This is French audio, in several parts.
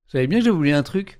Vous savez bien que j'ai oublié un truc.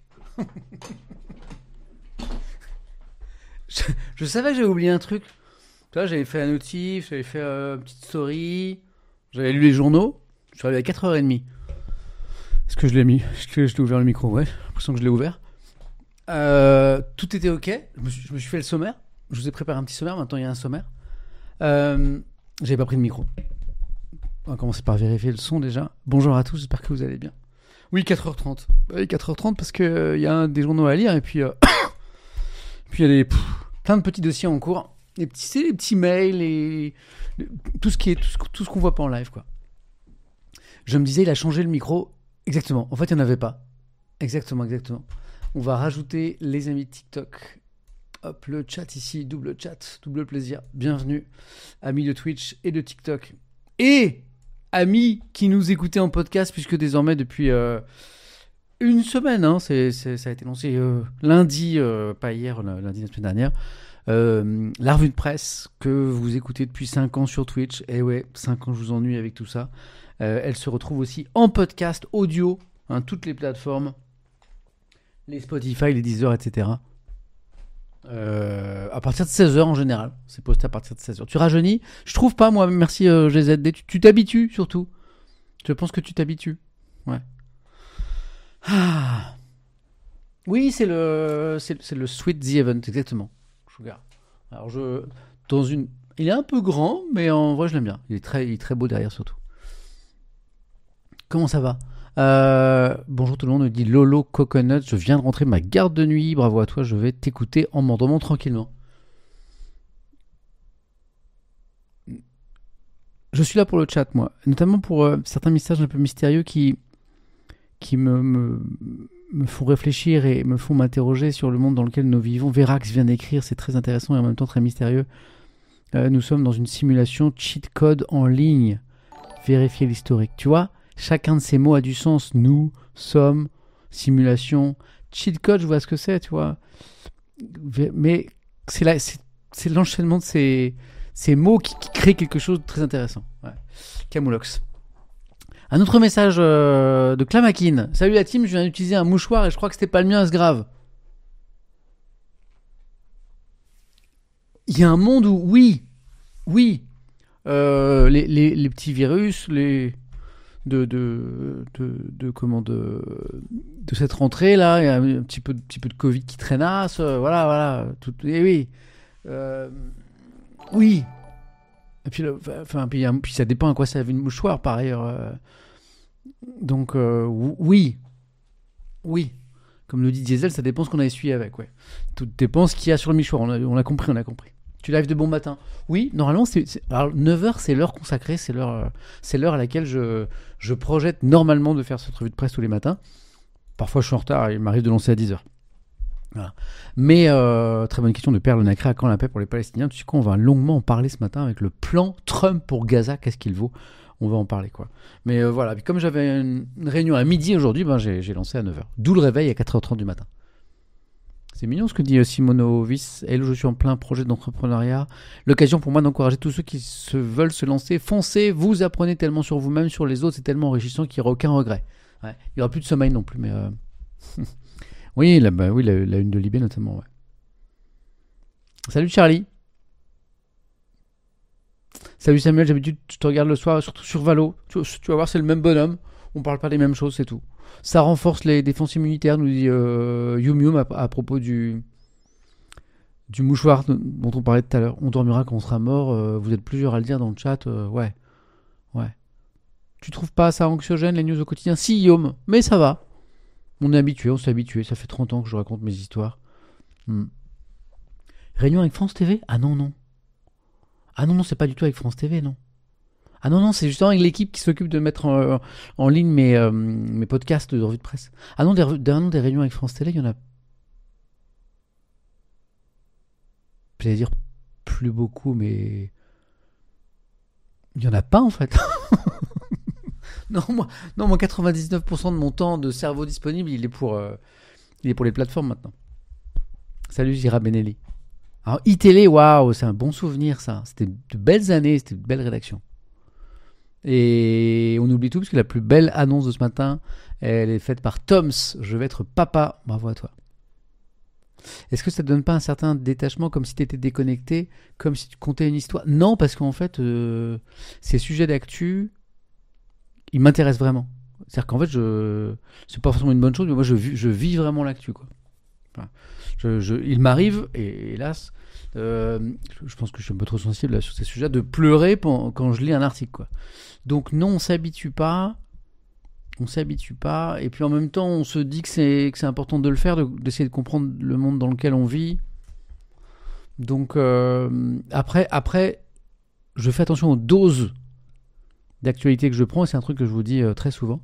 je, je savais que j'avais oublié un truc. Tu vois, j'avais fait un notif, j'avais fait une petite story, j'avais lu les journaux. Je suis arrivé à 4h30. Est-ce que je l'ai mis? Est-ce que je l'ai ouvert le micro? Ouais, j'ai l'impression que je l'ai ouvert. Tout était ok. Je me suis fait le sommaire. Je vous ai préparé un petit sommaire. Maintenant, il y a un sommaire. J'avais pas pris de micro. On va commencer par vérifier le son déjà. Bonjour à tous, j'espère que vous allez bien. Oui, 4h30. Oui, 4h30 parce que y a des journaux à lire et puis puis il y a plein de petits dossiers en cours. Les petits mails et tout ce qu'on voit pas en live, quoi. Je me disais, il a changé le micro. Exactement. En fait, il n'y en avait pas. Exactement. On va rajouter les amis de TikTok. Hop, le chat ici, double chat, double plaisir. Bienvenue, amis de Twitch et de TikTok. Et amis qui nous écoutaient en podcast, puisque désormais, depuis une semaine, hein, ça a été lancé lundi, pas hier, lundi de la semaine dernière. La revue de presse que vous écoutez depuis 5 ans sur Twitch. Et ouais, 5 ans, je vous ennuie avec tout ça. Elle se retrouve aussi en podcast audio, hein, toutes les plateformes, les Spotify, les Deezer, etc. À partir de 16h en général. C'est posté à partir de 16h. Tu rajeunis? Je trouve pas, moi. Merci GZD. Tu t'habitues surtout. Je pense que tu t'habitues. Ouais. Ah. Oui, c'est le Sweet The Event, exactement. Je regarde. Alors, il est un peu grand, mais en vrai, je l'aime bien. Il est très beau derrière, surtout. Comment ça va? Bonjour tout le monde, me dit Lolo Coconut. Je viens de rentrer de ma garde de nuit. Bravo à toi, je vais t'écouter en m'endormant tranquillement. Je suis là pour le chat, moi. Notamment pour certains messages un peu mystérieux qui me font réfléchir et me font m'interroger sur le monde dans lequel nous vivons. Verax vient d'écrire, c'est très intéressant et en même temps très mystérieux. Nous sommes dans une simulation cheat code en ligne. Vérifier l'historique. Tu vois, chacun de ces mots a du sens. Nous sommes, simulation, cheat code, je vois ce que c'est, tu vois. Mais c'est l'enchaînement de ces mots qui créent quelque chose de très intéressant. Ouais. Camoulox. Un autre message de Clamakin. Salut la team, je viens d'utiliser un mouchoir et je crois que c'était pas le mien, c'est grave. Il y a un monde où, oui, les petits virus, de cette rentrée là, il y a un petit peu de Covid qui traînasse, voilà, tout, et oui, oui. Et puis, puis ça dépend à quoi ça avait une mouchoir par ailleurs. Donc oui, comme nous dit Diesel, ça dépend ce qu'on a essuyé avec, ouais. Tout dépend ce qu'il y a sur le mouchoir. On a compris. Tu live de bon matin? Oui, normalement, alors 9h, c'est l'heure consacrée, c'est l'heure à laquelle je projette normalement de faire cette revue de presse tous les matins. Parfois, je suis en retard, il m'arrive de lancer à 10h. Voilà. Mais, très bonne question de Perle Nacré, à quand la paix pour les Palestiniens? Tu sais quoi, on va longuement en parler ce matin avec le plan Trump pour Gaza, qu'est-ce qu'il vaut? On va en parler, quoi. Mais voilà, puis comme j'avais une réunion à midi aujourd'hui, j'ai lancé à 9h. D'où le réveil à 4h30 du matin. C'est mignon ce que dit Simonovis. Hello, je suis en plein projet d'entrepreneuriat. L'occasion pour moi d'encourager tous ceux qui veulent se lancer. Foncez, vous apprenez tellement sur vous-même, sur les autres. C'est tellement enrichissant qu'il n'y aura aucun regret. Ouais. Il n'y aura plus de sommeil non plus, mais... oui, la une de Libé notamment, ouais. Salut Charlie. Salut Samuel, d'habitude je te regarde le soir, surtout sur Valo. Tu vas voir, c'est le même bonhomme. On parle pas des mêmes choses, c'est tout. Ça renforce les défenses immunitaires, nous dit Yum Yum à propos du mouchoir dont on parlait tout à l'heure. On dormira quand on sera mort. Vous êtes plusieurs à le dire dans le chat. Ouais. Tu trouves pas ça anxiogène, les news au quotidien? Si, Guillaume, mais ça va. On s'est habitué. Ça fait 30 ans que je raconte mes histoires. Réunion avec France TV? Ah non. Ah non, c'est pas du tout avec France TV, non. Ah non, c'est justement avec l'équipe qui s'occupe de mettre en ligne mes podcasts de revue de presse. Ah non, des réunions avec France Télé, il y en a... J'allais dire plus beaucoup, mais... Il y en a pas, en fait. Non, moi, 99% de mon temps de cerveau disponible, il est pour les plateformes maintenant. Salut, Gira Benelli. Alors, iTélé, waouh, c'est un bon souvenir, ça. C'était de belles années, c'était de belles rédactions. Et on oublie tout parce que la plus belle annonce de ce matin, elle est faite par Toms. Je vais être papa. Bravo à toi. Est-ce que ça te donne pas un certain détachement, comme si tu étais déconnecté, comme si tu contais une histoire? Non, parce qu'en fait, ces sujets d'actu, ils m'intéressent vraiment. C'est-à-dire qu'en fait, c'est pas forcément une bonne chose, mais moi, je vis vraiment l'actu, quoi. Enfin, il m'arrive, et hélas, je pense que je suis un peu trop sensible là, sur ces sujets, de pleurer quand je lis un article, quoi. Donc non, on s'habitue pas. Et puis en même temps, on se dit que c'est important de le faire, d'essayer de comprendre le monde dans lequel on vit. Donc après, je fais attention aux doses d'actualité que je prends, et c'est un truc que je vous dis très souvent.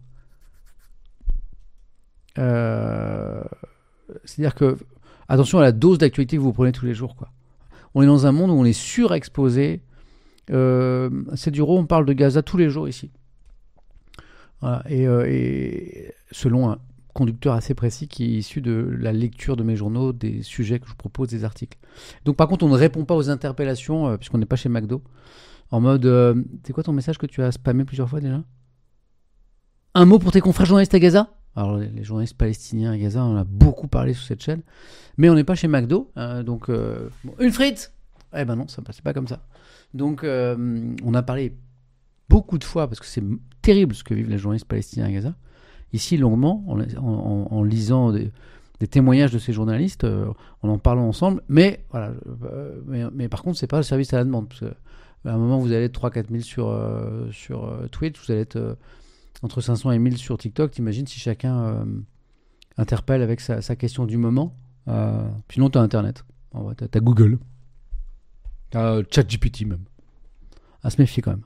C'est-à-dire que attention à la dose d'actualité que vous prenez tous les jours, quoi. On est dans un monde où on est surexposé. C'est du on parle de Gaza tous les jours ici. Voilà, et selon un conducteur assez précis qui est issu de la lecture de mes journaux, des sujets que je propose, des articles. Donc par contre, on ne répond pas aux interpellations, puisqu'on n'est pas chez McDo, en mode, c'est quoi ton message que tu as spammé plusieurs fois déjà? Un mot pour tes confrères journalistes à Gaza? Alors les journalistes palestiniens à Gaza, on en a beaucoup parlé sur cette chaîne, mais on n'est pas chez McDo, donc une frite. Eh ben non, ça ne passait pas comme ça. Donc on a parlé beaucoup de fois, parce que c'est terrible ce que vivent les journalistes palestiniens à Gaza, ici longuement, en lisant des témoignages de ces journalistes, en parlant ensemble, mais voilà, mais par contre c'est pas le service à la demande, parce que à un moment vous allez être 3-4 000 sur Twitch, vous allez être entre 500 et 1000 sur TikTok. T'imagines si chacun interpelle avec sa question du moment. Sinon t'as Internet, t'as Google, t'as ChatGPT même, à se méfier quand même.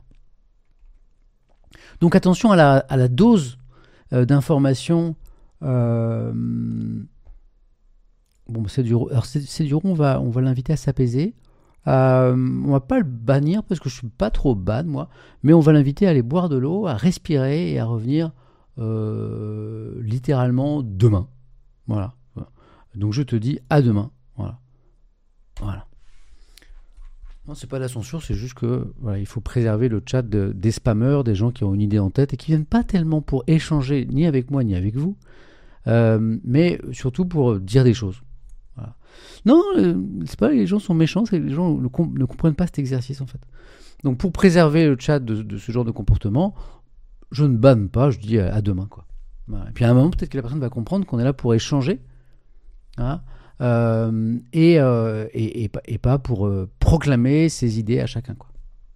Donc attention à la dose d'informations. Bon, c'est du alors c'est du on va l'inviter à s'apaiser. On va pas le bannir parce que je suis pas trop bad moi, mais on va l'inviter à aller boire de l'eau, à respirer et à revenir littéralement demain. Voilà. Donc je te dis à demain. Voilà. Non, c'est pas de la censure, c'est juste que voilà, il faut préserver le chat des spammers, des gens qui ont une idée en tête et qui viennent pas tellement pour échanger ni avec moi ni avec vous, mais surtout pour dire des choses. Voilà. Non, c'est pas les gens sont méchants, c'est que les gens ne comprennent pas cet exercice en fait. Donc pour préserver le chat de ce genre de comportement, je ne banne pas, je dis à demain, quoi. Voilà. Et puis à un moment, peut-être que la personne va comprendre qu'on est là pour échanger, hein, et pas pour proclamer ses idées à chacun, quoi.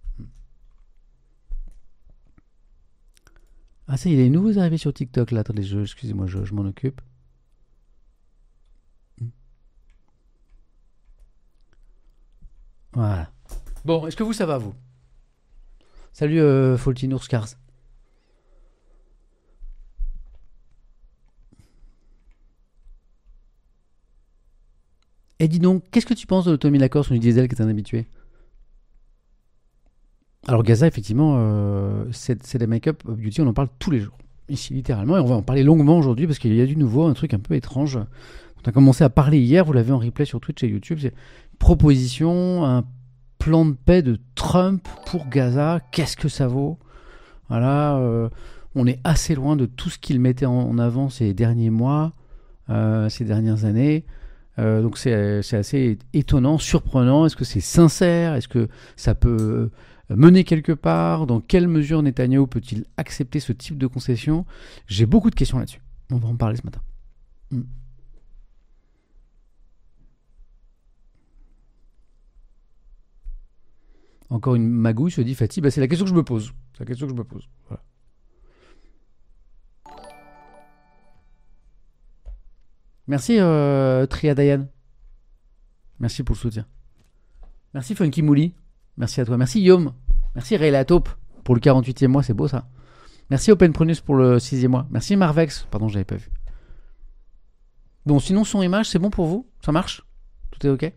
Ah ça, il est nouveau arrivé sur TikTok là. Attendez, excusez-moi, je m'en occupe. Voilà. Bon, est-ce que vous ça va vous? Salut Faultinours Cars. Et dis donc, qu'est-ce que tu penses de Tommy Lacoste ou du Diesel qui est un habitué? Alors Gaza, effectivement, c'est des make-up beauty, on en parle tous les jours. Ici, littéralement, et on va en parler longuement aujourd'hui parce qu'il y a du nouveau, un truc un peu étrange. On a commencé à parler hier, vous l'avez en replay sur Twitch et YouTube. C'est une proposition, un plan de paix de Trump pour Gaza. Qu'est-ce que ça vaut? Voilà, on est assez loin de tout ce qu'il mettait en avant ces derniers mois, ces dernières années. Donc c'est assez étonnant, surprenant. Est-ce que c'est sincère? Est-ce que ça peut mener quelque part? Dans quelle mesure Netanyahou peut-il accepter ce type de concession? J'ai beaucoup de questions là-dessus. On va en parler ce matin. Encore une magouille, se dit Fatih. C'est la question que je me pose. Voilà. Merci Triadayan. Merci pour le soutien. Merci Funky Mouli. Merci à toi. Merci Yom. Merci Rayla Taupe pour le 48e mois, c'est beau ça. Merci Open Prunus pour le 6e mois. Merci Marvex. Pardon, j'avais pas vu. Bon, sinon son image, c'est bon pour vous? Ça marche? Tout est ok?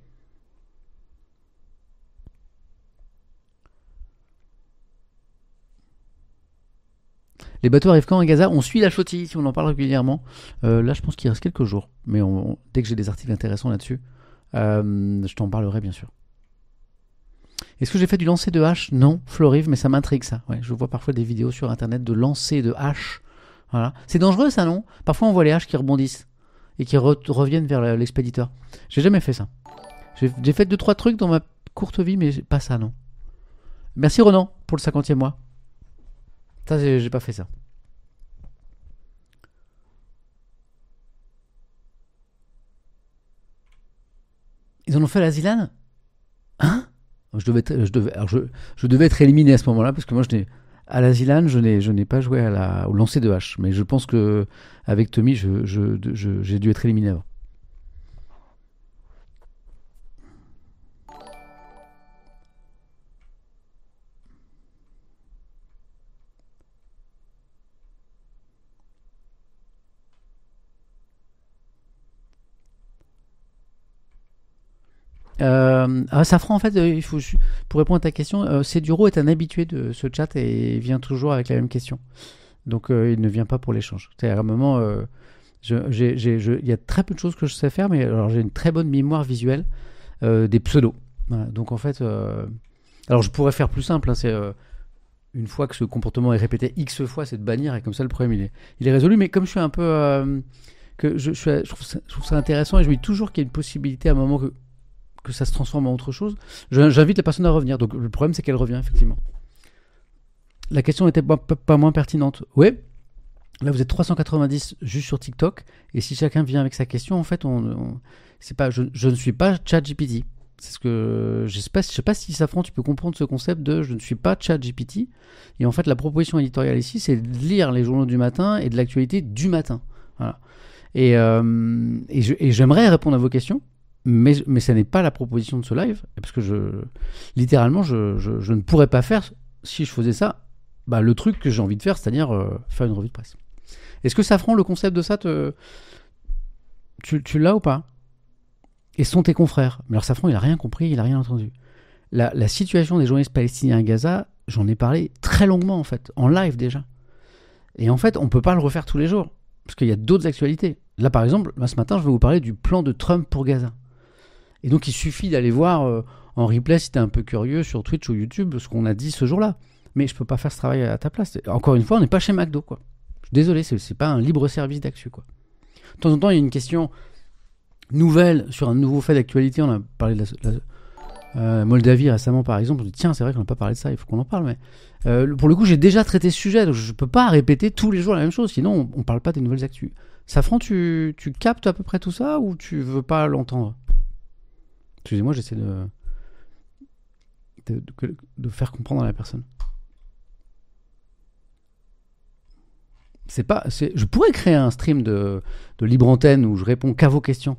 Les bateaux arrivent quand à Gaza? On suit la flottille, si on en parle régulièrement. Là, je pense qu'il reste quelques jours. Mais dès que j'ai des articles intéressants là-dessus, je t'en parlerai bien sûr. Est-ce que j'ai fait du lancer de hache? Non, Florive, mais ça m'intrigue ça. Ouais, je vois parfois des vidéos sur internet de lancer de hache. Voilà. C'est dangereux ça, non? Parfois on voit les haches qui rebondissent et qui reviennent vers l'expéditeur. J'ai jamais fait ça. J'ai fait 2-3 trucs dans ma courte vie, mais pas ça, non. Merci Ronan pour le 50e mois. Ça, j'ai pas fait ça. Ils en ont fait à la Zilane? Hein? Je devais être éliminé à ce moment-là parce que moi, à la Zilane, je n'ai pas joué au lancer de hache. Mais je pense que avec Tommy, j'ai dû être éliminé avant. Safran, en fait, pour répondre à ta question, Céduro est un habitué de ce chat et vient toujours avec la même question. Donc, il ne vient pas pour l'échange. C'est-à-dire, à un moment, il y a très peu de choses que je sais faire, mais alors j'ai une très bonne mémoire visuelle des pseudos. Voilà. Donc, en fait, alors je pourrais faire plus simple. Hein, c'est une fois que ce comportement est répété X fois, c'est de bannir et comme ça, le problème il est résolu. Mais comme je suis un peu je trouve ça intéressant et je me dis toujours qu'il y a une possibilité à un moment que ça se transforme en autre chose, j'invite la personne à revenir. Donc le problème, c'est qu'elle revient, effectivement. La question n'était pas moins pertinente. Ouais, là vous êtes 390 juste sur TikTok, et si chacun vient avec sa question, en fait, c'est pas, je ne suis pas ChatGPT. C'est ce que je sais pas si Safran, tu peux comprendre ce concept de je ne suis pas ChatGPT. Et en fait, la proposition éditoriale ici, c'est de lire les journaux du matin et de l'actualité du matin. Voilà. Et j'aimerais répondre à vos questions. Mais ça n'est pas la proposition de ce live, parce que littéralement, je ne pourrais pas faire, si je faisais ça, le truc que j'ai envie de faire, c'est-à-dire faire une revue de presse. Est-ce que Safran, le concept de ça, tu l'as ou pas? Et sont tes confrères? Mais alors Safran, il n'a rien compris, il n'a rien entendu. La situation des journalistes palestiniens à Gaza, j'en ai parlé très longuement, en fait, en live déjà. Et en fait, on ne peut pas le refaire tous les jours, parce qu'il y a d'autres actualités. Là, par exemple, ce matin, je vais vous parler du plan de Trump pour Gaza. Et donc, il suffit d'aller voir en replay, si t'es un peu curieux, sur Twitch ou YouTube, ce qu'on a dit ce jour-là. Mais je peux pas faire ce travail à ta place. Encore une fois, on n'est pas chez McDo, quoi. Je suis désolé, c'est pas un libre service d'actu, quoi. De temps en temps, il y a une question nouvelle sur un nouveau fait d'actualité. On a parlé de la Moldavie récemment, par exemple. On dit, tiens, c'est vrai qu'on n'a pas parlé de ça, il faut qu'on en parle. Mais pour le coup, j'ai déjà traité ce sujet, donc je peux pas répéter tous les jours la même chose. Sinon, on parle pas des nouvelles actus. Safran, tu captes à peu près tout ça ou tu veux pas l'entendre? Excusez-moi, j'essaie de faire comprendre à la personne. Je pourrais créer un stream de libre antenne où je réponds qu'à vos questions.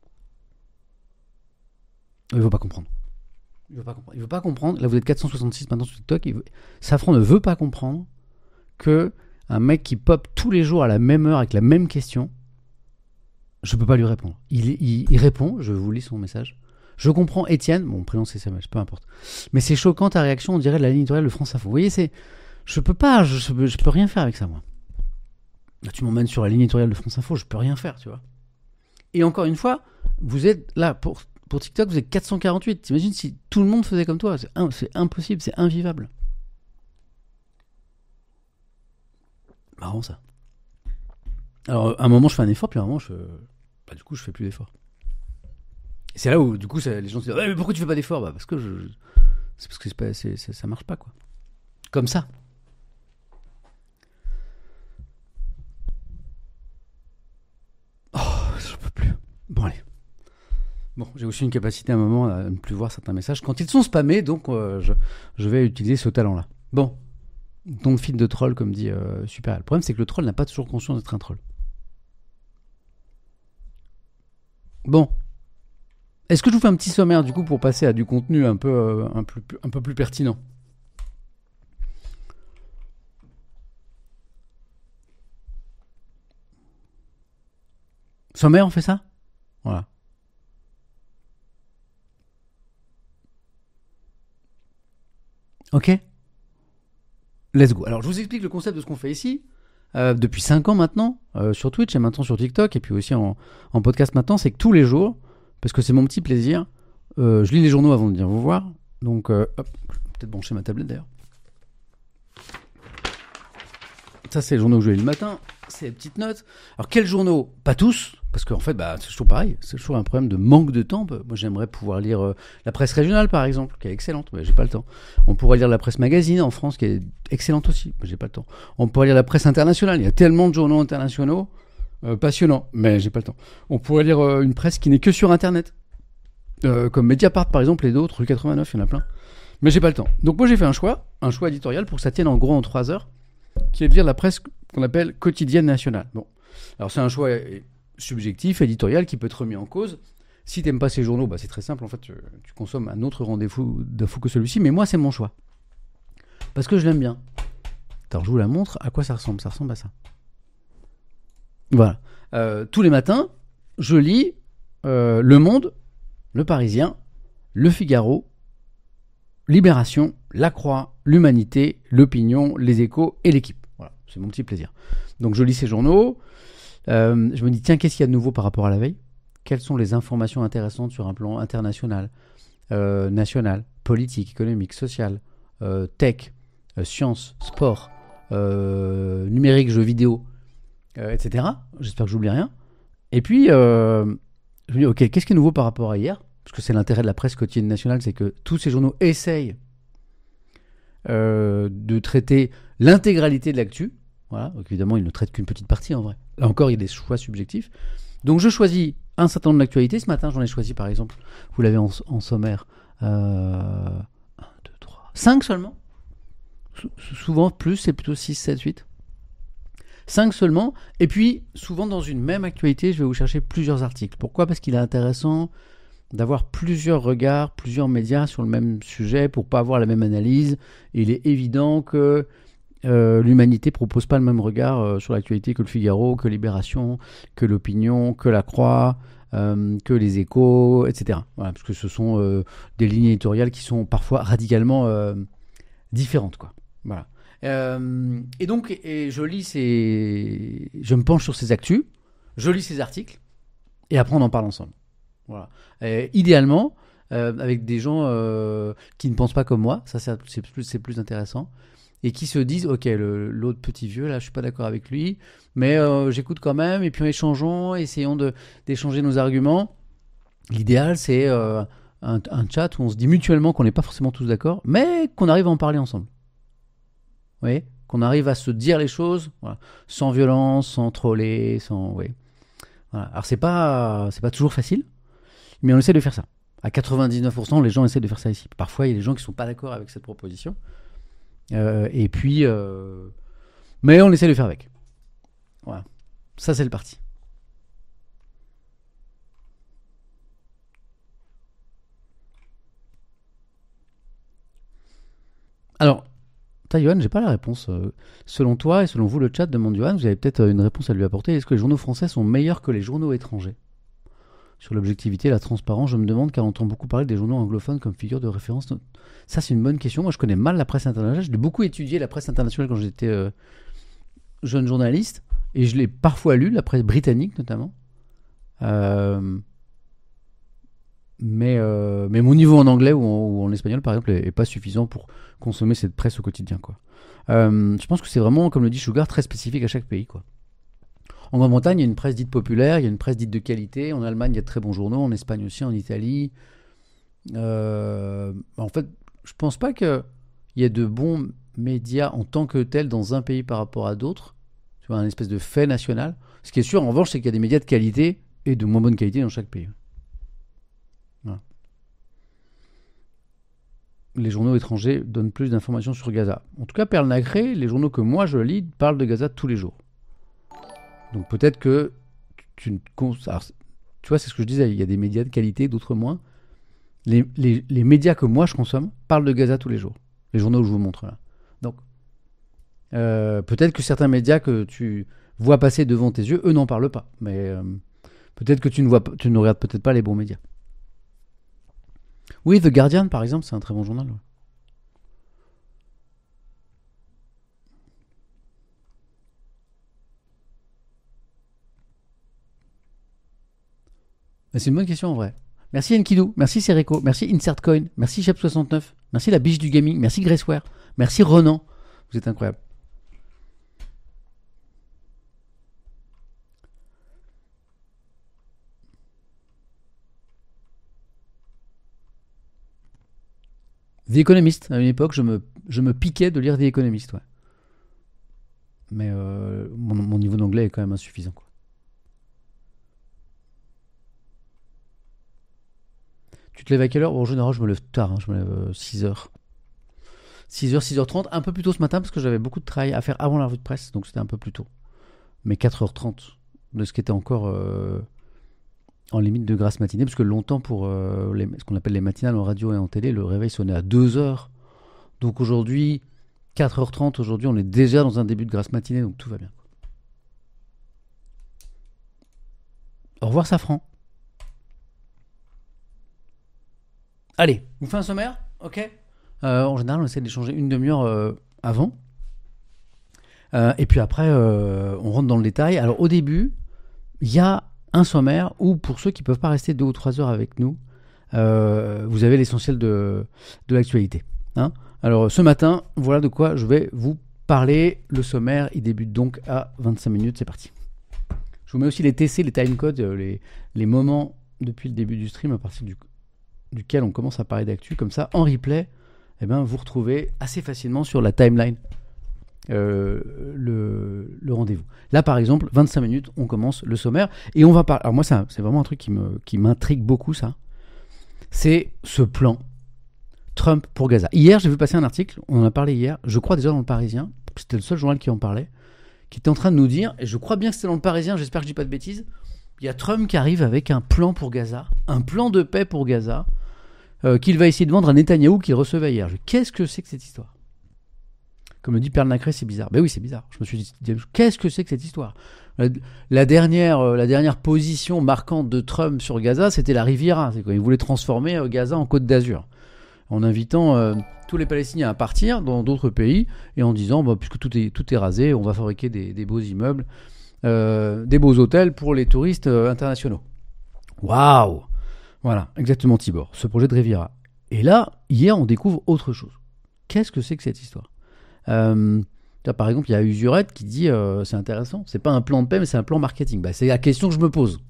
Il veut pas comprendre. Il veut pas comprendre. Là, vous êtes 466 maintenant sur TikTok. Safran ne veut pas comprendre que un mec qui pop tous les jours à la même heure avec la même question, je peux pas lui répondre. Il répond. Je vous lis son message. Je comprends Étienne, mon prénom c'est Samuel, peu importe. Mais c'est choquant ta réaction, on dirait de la ligne éditoriale de France Info. Vous voyez, je peux rien faire avec ça, moi. Là, tu m'emmènes sur la ligne éditoriale de France Info, je peux rien faire, tu vois. Et encore une fois, vous êtes là, pour TikTok, vous êtes 448. T'imagines si tout le monde faisait comme toi? C'est impossible, c'est invivable. Marrant, ça. Alors, à un moment, je fais un effort, puis à un moment, du coup, je fais plus d'efforts. C'est là où, du coup, les gens se disent mais pourquoi tu fais pas d'efforts? Parce que c'est parce que ça marche pas, quoi. Comme ça. Oh, je peux plus. Bon, allez. Bon, j'ai aussi une capacité à un moment à ne plus voir certains messages quand ils sont spammés, donc je vais utiliser ce talent-là. Bon. Don't feed de troll, comme dit Super. Le problème, c'est que le troll n'a pas toujours conscience d'être un troll. Bon. Est-ce que je vous fais un petit sommaire du coup pour passer à du contenu un peu plus pertinent? Sommaire, on fait ça? Voilà. Ok? Let's go. Alors, je vous explique le concept de ce qu'on fait ici. Depuis 5 ans maintenant, sur Twitch et maintenant sur TikTok, et puis aussi en podcast maintenant, c'est que tous les jours, parce que c'est mon petit plaisir, je lis les journaux avant de venir vous voir, Donc, hop, je vais peut-être brancher ma tablette d'ailleurs. Ça, c'est les journaux que je lis le matin. C'est les petites notes. Alors, quels journaux? Pas tous, parce qu'en fait, c'est toujours pareil. C'est toujours un problème de manque de temps. Moi, j'aimerais pouvoir lire la presse régionale, par exemple, qui est excellente. Mais j'ai pas le temps. On pourrait lire la presse magazine en France, qui est excellente aussi. Mais j'ai pas le temps. On pourrait lire la presse internationale. Il y a tellement de journaux internationaux passionnants, mais j'ai pas le temps. On pourrait lire une presse qui n'est que sur Internet, comme Mediapart, par exemple, et d'autres. Rue 89, il y en a plein. Mais j'ai pas le temps. Donc, moi, j'ai fait un choix éditorial pour que ça tienne en gros en 3 heures, qui est de lire la presse qu'on appelle quotidienne nationale. Bon, alors c'est un choix subjectif, éditorial, qui peut être remis en cause. Si t'aimes pas ces journaux, c'est très simple, en fait, tu consommes un autre rendez-vous d'infos que celui-ci, mais moi, c'est mon choix. Parce que je l'aime bien. Alors, je vous la montre, à quoi ça ressemble? Ça ressemble à ça. Voilà. Tous les matins, je lis Le Monde, Le Parisien, Le Figaro, Libération, La Croix, L'Humanité, L'Opinion, Les Échos et L'Équipe. Voilà, c'est mon petit plaisir. Donc je lis ces journaux, je me dis tiens, qu'est-ce qu'il y a de nouveau par rapport à la veille? Quelles sont les informations intéressantes sur un plan international, national, politique, économique, social, tech, sciences, sport, numérique, jeux vidéo, etc. J'espère que j'oublie rien. Et puis, je me dis ok, qu'est-ce qui est nouveau par rapport à hier? Parce que c'est l'intérêt de la presse quotidienne nationale, c'est que tous ces journaux essayent de traiter l'intégralité de l'actu. Voilà, donc évidemment, ils ne traitent qu'une petite partie en vrai. Là encore, il y a des choix subjectifs. Donc je choisis un certain nombre d'actualités. Ce matin, j'en ai choisi par exemple, vous l'avez en sommaire, 1, 2, 3, 5 seulement. Souvent plus, c'est plutôt 6, 7, 8. 5 seulement. Et puis, souvent dans une même actualité, je vais vous chercher plusieurs articles. Pourquoi? Parce qu'il est intéressant d'avoir plusieurs regards, plusieurs médias sur le même sujet pour pas avoir la même analyse. Et il est évident que l'Humanité propose pas le même regard sur l'actualité que le Figaro, que Libération, que l'Opinion, que La Croix, que les Échos, etc. Voilà, parce que ce sont des lignes éditoriales qui sont parfois radicalement différentes, quoi. Voilà. Et donc, je me penche sur ces actus, je lis ces articles, et après on en parle ensemble. Voilà. Idéalement, avec des gens qui ne pensent pas comme moi, ça c'est plus intéressant, et qui se disent ok, l'autre petit vieux là, je suis pas d'accord avec lui, mais j'écoute quand même, et puis essayons d'échanger nos arguments. L'idéal c'est un chat où on se dit mutuellement qu'on n'est pas forcément tous d'accord, mais qu'on arrive à en parler ensemble. Vous voyez, qu'on arrive à se dire les choses, voilà, sans violence, sans troller, sans. Oui. Voilà. Alors c'est pas toujours facile. Mais on essaie de faire ça. À 99%, les gens essaient de faire ça ici. Parfois, il y a des gens qui ne sont pas d'accord avec cette proposition. Et puis... mais on essaie de faire avec. Voilà. Ça, c'est le parti. Alors, Johan, j'ai pas la réponse. Selon toi et selon vous, le chat demande Johan, vous avez peut-être une réponse à lui apporter. Est-ce que les journaux français sont meilleurs que les journaux étrangers? Sur l'objectivité et la transparence, je me demande car on entend beaucoup parler des journaux anglophones comme figure de référence. Ça, c'est une bonne question. Moi, je connais mal la presse internationale. J'ai beaucoup étudié la presse internationale quand j'étais jeune journaliste. Et je l'ai parfois lu, la presse britannique notamment. Mais mon niveau en anglais ou en espagnol, par exemple, est pas suffisant pour consommer cette presse au quotidien, quoi. Je pense que c'est vraiment, comme le dit Sugar, très spécifique à chaque pays, quoi. En Grande-Bretagne, il y a une presse dite populaire, il y a une presse dite de qualité. En Allemagne, il y a de très bons journaux. En Espagne aussi, en Italie. En fait, je pense pas qu'il y ait de bons médias en tant que tels dans un pays par rapport à d'autres. Tu vois, un espèce de fait national. Ce qui est sûr, en revanche, c'est qu'il y a des médias de qualité et de moins bonne qualité dans chaque pays. Voilà. Les journaux étrangers donnent plus d'informations sur Gaza. En tout cas, Perle Nacré, les journaux que moi je lis parlent de Gaza tous les jours. Donc peut-être que alors, tu vois, c'est ce que je disais, il y a des médias de qualité, d'autres moins. Les médias que moi je consomme parlent de Gaza tous les jours. Les journaux que je vous montre là. Donc peut-être que certains médias que tu vois passer devant tes yeux, eux n'en parlent pas. Mais peut-être que tu ne regardes peut-être pas les bons médias. Oui, The Guardian par exemple, c'est un très bon journal. Ouais. C'est une bonne question en vrai. Merci Enkidu, merci Sereko, merci InsertCoin, merci Chep69. Merci la biche du gaming. Merci Graceware. Merci Ronan. Vous êtes incroyable. The Economist, à une époque, je me piquais de lire The Economist, ouais. Mais mon niveau d'anglais est quand même insuffisant, quoi. Tu te lèves à quelle heure? Bon, en général, je me lève tard, hein, je me lève 6h. 6h, 6h30, un peu plus tôt ce matin parce que j'avais beaucoup de travail à faire avant la revue de presse, donc c'était un peu plus tôt. Mais 4h30 de ce qui était encore en limite de grasse matinée, parce que longtemps pour ce qu'on appelle les matinales en radio et en télé, le réveil sonnait à 2h. Donc aujourd'hui, 4h30, aujourd'hui on est déjà dans un début de grasse matinée, donc tout va bien. Au revoir Safran. Allez, on fait un sommaire, ok. En général, on essaie d'échanger une demi-heure avant. Et puis après, on rentre dans le détail. Alors au début, il y a un sommaire où, pour ceux qui ne peuvent pas rester 2 ou 3 heures avec nous, vous avez l'essentiel de l'actualité. Hein. Alors ce matin, voilà de quoi je vais vous parler. Le sommaire, il débute donc à 25 minutes. C'est parti. Je vous mets aussi les TC, les timecodes, les moments depuis le début du stream à partir duquel on commence à parler d'actu. Comme ça, en replay, eh ben, vous retrouvez assez facilement sur la timeline le rendez-vous. Là, par exemple, 25 minutes, on commence le sommaire. Et on va parler... Alors moi, ça, c'est vraiment un truc qui m'intrigue beaucoup, ça. C'est ce plan Trump pour Gaza. Hier, j'ai vu passer un article, on en a parlé hier, je crois déjà dans le Parisien, c'était le seul journal qui en parlait, qui était en train de nous dire, et je crois bien que c'était dans le Parisien, j'espère que je dis pas de bêtises, il y a Trump qui arrive avec un plan pour Gaza, un plan de paix pour Gaza, qu'il va essayer de vendre à Netanyahou qu'il recevait hier. Qu'est-ce que c'est que cette histoire? Comme le dit Perle Nacré, c'est bizarre. Ben oui, c'est bizarre. Je me suis dit, qu'est-ce que c'est que cette histoire? La dernière position marquante de Trump sur Gaza, c'était la Riviera. C'est quand il voulait transformer Gaza en Côte d'Azur, en invitant tous les Palestiniens à partir dans d'autres pays et en disant, bah, puisque tout est rasé, on va fabriquer des beaux immeubles, des beaux hôtels pour les touristes internationaux. Waouh! Voilà, exactement Tibor, ce projet de Riviera. Et là, hier, on découvre autre chose. Qu'est-ce que c'est que cette histoire? Par exemple, il y a Usurette qui dit, c'est intéressant, c'est pas un plan de paix, mais c'est un plan marketing. Bah, c'est la question que je me pose.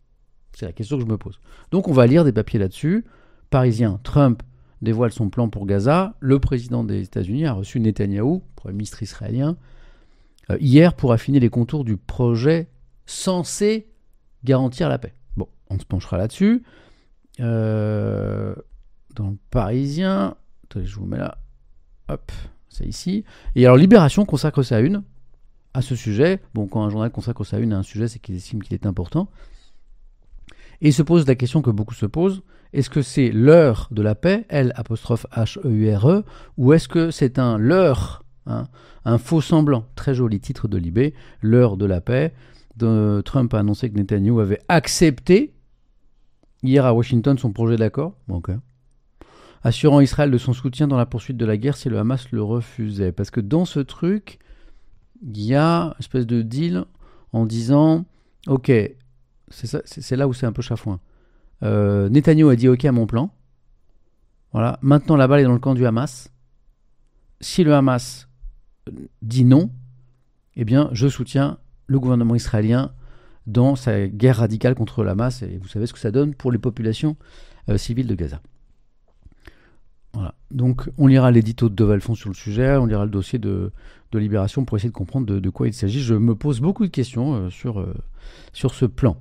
Donc, on va lire des papiers là-dessus. Parisien, Trump dévoile son plan pour Gaza. Le président des États-Unis a reçu Netanyahou, Premier ministre israélien, hier pour affiner les contours du projet censé garantir la paix. Bon, on se penchera là-dessus. Dans le Parisien, attendez, je vous mets là, hop, c'est ici. Et alors Libération consacre sa une à ce sujet. Bon, quand un journal consacre sa une à un sujet, c'est qu'il estime qu'il est important. Et il se pose la question que beaucoup se posent, est-ce que c'est l'heure de la paix, L'H-E-U-R-E, ou est-ce que c'est un leurre, hein, un faux semblant? Très joli titre de Libé, l'heure de la paix. Trump a annoncé que Netanyahou avait accepté hier à Washington son projet d'accord, okay, assurant Israël de son soutien dans la poursuite de la guerre si le Hamas le refusait. Parce que dans ce truc, il y a une espèce de deal en disant, ok, c'est là où c'est un peu chafouin. Netanyahou a dit ok à mon plan. Voilà, maintenant la balle est dans le camp du Hamas. Si le Hamas dit non, eh bien je soutiens le gouvernement israélien dans sa guerre radicale contre le Hamas, et vous savez ce que ça donne pour les populations civiles de Gaza. Voilà. Donc on lira l'édito de Valfond sur le sujet, on lira le dossier de Libération pour essayer de comprendre de quoi il s'agit. Je me pose beaucoup de questions sur ce plan.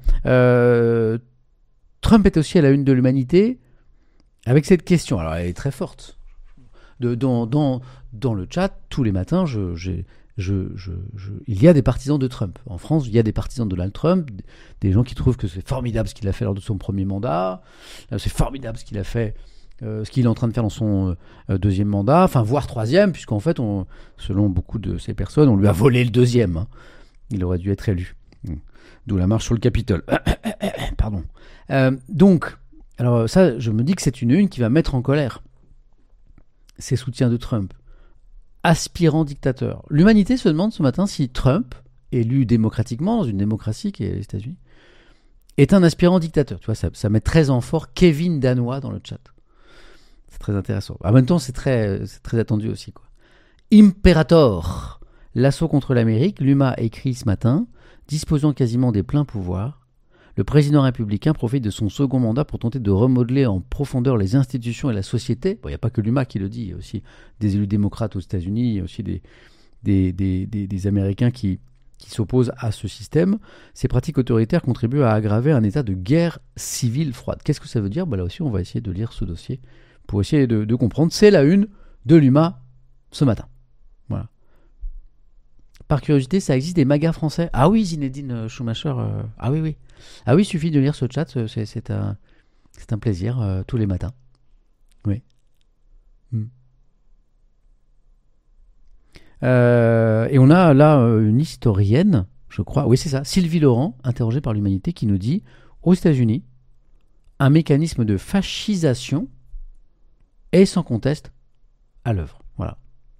Trump est aussi à la une de l'Humanité avec cette question. Alors elle est très forte. Dans le chat, tous les matins, il y a des partisans de Trump. En France, il y a des partisans de Donald Trump, des gens qui trouvent que c'est formidable ce qu'il a fait lors de son premier mandat, c'est formidable ce qu'il a fait, ce qu'il est en train de faire dans son deuxième mandat, enfin voire troisième, puisqu'en fait, selon beaucoup de ces personnes, on lui a volé le deuxième. Hein. Il aurait dû être élu. D'où la marche sur le Capitole. Pardon. Donc, alors ça, je me dis que c'est une qui va mettre en colère ces soutiens de Trump. Aspirant dictateur. L'Humanité se demande ce matin si Trump, élu démocratiquement dans une démocratie qui est les États-Unis, est un aspirant dictateur. Tu vois, ça met très en fort Kevin Danois dans le chat. C'est très intéressant. En même temps, c'est très attendu aussi, quoi. Imperator. L'assaut contre l'Amérique, l'UMA écrit ce matin, disposant quasiment des pleins pouvoirs, le président républicain profite de son second mandat pour tenter de remodeler en profondeur les institutions et la société. Bon, il n'y a pas que l'UMA qui le dit, il y a aussi des élus démocrates aux États-Unis, il y a aussi des Américains qui s'opposent à ce système. Ces pratiques autoritaires contribuent à aggraver un état de guerre civile froide. Qu'est-ce que ça veut dire ? Là aussi, on va essayer de lire ce dossier pour essayer de comprendre. C'est la une de l'UMA ce matin. Voilà. Par curiosité, ça existe des magas français. Ah oui, Zinedine Schumacher. Ah oui. Ah oui, il suffit de lire ce chat. C'est un plaisir tous les matins. Oui. Et on a là une historienne, je crois. Oui, c'est ça. Sylvie Laurent, interrogée par l'Humanité, qui nous dit aux États-Unis, un mécanisme de fascisation est sans conteste à l'œuvre. Voilà.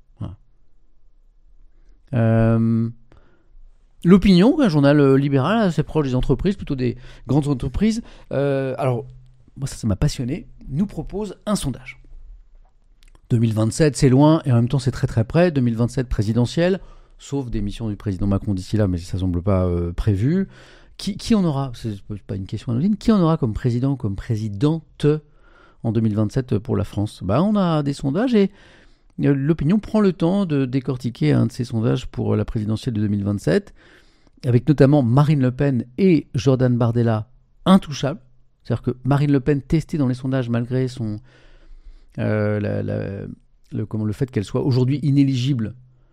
L'Opinion, un journal libéral assez proche des entreprises, plutôt des grandes entreprises. Alors, moi ça m'a passionné. Nous propose un sondage. 2027, c'est loin et en même temps c'est très très près. 2027 présidentielle, sauf des missions du président Macron d'ici là, mais ça semble pas prévu. Qui en aura ? C'est pas une question anonyme. Qui en aura comme président, comme présidente en 2027 pour la France ? On a des sondages et l'Opinion prend le temps de décortiquer un de ces sondages pour la présidentielle de 2027, avec notamment Marine Le Pen et Jordan Bardella intouchables. C'est-à-dire que Marine Le Pen, testée dans les sondages malgré son le fait qu'elle soit aujourd'hui inéligible,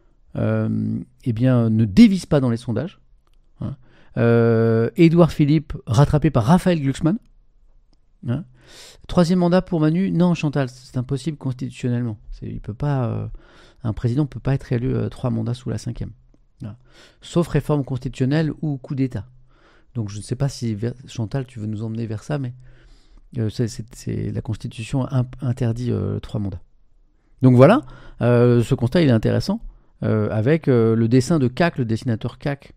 ne dévisse pas dans les sondages. Édouard Philippe rattrapé par Raphaël Glucksmann. Troisième mandat pour Manu, non Chantal, c'est impossible constitutionnellement. Un président ne peut pas être élu 3 mandats sous la 5e. Sauf réforme constitutionnelle ou coup d'État. Donc je ne sais pas si Chantal, tu veux nous emmener vers ça, mais la Constitution interdit 3 mandats. Donc voilà, ce constat il est intéressant, avec le dessin de Cac, le dessinateur Cac.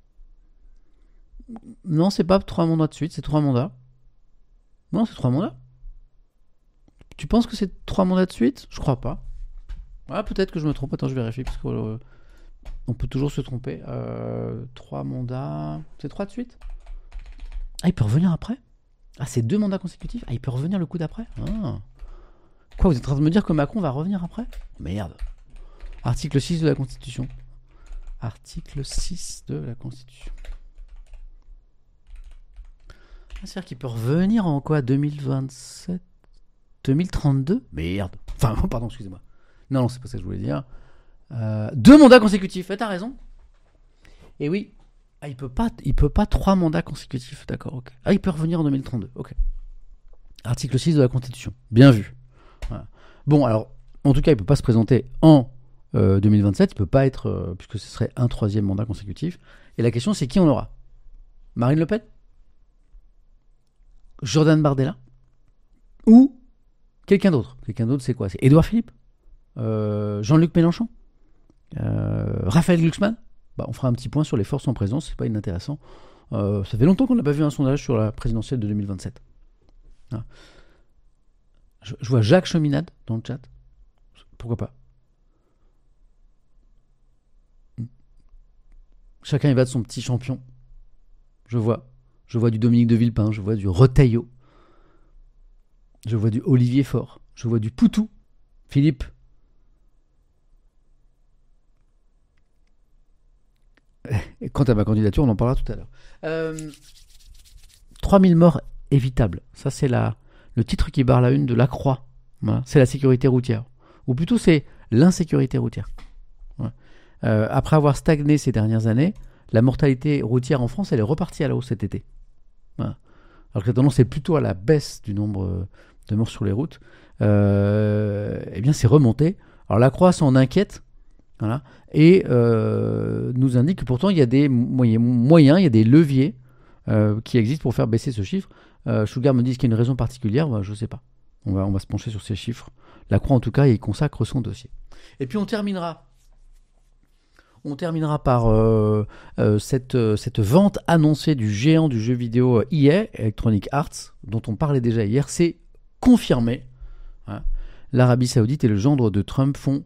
Non, c'est pas 3 mandats de suite, c'est 3 mandats. Non, c'est 3 mandats. Tu penses que c'est 3 mandats de suite ? Je crois pas. Peut-être que je me trompe. Attends, je vérifie, parce qu'on peut toujours se tromper. 3 mandats... C'est 3 de suite ? Il peut revenir après ? C'est 2 mandats consécutifs ? Il peut revenir le coup d'après ? Quoi, vous êtes en train de me dire que Macron va revenir après ? Merde. Article 6 de la Constitution. Article 6 de la Constitution. C'est-à-dire qu'il peut revenir en quoi ? 2027 ? 2032 ? Merde. Enfin, pardon, excusez-moi. Non, c'est pas ça que je voulais dire. 2 mandats consécutifs. T'as raison. Et oui. Il peut pas 3 mandats consécutifs. D'accord, ok. Il peut revenir en 2032. Ok. Article 6 de la Constitution. Bien vu. Voilà. Bon, alors, en tout cas, il peut pas se présenter en 2027. Il peut pas être... puisque ce serait un 3e mandat consécutif. Et la question, c'est qui on aura ? Marine Le Pen ? Jordan Bardella ? Ou quelqu'un d'autre. Quelqu'un d'autre, c'est quoi ? C'est Édouard Philippe ? Jean-Luc Mélenchon ? Raphaël Glucksmann ? On fera un petit point sur les forces en présence, c'est pas inintéressant. Ça fait longtemps qu'on n'a pas vu un sondage sur la présidentielle de 2027. Je vois Jacques Cheminade dans le chat. Pourquoi pas ? Chacun y va de son petit champion. Je vois du Dominique de Villepin, je vois du Retailleau, je vois du Olivier Faure, je vois du Poutou, Philippe. Et quant à ma candidature, on en parlera tout à l'heure. 3000 morts évitables. Ça, c'est le titre qui barre la une de La Croix. Voilà. C'est la sécurité routière. Ou plutôt, c'est l'insécurité routière. Voilà. Après avoir stagné ces dernières années, la mortalité routière en France, elle est repartie à la hausse cet été. Voilà. Alors que la tendance est plutôt à la baisse du nombre de morts sur les routes. C'est remonté. Alors La Croix s'en inquiète. Voilà. Et nous indique que pourtant il y a des moyens, il y a des leviers qui existent pour faire baisser ce chiffre. Sugar me dit qu'il y a une raison particulière, je ne sais pas. On va se pencher sur ces chiffres. La Croix en tout cas, il consacre son dossier. Et puis on terminera par cette vente annoncée du géant du jeu vidéo EA, Electronic Arts, dont on parlait déjà hier. C'est confirmé. Hein. l'Arabie Saoudite et le gendre de Trump font...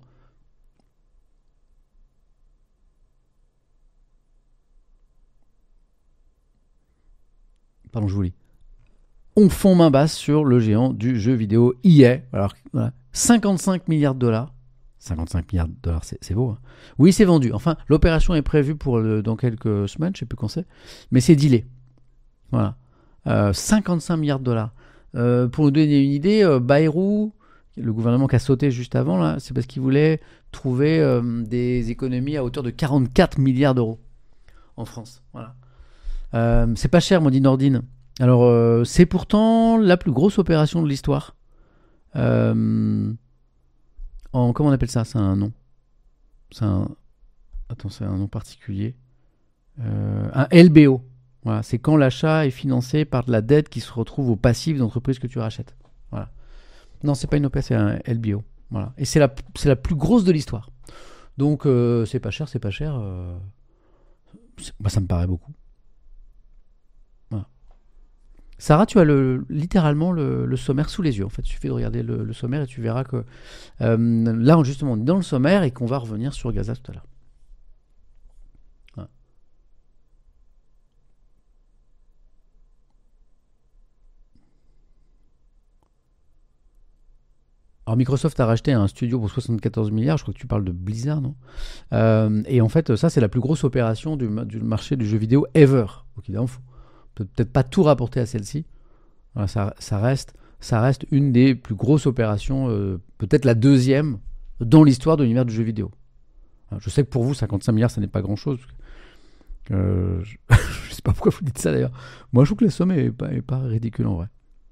Pardon, je vous lis. On fond main basse sur le géant du jeu vidéo EA. Alors, voilà, 55 milliards de dollars. 55 milliards de dollars, c'est beau. Hein. Oui, c'est vendu. Enfin, l'opération est prévue pour dans quelques semaines, je ne sais plus quand c'est. Mais c'est dealé. Voilà. 55 milliards de dollars. Pour nous donner une idée, Bayrou, le gouvernement qui a sauté juste avant, là, c'est parce qu'il voulait trouver des économies à hauteur de 44 milliards d'euros en France. Voilà. C'est pas cher, m'ont dit Nordine. Alors, c'est pourtant la plus grosse opération de l'histoire. Comment on appelle ça ? C'est un nom. Attends, c'est un nom particulier. Un LBO. Voilà, c'est quand l'achat est financé par de la dette qui se retrouve au passif d'entreprise que tu rachètes. Voilà. Non, c'est pas une OP, c'est un LBO. Voilà. Et c'est la plus grosse de l'histoire. Donc, c'est pas cher. Ça me paraît beaucoup. Voilà. Sarah, tu as littéralement le sommaire sous les yeux. En fait, il suffit de regarder le sommaire et tu verras que là, justement, on est dans le sommaire et qu'on va revenir sur Gaza tout à l'heure. Voilà. Alors, Microsoft a racheté un studio pour 74 milliards. Je crois que tu parles de Blizzard, non ? Et en fait, ça, c'est la plus grosse opération du marché du jeu vidéo ever. Donc, évidemment, il faut peut-être pas tout rapporter à celle-ci. Voilà, ça reste une des plus grosses opérations, peut-être la deuxième dans l'histoire de l'univers du jeu vidéo. Alors, je sais que pour vous, 55 milliards, ça n'est pas grand-chose. Je sais pas pourquoi vous dites ça d'ailleurs. Moi, je trouve que la somme est pas ridicule en vrai.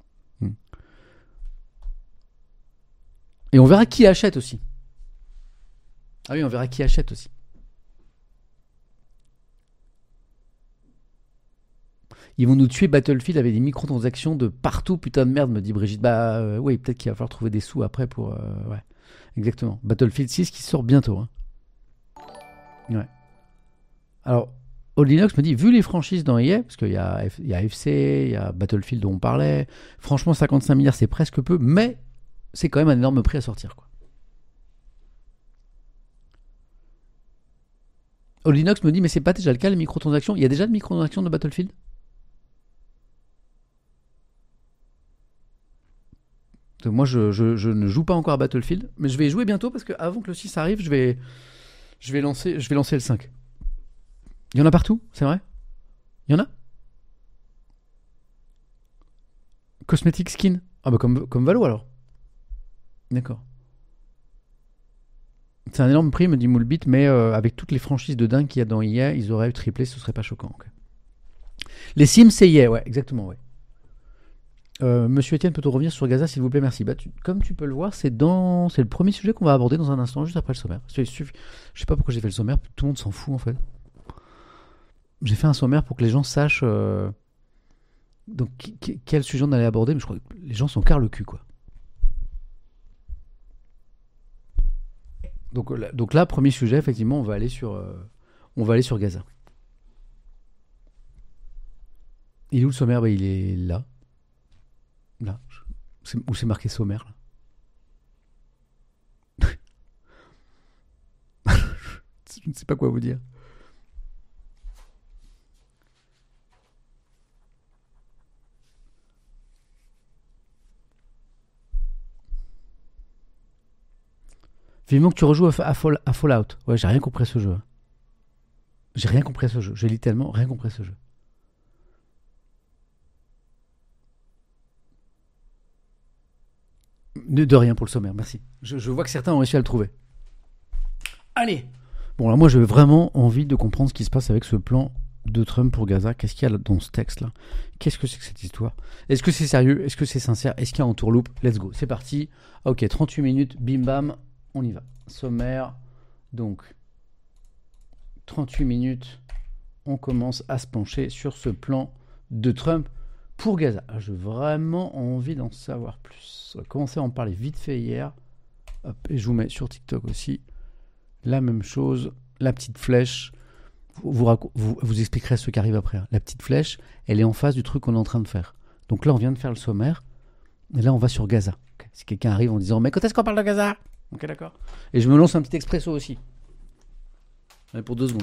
Et on verra qui achète aussi. Ah oui, on verra qui achète aussi. Ils vont nous tuer Battlefield avec des microtransactions de partout, putain de merde, me dit Brigitte. Oui, peut-être qu'il va falloir trouver des sous après pour... ouais, exactement. Battlefield 6 qui sort bientôt. Hein. Ouais. Alors, Old Linux me dit, vu les franchises dans EA, parce qu'il y a FC, il y a Battlefield dont on parlait, franchement, 55 milliards, c'est presque peu, mais c'est quand même un énorme prix à sortir, quoi. Old Linux me dit, mais c'est pas déjà le cas, les microtransactions. Il y a déjà de microtransactions de Battlefield ? Donc moi, je ne joue pas encore à Battlefield, mais je vais y jouer bientôt parce qu'avant que le 6 arrive, je vais lancer le 5. Il y en a partout, c'est vrai ? Il y en a ? Cosmetic skin ? Ah bah comme Valo alors. D'accord. C'est un énorme prix, me dit Moulbit, mais avec toutes les franchises de dingue qu'il y a dans EA, ils auraient triplé, ce serait pas choquant. Okay. Les Sims, c'est EA, ouais, exactement, ouais. Monsieur Etienne, peut-on revenir sur Gaza, s'il vous plaît, merci. Comme tu peux le voir, c'est le premier sujet qu'on va aborder dans un instant, juste après le sommaire. Je sais pas pourquoi j'ai fait le sommaire, tout le monde s'en fout en fait. J'ai fait un sommaire pour que les gens sachent donc, quel sujet on allait aborder, mais je crois que les gens sont quart le cul, quoi. Donc là, premier sujet, effectivement, on va aller sur Gaza. Il est où le sommaire ? Il est là. Là. Où c'est marqué sommaire, là. Je ne sais pas quoi vous dire. Vivement que tu rejoues à Fallout. Ouais, j'ai rien compris à ce jeu. J'ai littéralement rien compris à ce jeu. De rien pour le sommaire, merci. Je vois que certains ont réussi à le trouver. Allez. Bon, là, moi, j'ai vraiment envie de comprendre ce qui se passe avec ce plan de Trump pour Gaza. Qu'est-ce qu'il y a dans ce texte-là ? Qu'est-ce que c'est que cette histoire ? Est-ce que c'est sérieux ? Est-ce que c'est sincère ? Est-ce qu'il y a un tourloupe ? Let's go. C'est parti. Ok, 38 minutes, bim bam, on y va. Sommaire, donc 38 minutes, on commence à se pencher sur ce plan de Trump pour Gaza. J'ai vraiment envie d'en savoir plus. On va commencer à en parler vite fait hier. Hop, et je vous mets sur TikTok aussi la même chose. La petite flèche, vous expliquerez ce qui arrive après. Hein. La petite flèche, elle est en face du truc qu'on est en train de faire. Donc là, on vient de faire le sommaire. Et là, on va sur Gaza. Okay. Si quelqu'un arrive en disant « Mais quand est-ce qu'on parle de Gaza ?» Ok, d'accord. Et je me lance un petit expresso aussi. Allez, pour 2 secondes.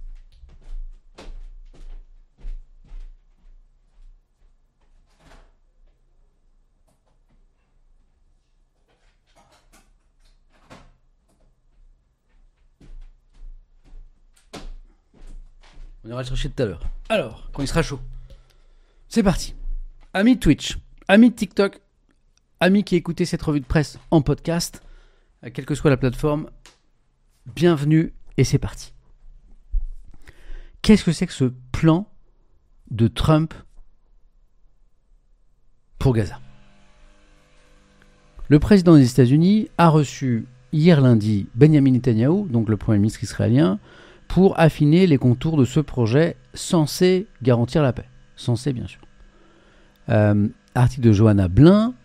On ira le chercher tout à l'heure. Alors, quand il sera chaud. C'est parti. Amis de Twitch, amis de TikTok, amis qui écoutez cette revue de presse en podcast, quelle que soit la plateforme, bienvenue et c'est parti. Qu'est-ce que c'est que ce plan de Trump pour Gaza ? Le président des États-Unis a reçu hier lundi Benjamin Netanyahou, donc le premier ministre israélien, pour affiner les contours de ce projet censé garantir la paix. Censé, bien sûr. Article de Johanna Blin.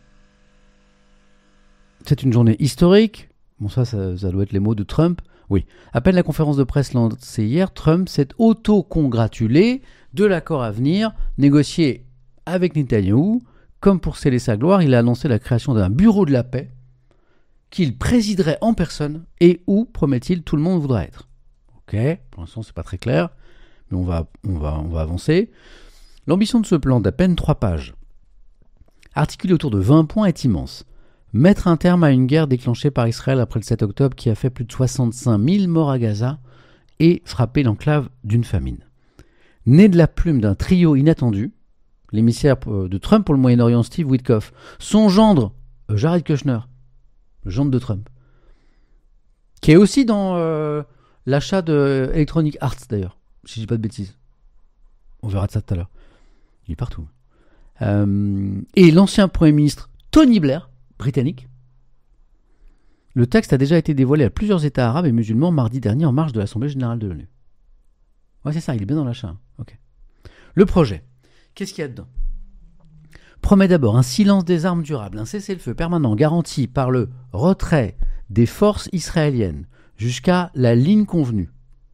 C'est une journée historique. Bon, ça doit être les mots de Trump. Oui. À peine la conférence de presse lancée hier, Trump s'est auto-congratulé de l'accord à venir, négocié avec Netanyahou. Comme pour sceller sa gloire, il a annoncé la création d'un bureau de la paix qu'il présiderait en personne et où, promet-il, tout le monde voudra être. Ok, pour l'instant, c'est pas très clair, mais on va avancer. L'ambition de ce plan d'à peine 3 pages, articulé autour de 20 points, est immense. Mettre un terme à une guerre déclenchée par Israël après le 7 octobre qui a fait plus de 65 000 morts à Gaza et frappé l'enclave d'une famine. Né de la plume d'un trio inattendu, l'émissaire de Trump pour le Moyen-Orient Steve Witkoff, son gendre Jared Kushner, le gendre de Trump, qui est aussi dans l'achat de Electronic Arts d'ailleurs, si je dis pas de bêtises. On verra de ça tout à l'heure. Il est partout. Et l'ancien Premier ministre Tony Blair, britannique. Le texte a déjà été dévoilé à plusieurs États arabes et musulmans mardi dernier en marge de l'Assemblée générale de l'ONU. Ouais, c'est ça, il est bien dans l'achat. Ok. Le projet, qu'est-ce qu'il y a dedans ? Promet d'abord un silence des armes durable, un cessez-le-feu permanent garanti par le retrait des forces israéliennes jusqu'à la ligne convenue.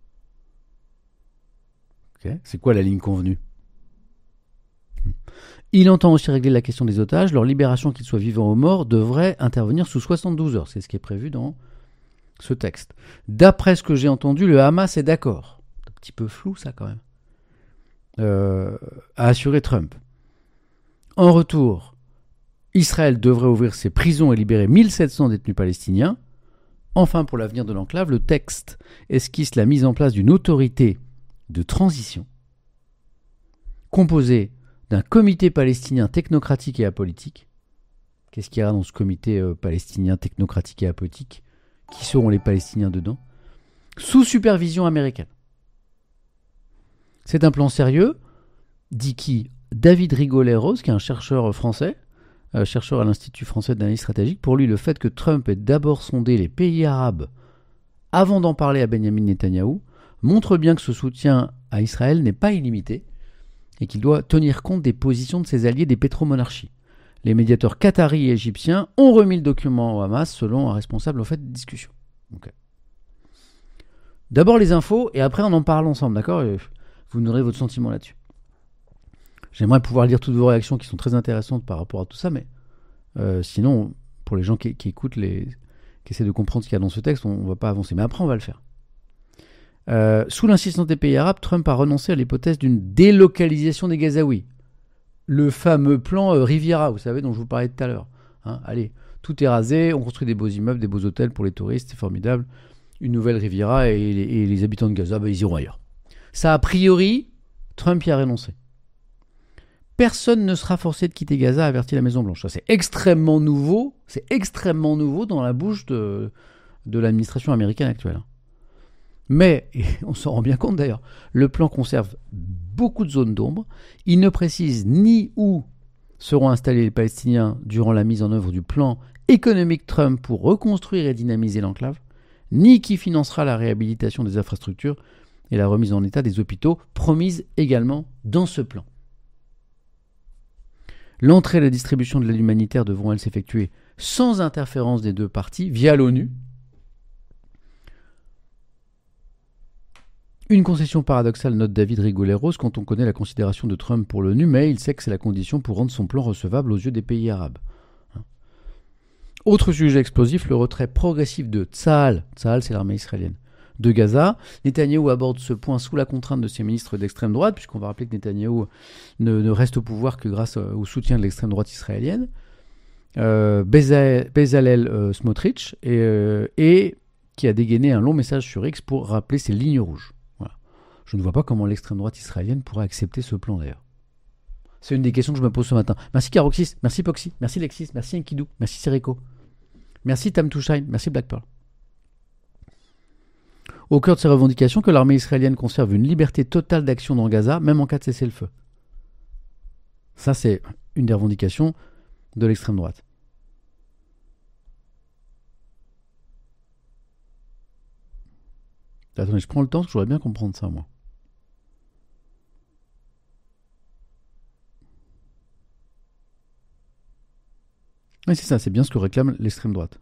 Okay. C'est quoi la ligne convenue ? Il entend aussi régler la question des otages. Leur libération, qu'ils soient vivants ou morts, devrait intervenir sous 72 heures. C'est ce qui est prévu dans ce texte. D'après ce que j'ai entendu, le Hamas est d'accord. Un petit peu flou ça quand même. A assuré Trump. En retour, Israël devrait ouvrir ses prisons et libérer 1700 détenus palestiniens. Enfin, pour l'avenir de l'enclave, le texte esquisse la mise en place d'une autorité de transition composée d'un comité palestinien technocratique et apolitique. Qu'est-ce qu'il y a dans ce comité palestinien technocratique et apolitique ? Qui seront les Palestiniens dedans ? Sous supervision américaine. C'est un plan sérieux, dit qui ? David Rigoleros, qui est un chercheur français, chercheur à l'Institut français d'analyse stratégique. Pour lui, le fait que Trump ait d'abord sondé les pays arabes avant d'en parler à Benjamin Netanyahou montre bien que ce soutien à Israël n'est pas illimité et qu'il doit tenir compte des positions de ses alliés des pétromonarchies. Les médiateurs qataris et égyptiens ont remis le document au Hamas selon un responsable en fait de discussion. Okay. D'abord les infos et après on en parle ensemble, d'accord ? Et vous me donnerez votre sentiment là-dessus. J'aimerais pouvoir lire toutes vos réactions qui sont très intéressantes par rapport à tout ça, mais sinon, pour les gens qui écoutent, qui essaient de comprendre ce qu'il y a dans ce texte, on ne va pas avancer. Mais après, on va le faire. Sous l'insistance des pays arabes, Trump a renoncé à l'hypothèse d'une délocalisation des Gazaouis. Le fameux plan Riviera, vous savez, dont je vous parlais tout à l'heure. Hein, allez, tout est rasé, on construit des beaux immeubles, des beaux hôtels pour les touristes, c'est formidable. Une nouvelle Riviera et les habitants de Gaza, ils iront ailleurs. Ça, a priori, Trump y a renoncé. Personne ne sera forcé de quitter Gaza, a averti la Maison-Blanche. Ça, c'est extrêmement nouveau dans la bouche de l'administration américaine actuelle. Mais, et on s'en rend bien compte d'ailleurs, le plan conserve beaucoup de zones d'ombre. Il ne précise ni où seront installés les Palestiniens durant la mise en œuvre du plan économique Trump pour reconstruire et dynamiser l'enclave, ni qui financera la réhabilitation des infrastructures et la remise en état des hôpitaux, promises également dans ce plan. L'entrée et la distribution de l'aide humanitaire devront, elles, s'effectuer sans interférence des deux parties, via l'ONU. Une concession paradoxale, note David Rigoleros, quand on connaît la considération de Trump pour l'ONU, mais il sait que c'est la condition pour rendre son plan recevable aux yeux des pays arabes. Autre sujet explosif, le retrait progressif de Tsahal, Tsahal c'est l'armée israélienne, de Gaza. Netanyahou aborde ce point sous la contrainte de ses ministres d'extrême droite, puisqu'on va rappeler que Netanyahou ne reste au pouvoir que grâce au soutien de l'extrême droite israélienne. Bezalel Smotrich, et qui a dégainé un long message sur X pour rappeler ses lignes rouges. Voilà. Je ne vois pas comment l'extrême droite israélienne pourrait accepter ce plan d'ailleurs. C'est une des questions que je me pose ce matin. Merci Caroxys, merci Poxy, merci Lexis, merci Enkidou, merci Serico, merci Tam to Shine, merci Black Pearl. Au cœur de ces revendications, que l'armée israélienne conserve une liberté totale d'action dans Gaza, même en cas de cessez-le-feu. Ça, c'est une des revendications de l'extrême droite. Attendez, je prends le temps parce que j'aurais bien comprendre ça, moi. Oui, c'est ça, c'est bien ce que réclame l'extrême droite.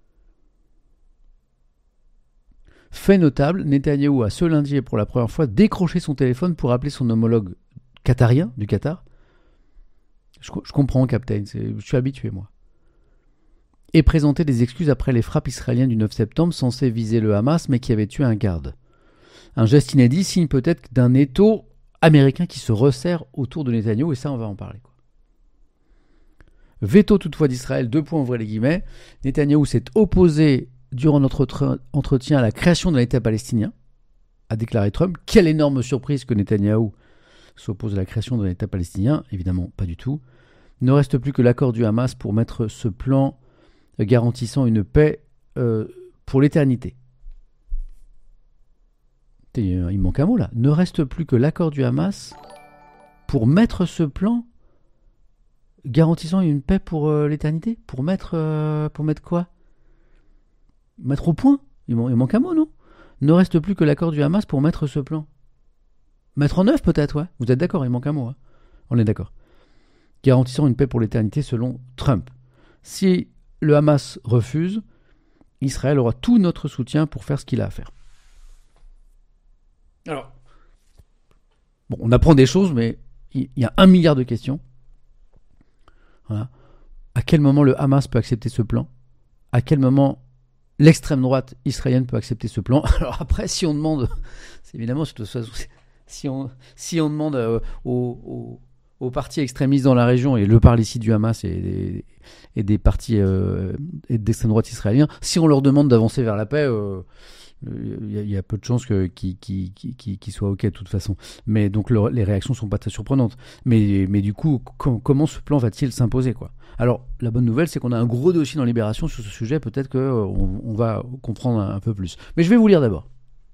Fait notable, Netanyahou a ce lundi et pour la première fois décroché son téléphone pour appeler son homologue qatarien du Qatar. Je comprends, Captain, je suis habitué, moi. Et présenter des excuses après les frappes israéliennes du 9 septembre censées viser le Hamas mais qui avaient tué un garde. Un geste inédit, signe peut-être d'un étau américain qui se resserre autour de Netanyahou, et ça, on va en parler. Veto toutefois d'Israël, 2 points, ouvrez les guillemets. Netanyahou s'est opposé durant notre entretien à la création d'un État palestinien, a déclaré Trump. Quelle énorme surprise que Netanyahou s'oppose à la création d'un État palestinien. Évidemment, pas du tout. Ne reste plus que l'accord du Hamas pour mettre ce plan garantissant une paix pour l'éternité. Il manque un mot là. Ne reste plus que l'accord du Hamas pour mettre ce plan garantissant une paix pour l'éternité. Pour mettre quoi? Mettre au point. Il manque un mot, non? Ne reste plus que l'accord du Hamas pour mettre ce plan. Mettre en œuvre peut-être, ouais. Vous êtes d'accord, il manque un mot. Hein. On est d'accord. Garantissant une paix pour l'éternité selon Trump. Si le Hamas refuse, Israël aura tout notre soutien pour faire ce qu'il a à faire. Alors, bon, on apprend des choses, mais il y a 1 milliard de questions. Voilà. À quel moment le Hamas peut accepter ce plan? À quel moment l'extrême droite israélienne peut accepter ce plan? Alors après, si on demande, c'est évidemment, si on demande aux partis extrémistes dans la région, et le parle ici du Hamas et des partis d'extrême droite israéliens, si on leur demande d'avancer vers la paix, il y a peu de chances qu'ils soient OK de toute façon. Mais donc les réactions sont pas très surprenantes. Mais du coup, comment ce plan va-t-il s'imposer, quoi? Alors, la bonne nouvelle, c'est qu'on a un gros dossier dans Libération sur ce sujet. Peut-être qu'on va comprendre un peu plus. Mais je vais vous lire d'abord.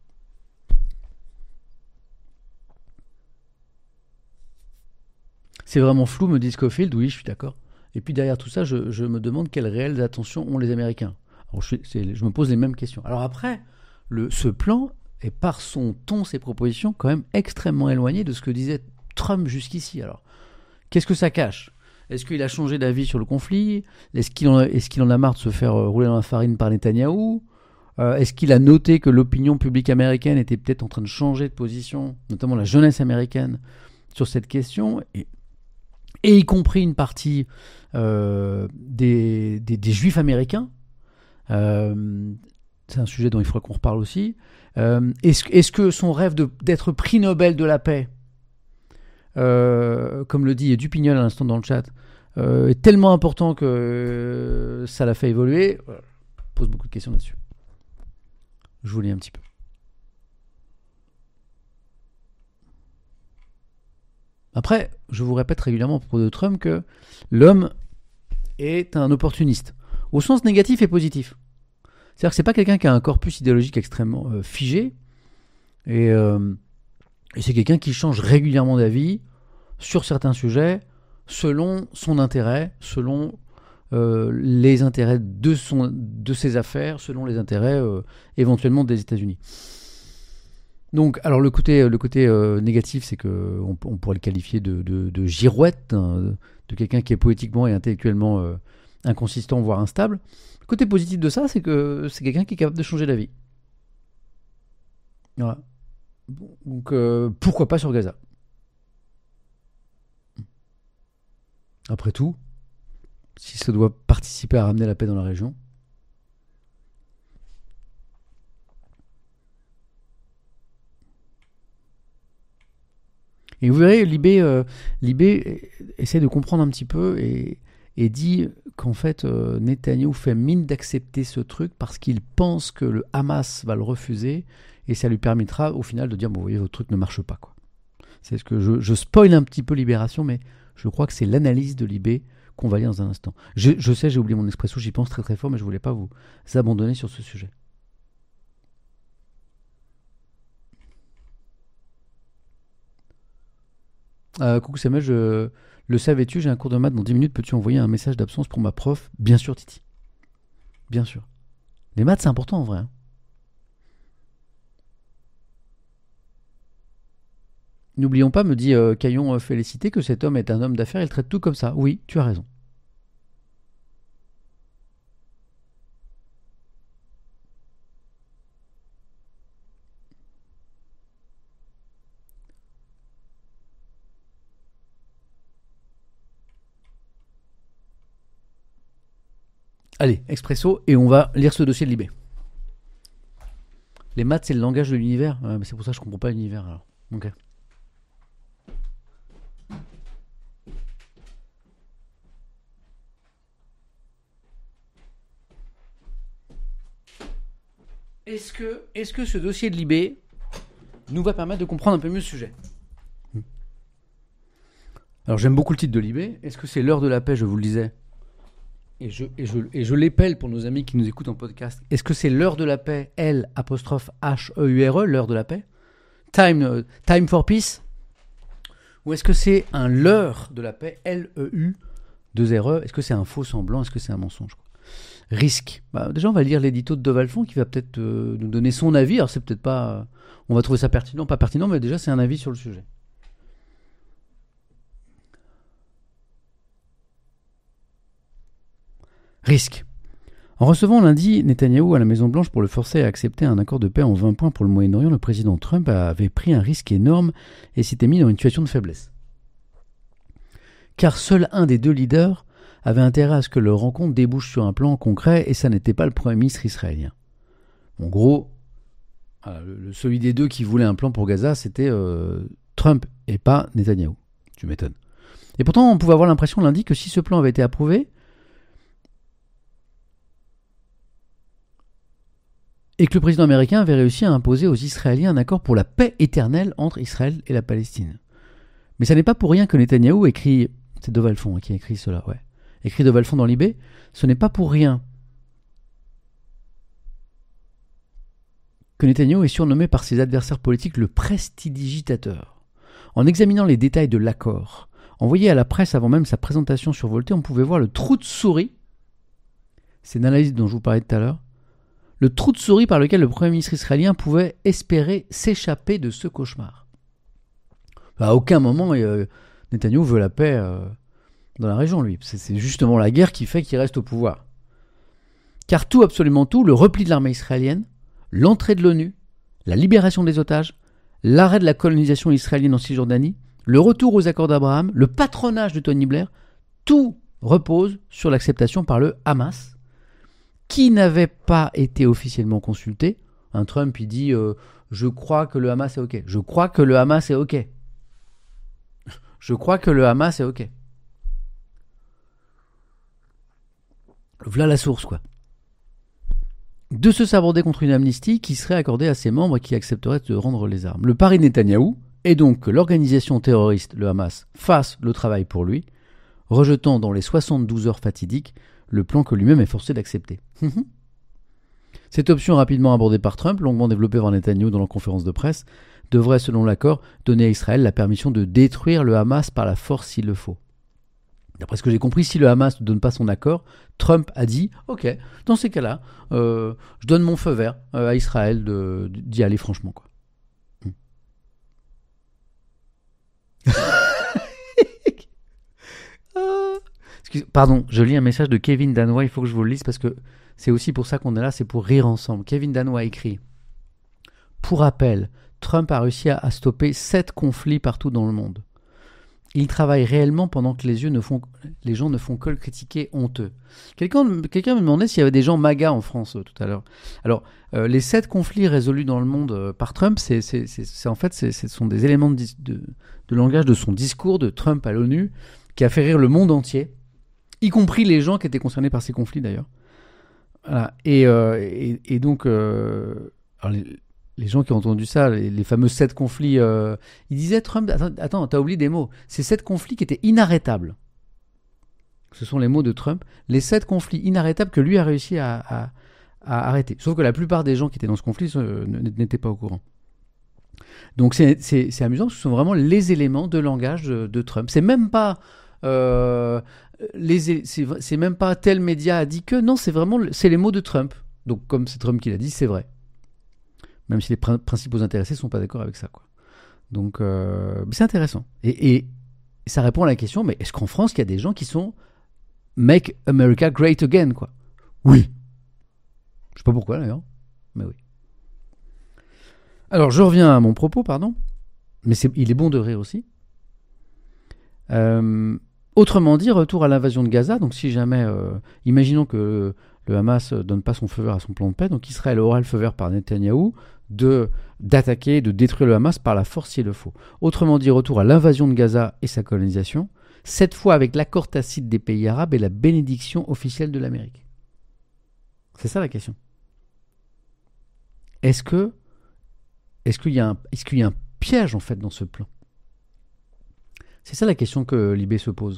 C'est vraiment flou, me dit Scofield. Oui, je suis d'accord. Et puis derrière tout ça, je me demande quelles réelles attentions ont les Américains. Alors, je me pose les mêmes questions. Alors après, ce plan est par son ton, ses propositions, quand même extrêmement éloigné de ce que disait Trump jusqu'ici. Alors, qu'est-ce que ça cache? Est-ce qu'il a changé d'avis sur le conflit? Est-ce qu'il en a marre de se faire rouler dans la farine par Netanyahou? Est-ce qu'il a noté que l'opinion publique américaine était peut-être en train de changer de position, notamment la jeunesse américaine, sur cette question, et y compris une partie des juifs américains? C'est un sujet dont il faudra qu'on reparle aussi. Est-ce que son rêve d'être prix Nobel de la paix, comme le dit Dupignol à l'instant dans le chat, est tellement important que ça l'a fait évoluer? Je pose beaucoup de questions là-dessus. Je vous lis un petit peu. Après, je vous répète régulièrement à propos de Trump que l'homme est un opportuniste, au sens négatif et positif. C'est-à-dire que c'est pas quelqu'un qui a un corpus idéologique extrêmement figé, et c'est quelqu'un qui change régulièrement d'avis sur certains sujets selon son intérêt, selon les intérêts de ses affaires, selon les intérêts éventuellement des États-Unis. Donc, alors le côté négatif, c'est que on pourrait le qualifier de girouette, hein, de quelqu'un qui est poétiquement et intellectuellement inconsistant, voire instable. Le côté positif de ça, c'est que c'est quelqu'un qui est capable de changer d'avis. Voilà. Donc, pourquoi pas sur Gaza? Après tout, si ça doit participer à ramener la paix dans la région. Et vous verrez, Libé essaie de comprendre un petit peu et dit qu'en fait, Netanyahou fait mine d'accepter ce truc parce qu'il pense que le Hamas va le refuser et ça lui permettra au final de dire bon, vous voyez, votre truc ne marche pas, quoi. C'est ce que je spoil un petit peu Libération, mais je crois que c'est l'analyse de Libé qu'on va lire dans un instant. Je sais, j'ai oublié mon expresso, j'y pense très très fort, mais je voulais pas vous abandonner sur ce sujet. Coucou Samuel, le savais-tu, j'ai un cours de maths dans 10 minutes, peux-tu envoyer un message d'absence pour ma prof? Bien sûr Titi, bien sûr. Les maths c'est important en vrai, hein. N'oublions pas, me dit Caillon Félicité, que cet homme est un homme d'affaires, il traite tout comme ça. Oui, tu as raison. Allez, expresso, et on va lire ce dossier de Libé. Les maths, c'est le langage de l'univers. Ouais, mais c'est pour ça que je comprends pas l'univers alors. Ok. Est-ce que ce dossier de Libé nous va permettre de comprendre un peu mieux ce sujet? Alors j'aime beaucoup le titre de Libé. Est-ce que c'est l'heure de la paix, je vous le disais? Et je l'épelle pour nos amis qui nous écoutent en podcast. Est-ce que c'est l'heure de la paix, L apostrophe H-E-U-R-E, l'heure de la paix? Time for peace? Ou est-ce que c'est un leurre de la paix, L-E-U, 2-R-E? Est-ce que c'est un faux semblant? Est-ce que c'est un mensonge? Risque. Déjà, on va lire l'édito de Dovalfond qui va peut-être nous donner son avis. Alors, c'est peut-être pas. On va trouver ça pertinent, pas pertinent, mais déjà, c'est un avis sur le sujet. Risque. En recevant lundi Netanyahou à la Maison-Blanche pour le forcer à accepter un accord de paix en 20 points pour le Moyen-Orient, le président Trump avait pris un risque énorme et s'était mis dans une situation de faiblesse. Car seul un des deux leaders avait intérêt à ce que leur rencontre débouche sur un plan concret, et ça n'était pas le Premier ministre israélien. En gros, celui des deux qui voulait un plan pour Gaza, c'était Trump et pas Netanyahou. Tu m'étonnes. Et pourtant, on pouvait avoir l'impression lundi que si ce plan avait été approuvé, et que le président américain avait réussi à imposer aux Israéliens un accord pour la paix éternelle entre Israël et la Palestine. Mais ça n'est pas pour rien que Netanyahou écrit... C'est Dovalfond qui a écrit cela, ouais. Écrit Dovalfond dans Libé. Ce n'est pas pour rien que Netanyahou est surnommé par ses adversaires politiques le prestidigitateur. En examinant les détails de l'accord, envoyé à la presse avant même sa présentation survoltée, on pouvait voir le trou de souris, c'est une analyse dont je vous parlais tout à l'heure, le trou de souris par lequel le Premier ministre israélien pouvait espérer s'échapper de ce cauchemar. À aucun moment, Netanyahou veut la paix dans la région, lui. C'est justement la guerre qui fait qu'il reste au pouvoir. Car tout, absolument tout, le repli de l'armée israélienne, l'entrée de l'ONU, la libération des otages, l'arrêt de la colonisation israélienne en Cisjordanie, le retour aux accords d'Abraham, le patronage de Tony Blair, tout repose sur l'acceptation par le Hamas, qui n'avait pas été officiellement consulté. Trump, il dit je crois que le Hamas est OK. Je crois que le Hamas est OK. Je crois que le Hamas est OK. Voilà la source, quoi. De se saborder contre une amnistie qui serait accordée à ses membres qui accepteraient de rendre les armes. Le pari de Netanyahou est donc que l'organisation terroriste, le Hamas, fasse le travail pour lui, rejetant dans les 72 heures fatidiques le plan que lui-même est forcé d'accepter. Cette option rapidement abordée par Trump, longuement développée par Netanyahou dans la conférence de presse, devrait, selon l'accord, donner à Israël la permission de détruire le Hamas par la force s'il le faut. D'après ce que j'ai compris, si le Hamas ne donne pas son accord, Trump a dit « Ok, dans ces cas-là, je donne mon feu vert à Israël d'y aller franchement. » quoi. Pardon, je lis un message de Kevin Danois, il faut que je vous le lise parce que c'est aussi pour ça qu'on est là, c'est pour rire ensemble. Kevin Danois écrit « Pour rappel, Trump a réussi à stopper 7 conflits partout dans le monde. Il travaille réellement pendant que les gens ne font que le critiquer honteux. Quelqu'un me demandait s'il y avait des gens MAGA en France tout à l'heure. Alors, les 7 conflits résolus dans le monde par Trump, ce sont des éléments de langage de son discours de Trump à l'ONU qui a fait rire le monde entier, y compris les gens qui étaient concernés par ces conflits d'ailleurs. Voilà. Et donc, alors les gens qui ont entendu ça, les fameux 7 conflits, ils disaient Trump, attends, t'as oublié des mots. Ces 7 conflits qui étaient inarrêtables. Ce sont les mots de Trump. Les 7 conflits inarrêtables que lui a réussi à arrêter. Sauf que la plupart des gens qui étaient dans ce conflit n'étaient pas au courant. Donc c'est amusant, parce que ce sont vraiment les éléments de langage de Trump. C'est même pas... c'est même pas tel média a dit que... Non, c'est les mots de Trump. Donc comme c'est Trump qui l'a dit, c'est vrai. Même si les principaux intéressés ne sont pas d'accord avec ça, quoi. Donc, c'est intéressant. Et ça répond à la question, mais est-ce qu'en France, il y a des gens qui sont Make America Great Again, quoi? Oui. Je sais pas pourquoi, d'ailleurs, mais oui. Alors, je reviens à mon propos, pardon. Mais il est bon de rire aussi. Autrement dit, retour à l'invasion de Gaza. Donc, si jamais... imaginons que le Hamas ne donne pas son feu vert à son plan de paix, donc Israël aura le feu vert par Netanyahou d'attaquer, de détruire le Hamas par la force s'il le faut. Autrement dit, retour à l'invasion de Gaza et sa colonisation, cette fois avec l'accord tacite des pays arabes et la bénédiction officielle de l'Amérique. C'est ça la question. Est-ce qu'il y a un piège en fait dans ce plan? C'est ça la question que Libé se pose.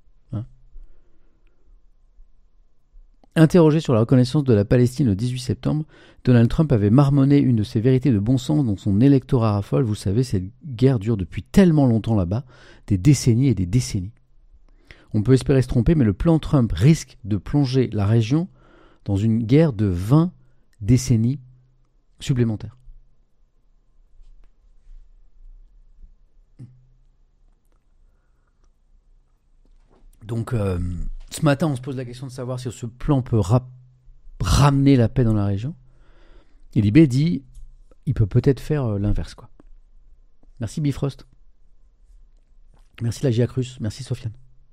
Interrogé sur la reconnaissance de la Palestine le 18 septembre, Donald Trump avait marmonné une de ses vérités de bon sens dont son électorat raffole. Vous savez, cette guerre dure depuis tellement longtemps là-bas, des décennies et des décennies. On peut espérer se tromper, mais le plan Trump risque de plonger la région dans une guerre de 20 décennies supplémentaires. Donc... ce matin, on se pose la question de savoir si ce plan peut ramener la paix dans la région. Et Libé dit, il peut peut-être faire l'inverse, quoi. Merci Bifrost. Merci la Giacrus. Merci Sofiane.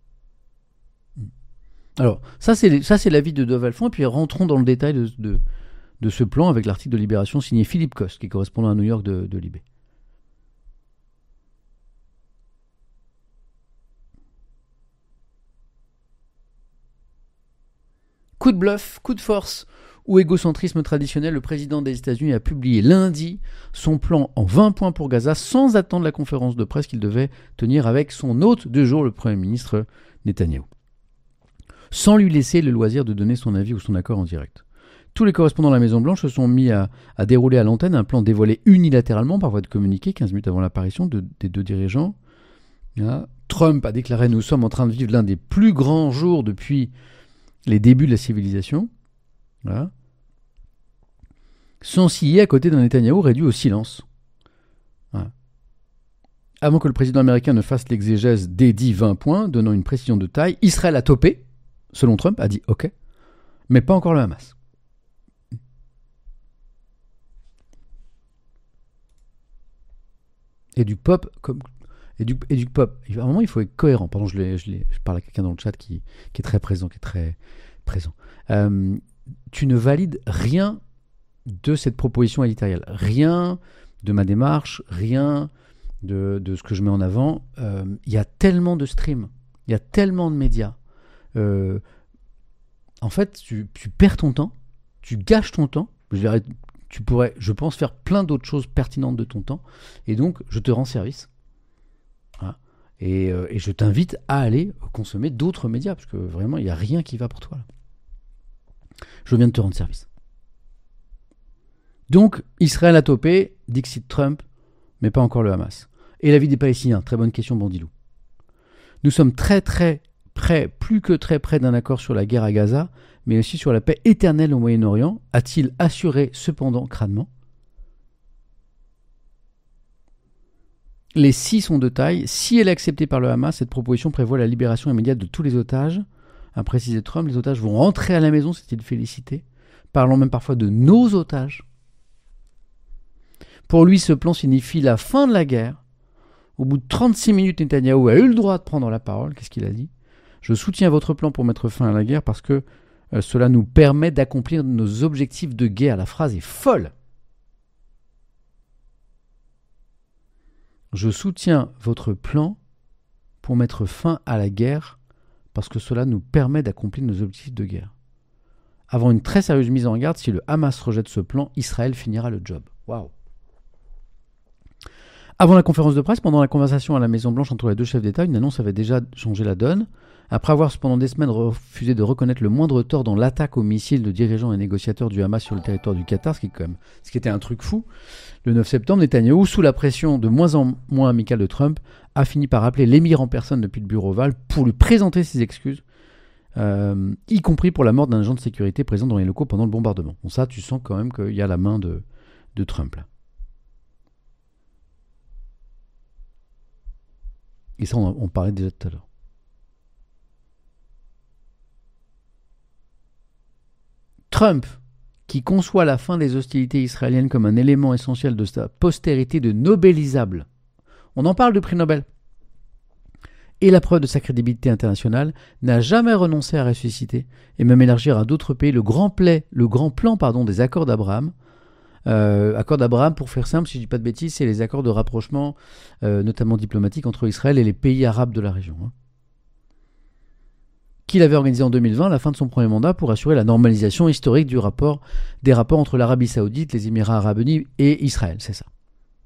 Alors, ça c'est l'avis de Dov Alphon, et puis rentrons dans le détail de ce plan avec l'article de Libération signé Philippe Coste, qui est correspondant à New York de Libé. Coup de bluff, coup de force ou égocentrisme traditionnel, le président des États-Unis a publié lundi son plan en 20 points pour Gaza sans attendre la conférence de presse qu'il devait tenir avec son hôte de jour, le Premier ministre Netanyahou, sans lui laisser le loisir de donner son avis ou son accord en direct. Tous les correspondants de la Maison-Blanche se sont mis à dérouler à l'antenne un plan dévoilé unilatéralement par voie de communiqué 15 minutes avant l'apparition des 2 dirigeants. Là, Trump a déclaré « Nous sommes en train de vivre l'un des plus grands jours depuis les débuts de la civilisation ». Voilà. Son scier à côté d'un Netanyahou réduit au silence. Voilà. Avant que le président américain ne fasse l'exégèse des dits 20 points, donnant une précision de taille, Israël a topé, selon Trump, a dit « OK », mais pas encore le Hamas. Et du pop, et du pop. À un moment, il faut être cohérent. Pardon, je parle à quelqu'un dans le chat qui est très présent, tu ne valides rien de cette proposition éditoriale. Rien de ma démarche, rien de ce que je mets en avant. Il y a tellement de streams, il y a tellement de médias. En fait, tu perds ton temps, tu gâches ton temps. Tu pourrais, je pense, faire plein d'autres choses pertinentes de ton temps. Et donc, je te rends service. Voilà. Et je t'invite à aller consommer d'autres médias, parce que vraiment, il n'y a rien qui va pour toi, là. Je viens de te rendre service. Donc, Israël a topé, dixit Trump, mais pas encore le Hamas. Et la vie des Palestiniens? Très bonne question, Bandilou. Nous sommes très très près, plus que très près d'un accord sur la guerre à Gaza, mais aussi sur la paix éternelle au Moyen-Orient, a-t-il assuré cependant crânement. Les 6 sont de taille. Si elle est acceptée par le Hamas, cette proposition prévoit la libération immédiate de tous les otages. A précisé Trump, les otages vont rentrer à la maison, c'est-il félicité, parlant même parfois de nos otages. Pour lui, ce plan signifie la fin de la guerre, Au bout de 36 minutes, Netanyahou a eu le droit de prendre la parole. Qu'est-ce qu'il a dit ? Je soutiens votre plan pour mettre fin à la guerre parce que cela nous permet d'accomplir nos objectifs de guerre. La phrase est folle. Je soutiens votre plan pour mettre fin à la guerre parce que cela nous permet d'accomplir nos objectifs de guerre. Avant une très sérieuse mise en garde, si le Hamas rejette ce plan, Israël finira le job. Waouh. Avant la conférence de presse, pendant la conversation à la Maison-Blanche entre les deux chefs d'État, une annonce avait déjà changé la donne. Après avoir pendant des semaines refusé de reconnaître le moindre tort dans l'attaque aux missiles de dirigeants et négociateurs du Hamas sur le territoire du Qatar, ce qui était un truc fou, le 9 septembre, Netanyahou, sous la pression de moins en moins amicale de Trump, a fini par appeler l'émir en personne depuis le bureau ovale pour lui présenter ses excuses, y compris pour la mort d'un agent de sécurité présent dans les locaux pendant le bombardement. Bon, ça, tu sens quand même qu'il y a la main de Trump là. Et ça, on parlait déjà tout à l'heure. Trump, qui conçoit la fin des hostilités israéliennes comme un élément essentiel de sa postérité de nobélisable. On en parle du prix Nobel. Et la preuve de sa crédibilité internationale, n'a jamais renoncé à ressusciter et même élargir à d'autres pays le grand plan des accords d'Abraham. Accords d'Abraham, pour faire simple, si je ne dis pas de bêtises, c'est les accords de rapprochement, notamment diplomatiques, entre Israël et les pays arabes de la région. Qu'il avait organisé en 2020, à la fin de son premier mandat, pour assurer la normalisation historique des rapports entre l'Arabie Saoudite, les Émirats Arabes Unis et Israël, c'est ça.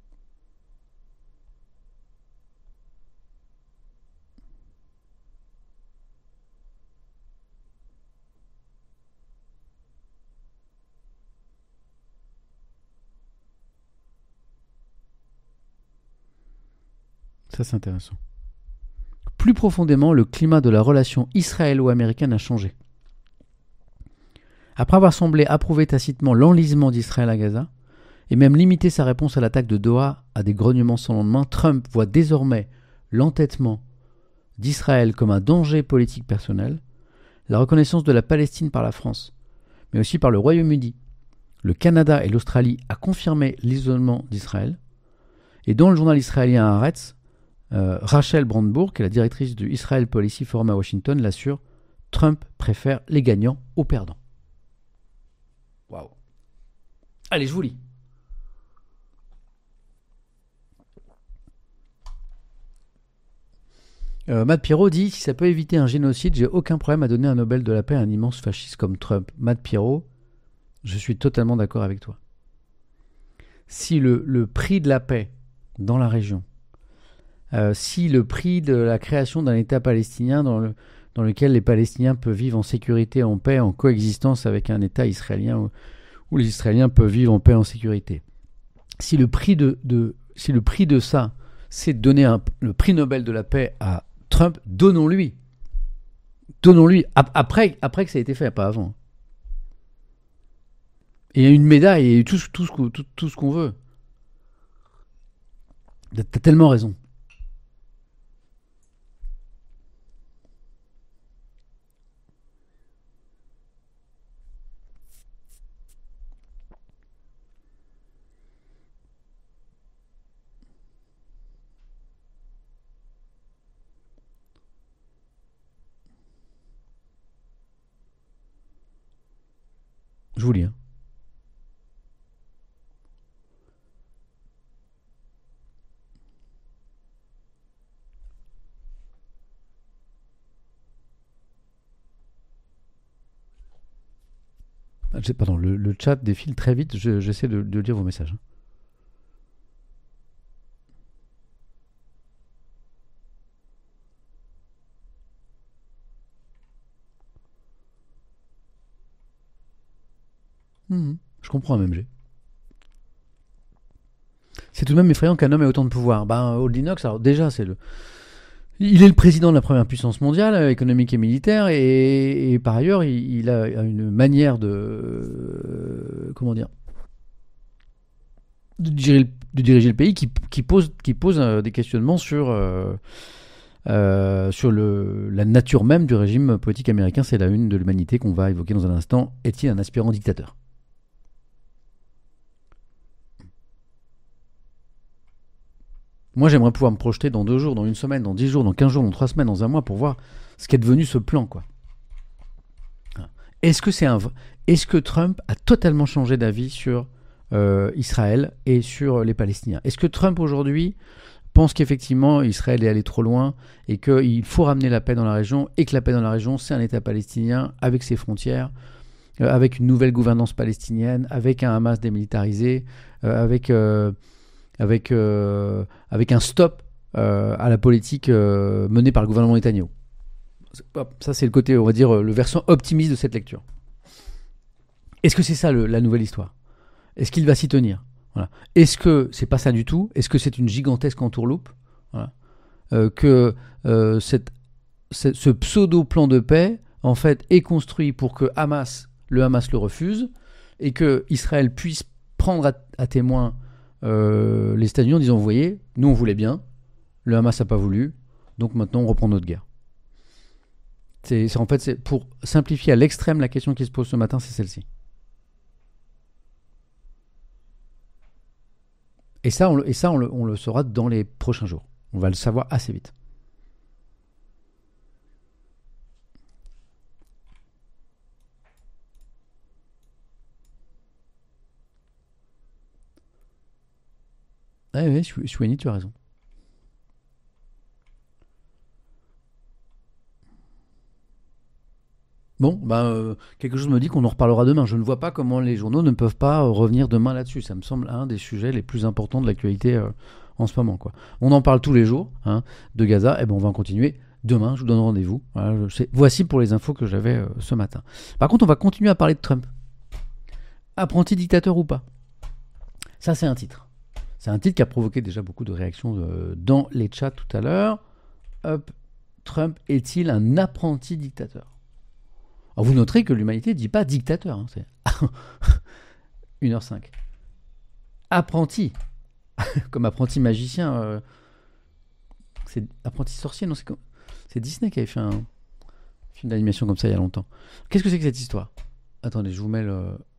Ça, c'est intéressant. Plus profondément, le climat de la relation israélo-américaine a changé. Après avoir semblé approuver tacitement l'enlisement d'Israël à Gaza, et même limiter sa réponse à l'attaque de Doha à des grognements sans lendemain, Trump voit désormais l'entêtement d'Israël comme un danger politique personnel, la reconnaissance de la Palestine par la France, mais aussi par le Royaume-Uni, le Canada et l'Australie a confirmé l'isolement d'Israël, et dans le journal israélien Haaretz, Rachel Brandebourg, qui est la directrice du Israel Policy Forum à Washington, l'assure, Trump préfère les gagnants aux perdants. Waouh. Allez, je vous lis. Matt Pirot dit, si ça peut éviter un génocide, j'ai aucun problème à donner un Nobel de la paix à un immense fasciste comme Trump. Matt Pirot, je suis totalement d'accord avec toi. Si le prix de la paix dans la région, si le prix de la création d'un État palestinien dans lequel les Palestiniens peuvent vivre en sécurité, en paix, en coexistence avec un État israélien où les Israéliens peuvent vivre en paix, en sécurité. Si le prix de ça, c'est de donner le prix Nobel de la paix à Trump, donnons-lui. Après que ça a été fait, pas avant. Et il y a une médaille et tout ce qu'on veut. T'as tellement raison. Je vous lis. Pardon, le chat défile très vite. J'essaie de lire vos messages. Je comprends un MG. C'est tout de même effrayant qu'un homme ait autant de pouvoir. Old Linux, alors déjà, il est le président de la première puissance mondiale, économique et militaire, et par ailleurs, il a une manière de diriger le pays qui pose des questionnements sur la nature même du régime politique américain. C'est la une de l'Humanité qu'on va évoquer dans un instant. Est-il un aspirant dictateur ? Moi, j'aimerais pouvoir me projeter dans 2 jours, dans 1 semaine, dans 10 jours, dans 15 jours, dans 3 semaines, dans 1 mois, pour voir ce qu'est devenu ce plan, quoi. Est-ce que Trump a totalement changé d'avis sur Israël et sur les Palestiniens? Est-ce que Trump, aujourd'hui, pense qu'effectivement, Israël est allé trop loin et qu'il faut ramener la paix dans la région et que la paix dans la région, c'est un État palestinien avec ses frontières, avec une nouvelle gouvernance palestinienne, avec un Hamas démilitarisé, avec un stop à la politique menée par le gouvernement Netanyahou. Ça, c'est le côté, on va dire, le versant optimiste de cette lecture. Est-ce que c'est ça la nouvelle histoire? Est-ce qu'il va s'y tenir? Voilà. Est-ce que c'est pas ça du tout? Est-ce que c'est une gigantesque entourloupe? Voilà. Que ce pseudo-plan de paix, en fait, est construit pour que le Hamas le refuse et que Israël puisse prendre à témoin les États-Unis en disant, vous voyez, nous on voulait bien, le Hamas n'a pas voulu, donc maintenant on reprend notre guerre. En fait, c'est pour simplifier à l'extrême la question qui se pose ce matin, c'est celle-ci. Et ça, on le saura dans les prochains jours. On va le savoir assez vite. Oui, Chouini, tu as raison. Bon, quelque chose me dit qu'on en reparlera demain. Je ne vois pas comment les journaux ne peuvent pas revenir demain là-dessus. Ça me semble un des sujets les plus importants de l'actualité en ce moment, quoi. On en parle tous les jours de Gaza. Et ben on va en continuer demain. Je vous donne rendez-vous. Voilà, voici pour les infos que j'avais ce matin. Par contre, on va continuer à parler de Trump. Apprenti dictateur ou pas? Ça, c'est un titre. C'est un titre qui a provoqué déjà beaucoup de réactions dans les chats tout à l'heure. Hop, Trump est-il un apprenti dictateur? Alors vous noterez que l'humanité ne dit pas dictateur. C'est 1h05. Apprenti. Comme apprenti magicien. C'est apprenti sorcier. Non, c'est Disney qui avait fait un film d'animation comme ça il y a longtemps. Qu'est-ce que c'est que cette histoire? Attendez, je vous mets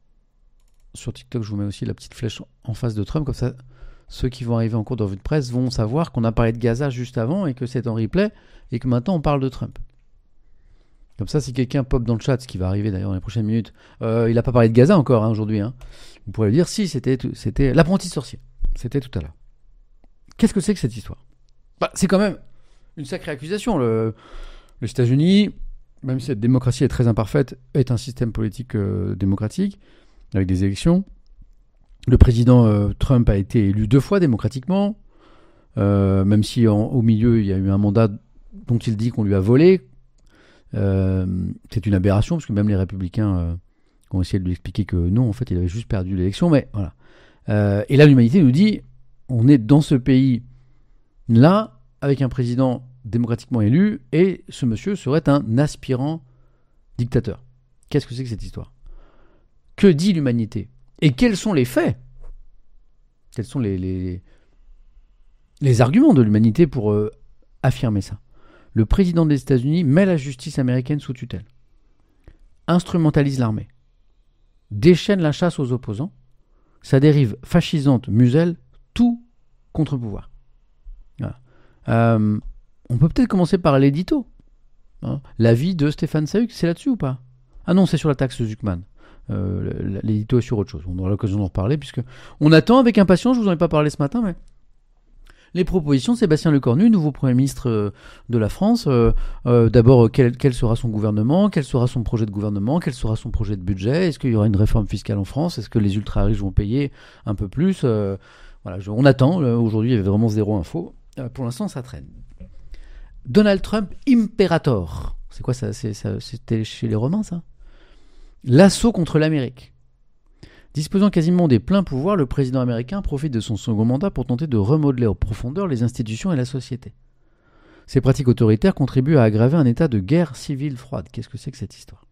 sur TikTok, je vous mets aussi la petite flèche en face de Trump. Comme ça, ceux qui vont arriver en cours de revue de presse vont savoir qu'on a parlé de Gaza juste avant et que c'est en replay et que maintenant on parle de Trump. Comme ça, si quelqu'un pop dans le chat, ce qui va arriver d'ailleurs dans les prochaines minutes, il n'a pas parlé de Gaza encore aujourd'hui. Vous pourrez lui dire, si, c'était l'apprenti sorcier. C'était tout à l'heure. Qu'est-ce que c'est que cette histoire? C'est quand même une sacrée accusation. Les États-Unis, même si cette démocratie est très imparfaite, est un système politique démocratique, avec des élections. Le président Trump a été élu 2 fois démocratiquement, même si au milieu, il y a eu un mandat dont il dit qu'on lui a volé. C'est une aberration parce que même les républicains ont essayé de lui expliquer que non, en fait il avait juste perdu l'élection, mais voilà. Et là l'humanité nous dit on est dans ce pays là avec un président démocratiquement élu et ce monsieur serait un aspirant dictateur. Qu'est-ce que c'est que cette histoire? Que dit l'humanité? Et quels sont les faits? Quels sont les arguments de l'humanité pour affirmer ça? Le président des États-Unis met la justice américaine sous tutelle, instrumentalise l'armée, déchaîne la chasse aux opposants, sa dérive fascisante muselle tout contre-pouvoir. Voilà. On peut peut-être commencer par l'édito. L'avis de Stéphane Sahuc, c'est là-dessus ou pas? Ah non, c'est sur la taxe Zuckman. L'édito est sur autre chose. On aura l'occasion d'en reparler, puisque on attend avec impatience, je vous en ai pas parlé ce matin, mais les propositions de Sébastien Lecornu, nouveau Premier ministre de la France. D'abord, quel sera son gouvernement? Quel sera son projet de gouvernement? Quel sera son projet de budget? Est-ce qu'il y aura une réforme fiscale en France? Est-ce que les ultra-riches vont payer un peu plus? Voilà, on attend. Aujourd'hui, il y avait vraiment zéro info. Pour l'instant, ça traîne. Donald Trump, imperator. C'est quoi ça? C'était chez les Romains, ça? L'assaut contre l'Amérique. Disposant quasiment des pleins pouvoirs, le président américain profite de son second mandat pour tenter de remodeler en profondeur les institutions et la société. Ces pratiques autoritaires contribuent à aggraver un état de guerre civile froide. Qu'est-ce que c'est que cette histoire?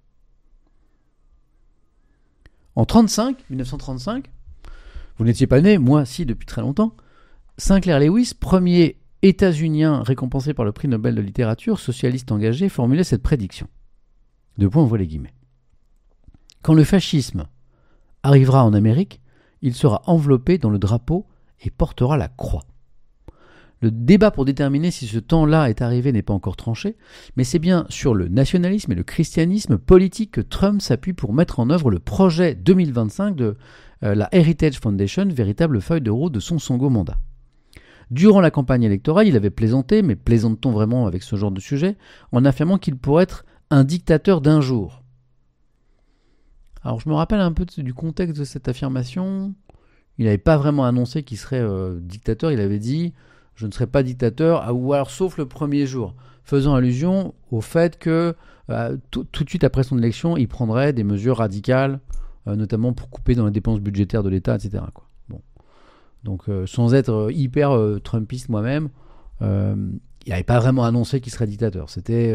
En 1935, vous n'étiez pas né, moi si depuis très longtemps, Sinclair Lewis, premier États-Unien récompensé par le prix Nobel de littérature, socialiste engagé, formulait cette prédiction. Ouvrez les guillemets. Quand le fascisme arrivera en Amérique, il sera enveloppé dans le drapeau et portera la croix. Le débat pour déterminer si ce temps-là est arrivé n'est pas encore tranché, mais c'est bien sur le nationalisme et le christianisme politique que Trump s'appuie pour mettre en œuvre le projet 2025 de la Heritage Foundation, véritable feuille de route de son second mandat. Durant la campagne électorale, il avait plaisanté, mais plaisante-t-on vraiment avec ce genre de sujet, en affirmant qu'il pourrait être un dictateur d'un jour. Alors je me rappelle un peu du contexte de cette affirmation. Il n'avait pas vraiment annoncé qu'il serait dictateur, il avait dit « je ne serai pas dictateur, ou alors sauf le premier jour », faisant allusion au fait que tout de suite après son élection, il prendrait des mesures radicales, notamment pour couper dans les dépenses budgétaires de l'État, etc. quoi. Bon. Donc sans être hyper trumpiste moi-même, il n'avait pas vraiment annoncé qu'il serait dictateur. C'était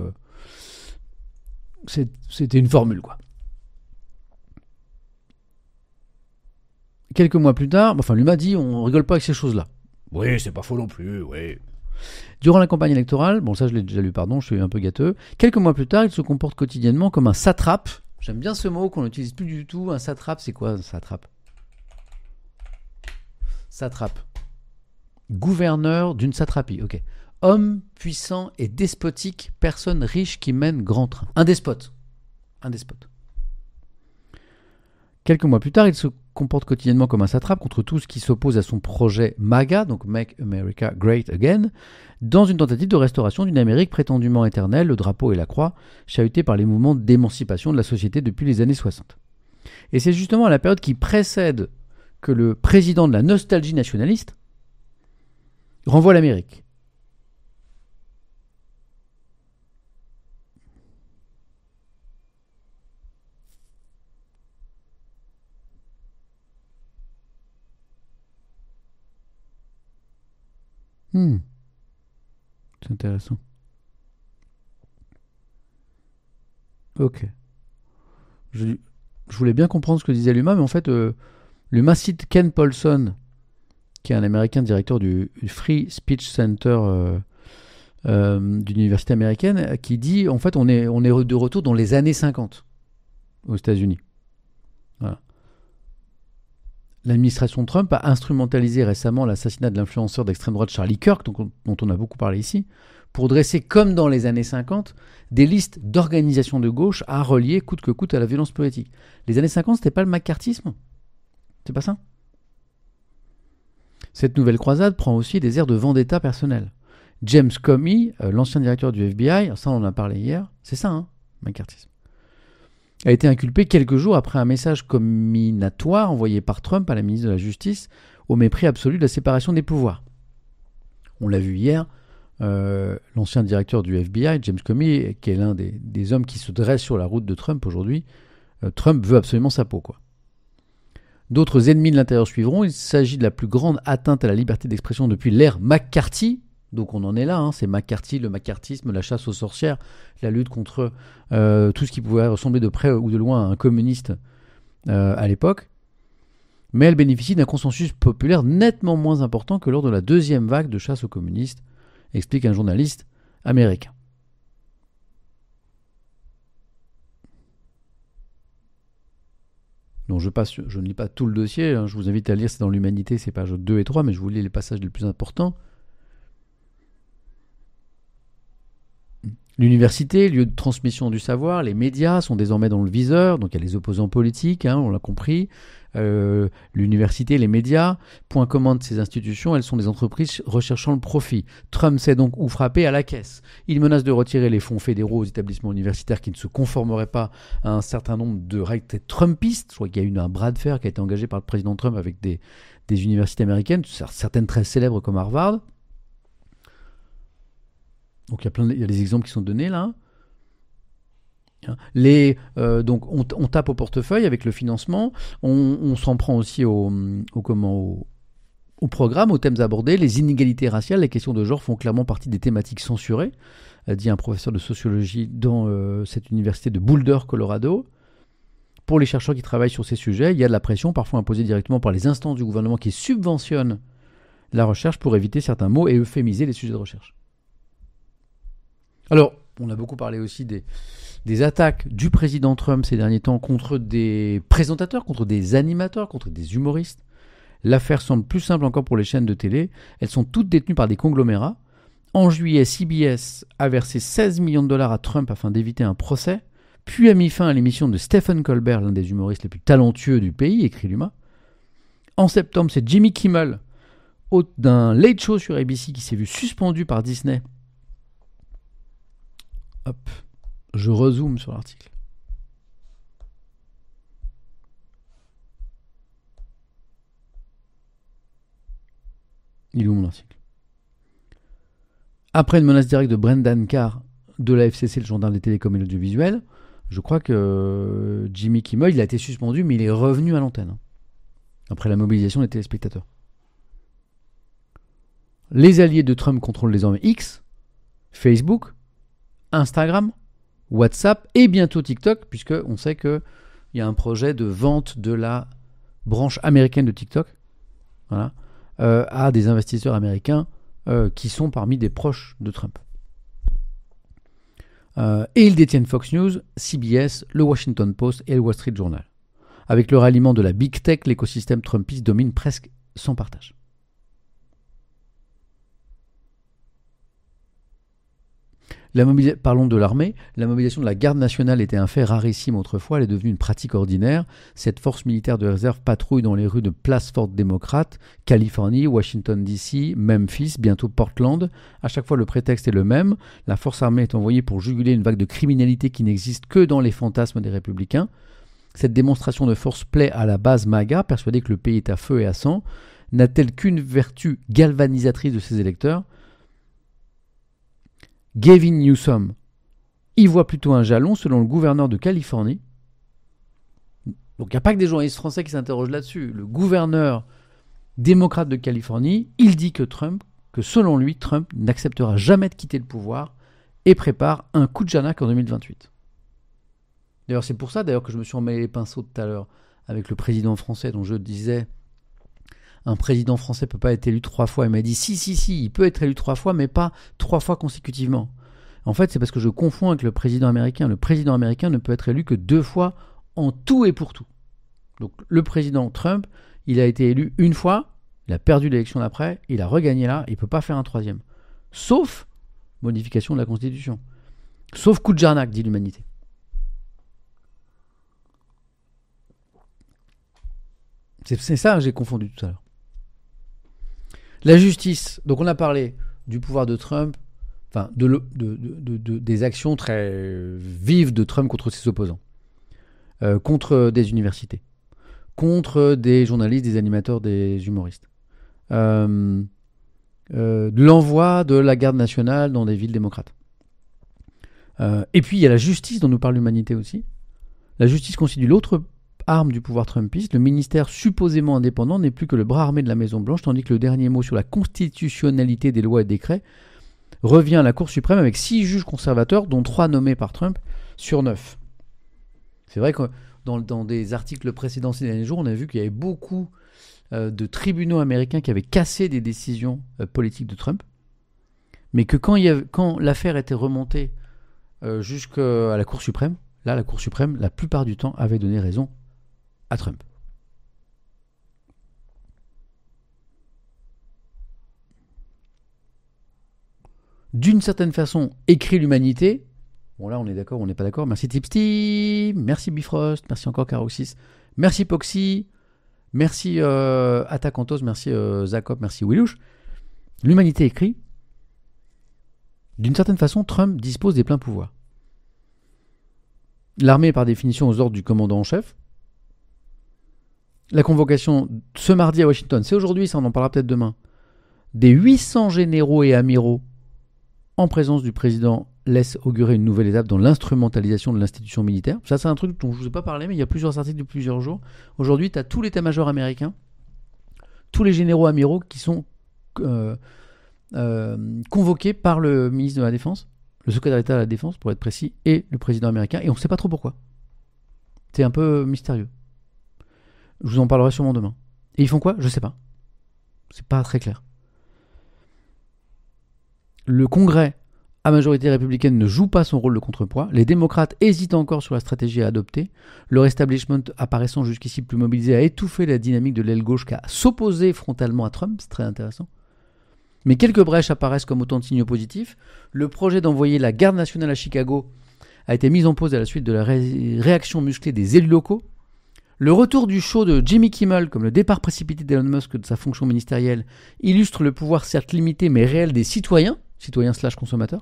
une formule, quoi. Quelques mois plus tard, lui m'a dit, on rigole pas avec ces choses-là. Oui, c'est pas faux non plus, oui. Durant la campagne électorale, ça je l'ai déjà lu, pardon, je suis un peu gâteux. Quelques mois plus tard, il se comporte quotidiennement comme un satrape. J'aime bien ce mot qu'on n'utilise plus du tout. Un satrape, c'est quoi un satrape ? Satrape. Gouverneur d'une satrapie, ok. Homme puissant et despotique, personne riche qui mène grand train. Un despote. Quelques mois plus tard, il se comporte quotidiennement comme un satrape contre tout ce qui s'oppose à son projet MAGA, donc Make America Great Again, dans une tentative de restauration d'une Amérique prétendument éternelle, le drapeau et la croix, chahutés par les mouvements d'émancipation de la société depuis les années 60. Et c'est justement à la période qui précède que le président de la nostalgie nationaliste renvoie l'Amérique. C'est intéressant. Ok. Je voulais bien comprendre ce que disait Luma, mais en fait, Luma cite Ken Paulson, qui est un Américain directeur du Free Speech Center d'une université américaine, qui dit, en fait, on est de retour dans les années 50 aux États-Unis. Voilà. L'administration Trump a instrumentalisé récemment l'assassinat de l'influenceur d'extrême droite Charlie Kirk, dont on a beaucoup parlé ici, pour dresser, comme dans les années 50, des listes d'organisations de gauche à relier coûte que coûte à la violence politique. Les années 50, c'était pas le macartisme ? C'est pas ça ? Cette nouvelle croisade prend aussi des airs de vendetta personnelle. James Comey, l'ancien directeur du FBI, ça on en a parlé hier, c'est ça, macartisme, a été inculpé quelques jours après un message comminatoire envoyé par Trump à la ministre de la Justice au mépris absolu de la séparation des pouvoirs. On l'a vu hier, l'ancien directeur du FBI, James Comey, qui est l'un des hommes qui se dressent sur la route de Trump aujourd'hui, Trump veut absolument sa peau, quoi. D'autres ennemis de l'intérieur suivront. Il s'agit de la plus grande atteinte à la liberté d'expression depuis l'ère McCarthy. Donc on en est là, c'est McCarthy, le macartisme, la chasse aux sorcières, la lutte contre tout ce qui pouvait ressembler de près ou de loin à un communiste à l'époque. Mais elle bénéficie d'un consensus populaire nettement moins important que lors de la deuxième vague de chasse aux communistes, explique un journaliste américain. Donc je ne lis pas tout le dossier, je vous invite à lire, c'est dans l'Humanité, c'est pages 2 et 3, mais je vous lis les passages les plus importants. L'université, lieu de transmission du savoir, les médias sont désormais dans le viseur, donc il y a les opposants politiques, on l'a compris. L'université, les médias, point commun de ces institutions, elles sont des entreprises recherchant le profit. Trump sait donc où frapper à la caisse. Il menace de retirer les fonds fédéraux aux établissements universitaires qui ne se conformeraient pas à un certain nombre de règles trumpistes. Je crois qu'il y a eu un bras de fer qui a été engagé par le président Trump avec des universités américaines, certaines très célèbres comme Harvard. Donc il y a des exemples qui sont donnés là. Donc on tape au portefeuille avec le financement, on s'en prend aussi au programme, aux thèmes abordés. Les inégalités raciales, les questions de genre font clairement partie des thématiques censurées, dit un professeur de sociologie dans cette université de Boulder, Colorado. Pour les chercheurs qui travaillent sur ces sujets, il y a de la pression, parfois imposée directement par les instances du gouvernement qui subventionnent la recherche pour éviter certains mots et euphémiser les sujets de recherche. Alors, on a beaucoup parlé aussi des attaques du président Trump ces derniers temps contre des présentateurs, contre des animateurs, contre des humoristes. L'affaire semble plus simple encore pour les chaînes de télé. Elles sont toutes détenues par des conglomérats. En juillet, CBS a versé 16 millions de dollars à Trump afin d'éviter un procès, puis a mis fin à l'émission de Stephen Colbert, l'un des humoristes les plus talentueux du pays, écrit l'UMA. En septembre, c'est Jimmy Kimmel, hôte d'un late show sur ABC, qui s'est vu suspendu par Disney. Hop, je rezoome sur l'article. Il est où mon article ? Après une menace directe de Brendan Carr de la FCC, le gendarme des télécoms et l'audiovisuel, je crois que Jimmy Kimmel, il a été suspendu, mais il est revenu à l'antenne. Après la mobilisation des téléspectateurs. Les alliés de Trump contrôlent désormais X, Facebook, Instagram, WhatsApp et bientôt TikTok, puisqu'on sait qu'il y a un projet de vente de la branche américaine de TikTok, voilà, à des investisseurs américains qui sont parmi des proches de Trump. Et ils détiennent Fox News, CBS, le Washington Post et le Wall Street Journal. Avec le ralliement de la Big Tech, l'écosystème trumpiste domine presque sans partage. Parlons de l'armée. La mobilisation de la garde nationale était un fait rarissime autrefois. Elle est devenue une pratique ordinaire. Cette force militaire de réserve patrouille dans les rues de places fortes démocrates, Californie, Washington DC, Memphis, bientôt Portland. À chaque fois, le prétexte est le même. La force armée est envoyée pour juguler une vague de criminalité qui n'existe que dans les fantasmes des républicains. Cette démonstration de force plaît à la base MAGA, persuadée que le pays est à feu et à sang. N'a-t-elle qu'une vertu galvanisatrice de ses électeurs ? Gavin Newsom y voit plutôt un jalon, selon le gouverneur de Californie. Donc il n'y a pas que des journalistes français qui s'interrogent là-dessus. Le gouverneur démocrate de Californie, il dit que selon lui, Trump n'acceptera jamais de quitter le pouvoir et prépare un coup de Janak en 2028. D'ailleurs, c'est pour ça que je me suis emmêlé les pinceaux tout à l'heure avec le président français, dont je disais un président français ne peut pas être élu 3 fois. Il m'a dit si, il peut être élu 3 fois, mais pas 3 fois consécutivement. En fait, c'est parce que je confonds avec le président américain. Le président américain ne peut être élu que 2 fois en tout et pour tout. Donc le président Trump, il a été élu une fois, il a perdu l'élection d'après, il a regagné là, il ne peut pas faire un 3e. Sauf modification de la Constitution. Sauf coup de Jarnac, dit l'humanité. C'est ça que j'ai confondu tout à l'heure. La justice, donc on a parlé du pouvoir de Trump, enfin des actions très vives de Trump contre ses opposants, contre des universités, contre des journalistes, des animateurs, des humoristes, de l'envoi de la garde nationale dans des villes démocrates. Et puis il y a la justice dont nous parle l'humanité aussi. La justice constitue l'autre arme du pouvoir trumpiste. Le ministère supposément indépendant n'est plus que le bras armé de la Maison-Blanche, tandis que le dernier mot sur la constitutionnalité des lois et décrets revient à la Cour suprême avec 6 juges conservateurs, dont 3 nommés par Trump sur 9. C'est vrai que dans des articles précédents ces derniers jours, on a vu qu'il y avait beaucoup de tribunaux américains qui avaient cassé des décisions politiques de Trump, mais que quand l'affaire était remontée jusqu'à la Cour suprême, là, la Cour suprême, la plupart du temps, avait donné raison à Trump. D'une certaine façon, écrit l'humanité. Bon là, on est d'accord, on n'est pas d'accord. Merci Tipsty, merci Bifrost, merci encore Caro6, merci Poxy, merci Attacantos, merci Zakop, merci Willouch. L'humanité écrit. D'une certaine façon, Trump dispose des pleins pouvoirs. L'armée est par définition aux ordres du commandant en chef. La convocation ce mardi à Washington, c'est aujourd'hui, ça on en parlera peut-être demain, des 800 généraux et amiraux en présence du président laisse augurer une nouvelle étape dans l'instrumentalisation de l'institution militaire. Ça, c'est un truc dont je ne vous ai pas parlé, mais il y a plusieurs articles de plusieurs jours. Aujourd'hui, tu as tout l'état-major américain, tous les généraux amiraux qui sont convoqués par le ministre de la Défense, le secrétaire d'État à la Défense, pour être précis, et le président américain, et on ne sait pas trop pourquoi. C'est un peu mystérieux. Je vous en parlerai sûrement demain. Et ils font quoi ? Je ne sais pas. C'est pas très clair. Le Congrès à majorité républicaine ne joue pas son rôle de contrepoids. Les démocrates hésitent encore sur la stratégie à adopter. Leur establishment apparaissant jusqu'ici plus mobilisé a étouffé la dynamique de l'aile gauche qu'à s'opposer frontalement à Trump. C'est très intéressant. Mais quelques brèches apparaissent comme autant de signes positifs. Le projet d'envoyer la garde nationale à Chicago a été mis en pause à la suite de la réaction musclée des élus locaux. Le retour du show de Jimmy Kimmel, comme le départ précipité d'Elon Musk de sa fonction ministérielle, illustre le pouvoir certes limité mais réel des citoyens / consommateurs.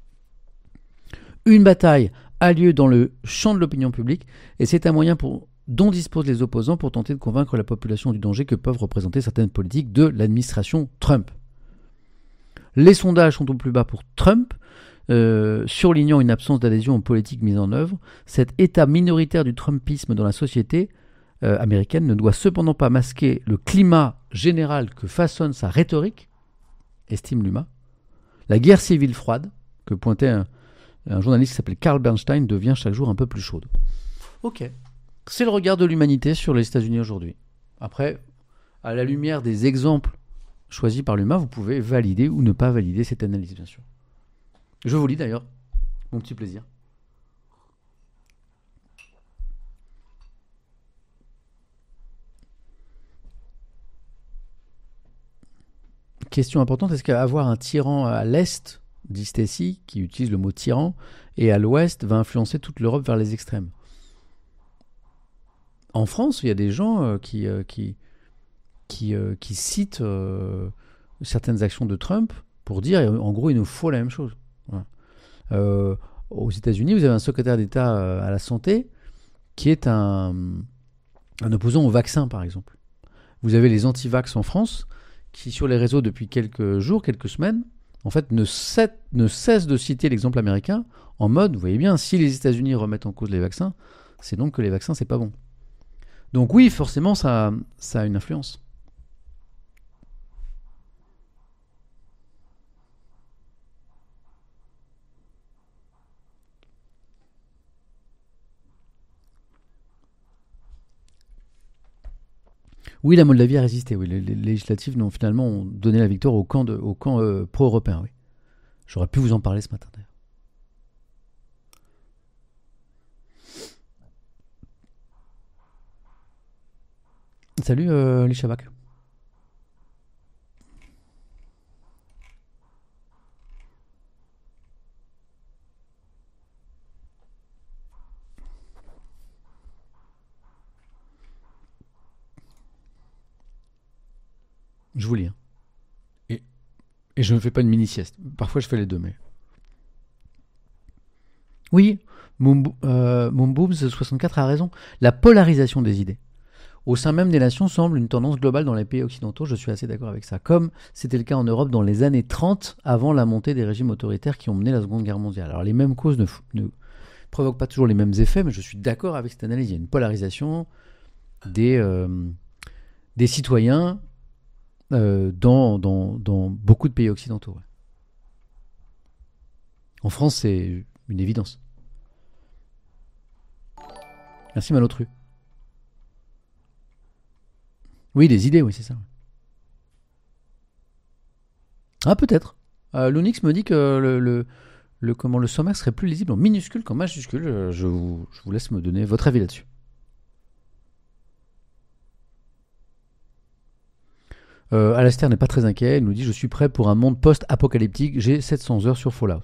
Une bataille a lieu dans le champ de l'opinion publique et c'est un moyen dont disposent les opposants pour tenter de convaincre la population du danger que peuvent représenter certaines politiques de l'administration Trump. Les sondages sont au plus bas pour Trump, surlignant une absence d'adhésion aux politiques mises en œuvre. Cet état minoritaire du Trumpisme dans la société américaine ne doit cependant pas masquer le climat général que façonne sa rhétorique, estime l'UMA. La guerre civile froide, que pointait un journaliste qui s'appelle Carl Bernstein, devient chaque jour un peu plus chaude. Ok, c'est le regard de l'humanité sur les États-Unis aujourd'hui. Après, à la lumière des exemples choisis par l'UMA, vous pouvez valider ou ne pas valider cette analyse, bien sûr. Je vous lis d'ailleurs, mon petit plaisir. Question importante, est-ce qu'avoir un tyran à l'Est, dit Stacy, qui utilise le mot tyran, et à l'Ouest, va influencer toute l'Europe vers les extrêmes? En France, il y a des gens qui citent certaines actions de Trump pour dire, en gros, il nous faut la même chose. Voilà. Aux États-Unis, vous avez un secrétaire d'État à la santé qui est un opposant au vaccin, par exemple. Vous avez les anti-vax en France qui, sur les réseaux depuis quelques jours, quelques semaines, en fait, ne cessent de citer l'exemple américain en mode, vous voyez bien, si les États-Unis remettent en cause les vaccins, c'est donc que les vaccins, c'est pas bon. Donc oui, forcément, ça a une influence. Oui, la Moldavie a résisté. Oui, les législatives ont finalement donné la victoire au camp pro-européen. Oui. J'aurais pu vous en parler ce matin d'ailleurs. Salut les Chavaks. Je vous lis. Hein. Et je ne fais pas une mini-sieste. Parfois je fais les deux, mais... Oui, Moonboobs64 a raison. La polarisation des idées au sein même des nations semble une tendance globale dans les pays occidentaux, je suis assez d'accord avec ça. Comme c'était le cas en Europe dans les années 30, avant la montée des régimes autoritaires qui ont mené la Seconde Guerre mondiale. Alors les mêmes causes ne provoquent pas toujours les mêmes effets, mais je suis d'accord avec cette analyse. Il y a une polarisation des citoyens dans beaucoup de pays occidentaux. Ouais. En France, c'est une évidence. Merci Malotru. Oui, des idées, oui, c'est ça. Ah, peut-être. L'Unix me dit que le sommaire serait plus lisible en minuscule qu'en majuscule. Je vous laisse me donner votre avis là-dessus. Alastair n'est pas très inquiet. Il nous dit « Je suis prêt pour un monde post-apocalyptique. J'ai 700 heures sur Fallout. »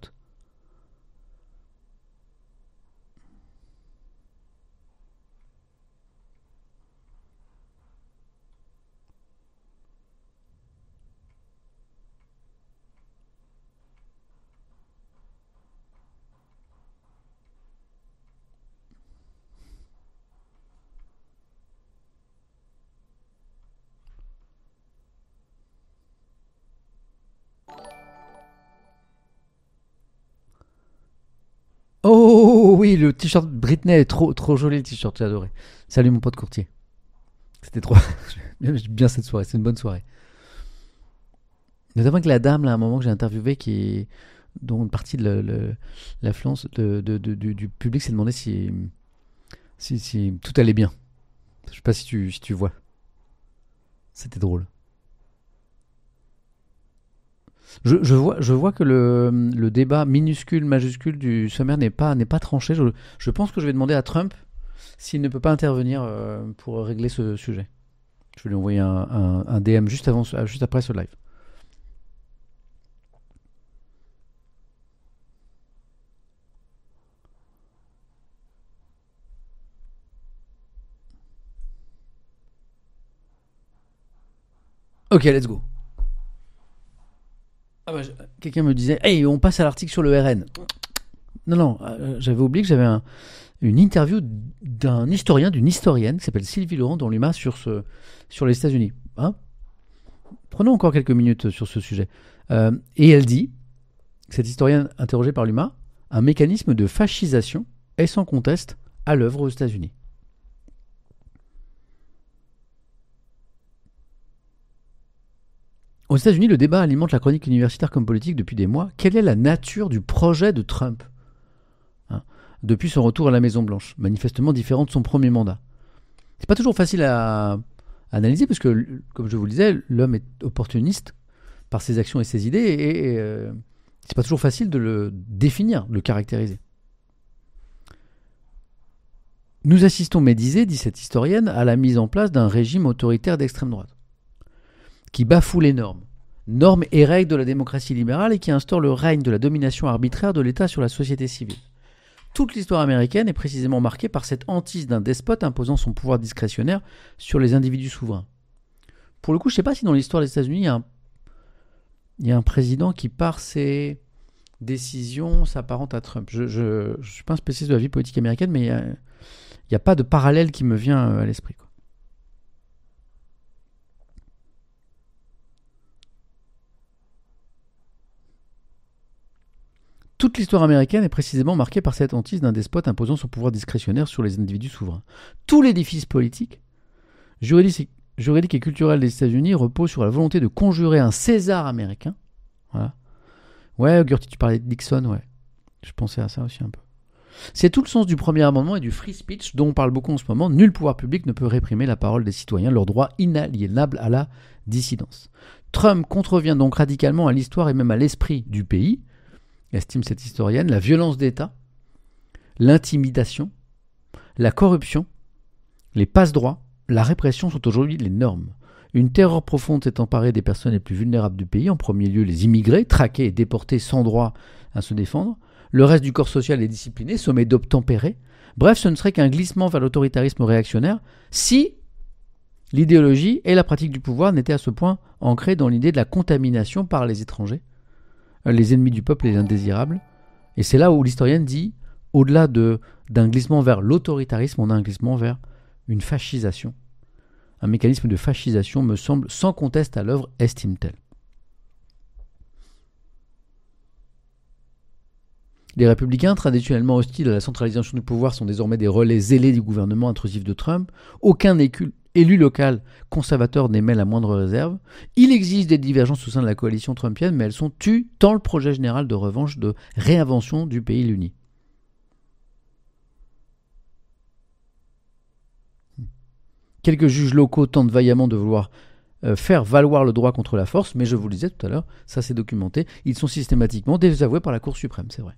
Oh oui, le t-shirt Britney est trop joli, le t-shirt, j'ai adoré. Salut mon pote courtier. C'était trop... J'aime bien cette soirée, c'est une bonne soirée. Notamment que la dame, là, à un moment que j'ai interviewé, dont une partie de l'affluence du public s'est demandé si tout allait bien. Je sais pas si tu vois. C'était drôle. Je vois que le débat minuscule, majuscule du sommaire n'est pas tranché. Je pense que je vais demander à Trump s'il ne peut pas intervenir pour régler ce sujet. Je vais lui envoyer un DM juste après ce live. Ok, let's go. Quelqu'un me disait, hey, on passe à l'article sur le RN. Non, j'avais oublié que j'avais une interview d'une historienne qui s'appelle Sylvie Laurent dans l'UMA sur les États-Unis. Hein, prenons encore quelques minutes sur ce sujet. Et elle dit, cette historienne interrogée par l'UMA, un mécanisme de fascisation est sans conteste à l'œuvre aux États-Unis. Aux États-Unis, le débat alimente la chronique universitaire comme politique depuis des mois. Quelle est la nature du projet de Trump depuis son retour à la Maison-Blanche, manifestement différent de son premier mandat? C'est pas toujours facile à analyser parce que, comme je vous le disais, l'homme est opportuniste par ses actions et ses idées et c'est pas toujours facile de le définir, de le caractériser. Nous assistons, médisé, dit cette historienne, à la mise en place d'un régime autoritaire d'extrême droite qui bafoue les normes et règles de la démocratie libérale et qui instaure le règne de la domination arbitraire de l'État sur la société civile. Toute l'histoire américaine est précisément marquée par cette hantise d'un despote imposant son pouvoir discrétionnaire sur les individus souverains. Pour le coup, je ne sais pas si dans l'histoire des États-Unis, il y a un président qui, par ses décisions, s'apparente à Trump. Je ne suis pas un spécialiste de la vie politique américaine, mais il n'y a pas de parallèle qui me vient à l'esprit, quoi. Toute l'histoire américaine est précisément marquée par cette hantise d'un despote imposant son pouvoir discrétionnaire sur les individus souverains. Tout l'édifice politique, juridique et culturel des États-Unis repose sur la volonté de conjurer un César américain. Voilà. Ouais, Gertie, tu parlais de Nixon, ouais. Je pensais à ça aussi un peu. C'est tout le sens du premier amendement et du free speech dont on parle beaucoup en ce moment. Nul pouvoir public ne peut réprimer la parole des citoyens, leur droit inaliénable à la dissidence. Trump contrevient donc radicalement à l'histoire et même à l'esprit du pays, estime cette historienne, la violence d'État, l'intimidation, la corruption, les passe-droits, la répression sont aujourd'hui les normes. Une terreur profonde s'est emparée des personnes les plus vulnérables du pays, en premier lieu les immigrés, traqués et déportés sans droit à se défendre. Le reste du corps social est discipliné, sommé d'obtempérer. Bref, ce ne serait qu'un glissement vers l'autoritarisme réactionnaire si l'idéologie et la pratique du pouvoir n'étaient à ce point ancrées dans l'idée de la contamination par les étrangers, les ennemis du peuple et les indésirables. Et c'est là où l'historienne dit, au-delà d'un glissement vers l'autoritarisme, on a un glissement vers une fascisation. Un mécanisme de fascisation me semble sans conteste à l'œuvre, estime-t-elle. Les républicains, traditionnellement hostiles à la centralisation du pouvoir, sont désormais des relais zélés du gouvernement intrusif de Trump. Aucun élu local conservateur n'émet la moindre réserve. Il existe des divergences au sein de la coalition trumpienne, mais elles sont tues tant le projet général de revanche, de réinvention du pays l'unit. Quelques juges locaux tentent vaillamment de vouloir faire valoir le droit contre la force, mais je vous le disais tout à l'heure, ça c'est documenté, ils sont systématiquement désavoués par la Cour suprême, c'est vrai.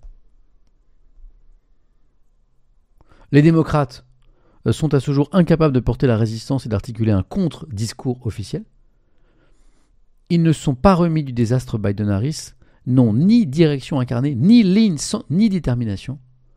Les démocrates sont à ce jour incapables de porter la résistance et d'articuler un contre-discours officiel. Ils ne sont pas remis du désastre Biden-Harris, n'ont ni direction incarnée, ni ligne, ni détermination.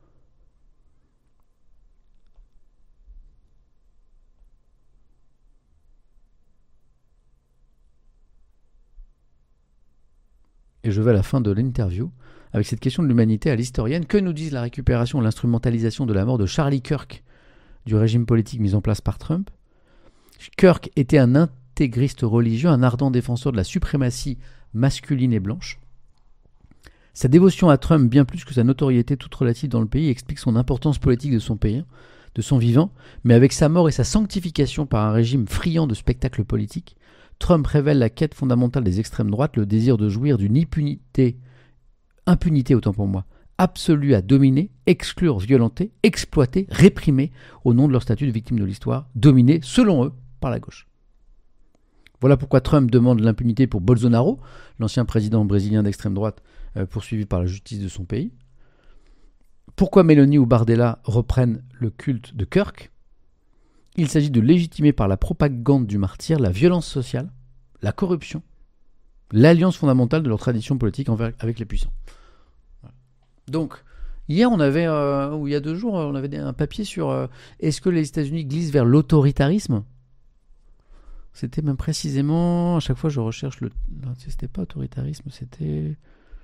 Et je vais à la fin de l'interview avec cette question de l'humanité à l'historienne. Que nous disent la récupération et l'instrumentalisation de la mort de Charlie Kirk du régime politique mis en place par Trump? Kirk était un intégriste religieux, un ardent défenseur de la suprématie masculine et blanche. Sa dévotion à Trump, bien plus que sa notoriété toute relative dans le pays, explique son importance politique de son pays, de son vivant, mais avec sa mort et sa sanctification par un régime friand de spectacles politiques, Trump révèle la quête fondamentale des extrêmes droites, le désir de jouir d'une impunité autant pour moi, absolue à dominer, exclure, violenter, exploiter, réprimer au nom de leur statut de victime de l'histoire, dominée, selon eux, par la gauche. Voilà pourquoi Trump demande l'impunité pour Bolsonaro, l'ancien président brésilien d'extrême droite poursuivi par la justice de son pays. Pourquoi Meloni ou Bardella reprennent le culte de Kirk. Il s'agit de légitimer par la propagande du martyr la violence sociale, la corruption, l'alliance fondamentale de leur tradition politique avec les puissants. Voilà. Donc, hier, on avait, ou il y a 2 jours, on avait un papier sur est-ce que les États-Unis glissent vers l'autoritarisme. C'était même précisément, à chaque fois je recherche le... Non, c'était pas autoritarisme, c'était...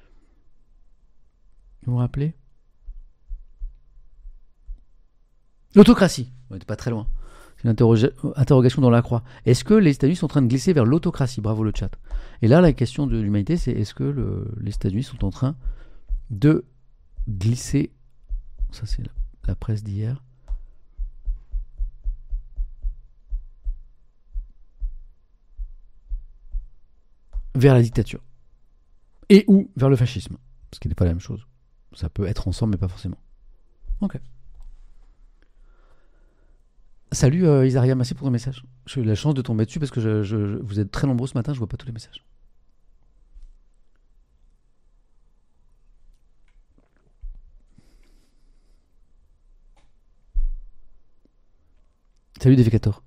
Vous vous rappelez? L'autocratie. On n'était pas très loin. C'est une interrogation dans la croix. Est-ce que les États-Unis sont en train de glisser vers l'autocratie? Bravo le chat. Et là, la question de l'humanité, c'est est-ce que les États-Unis sont en train de glisser... Ça, c'est la presse d'hier. Vers la dictature. Et ou vers le fascisme. Ce qui n'est pas la même chose. Ça peut être ensemble, mais pas forcément. Ok. Salut Isaria, merci pour ton message. J'ai eu la chance de tomber dessus parce que vous êtes très nombreux ce matin, je vois pas tous les messages. Salut Defecator.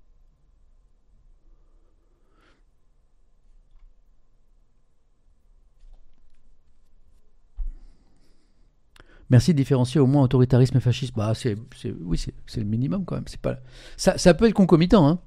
Merci de différencier au moins autoritarisme et fascisme. Bah, oui, c'est le minimum quand même. C'est pas, ça peut être concomitant, hein.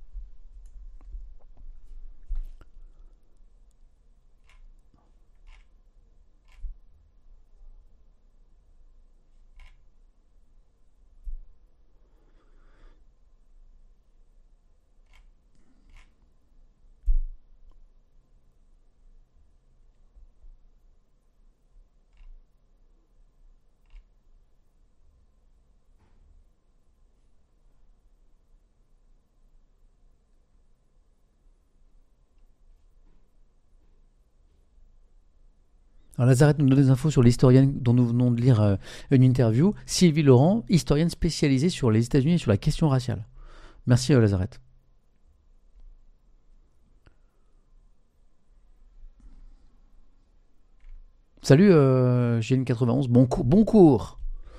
Alors Lazarette nous donne des infos sur l'historienne dont nous venons de lire une interview. Sylvie Laurent, historienne spécialisée sur les États-Unis et sur la question raciale. Merci Lazarette. Salut GN91, bon cours.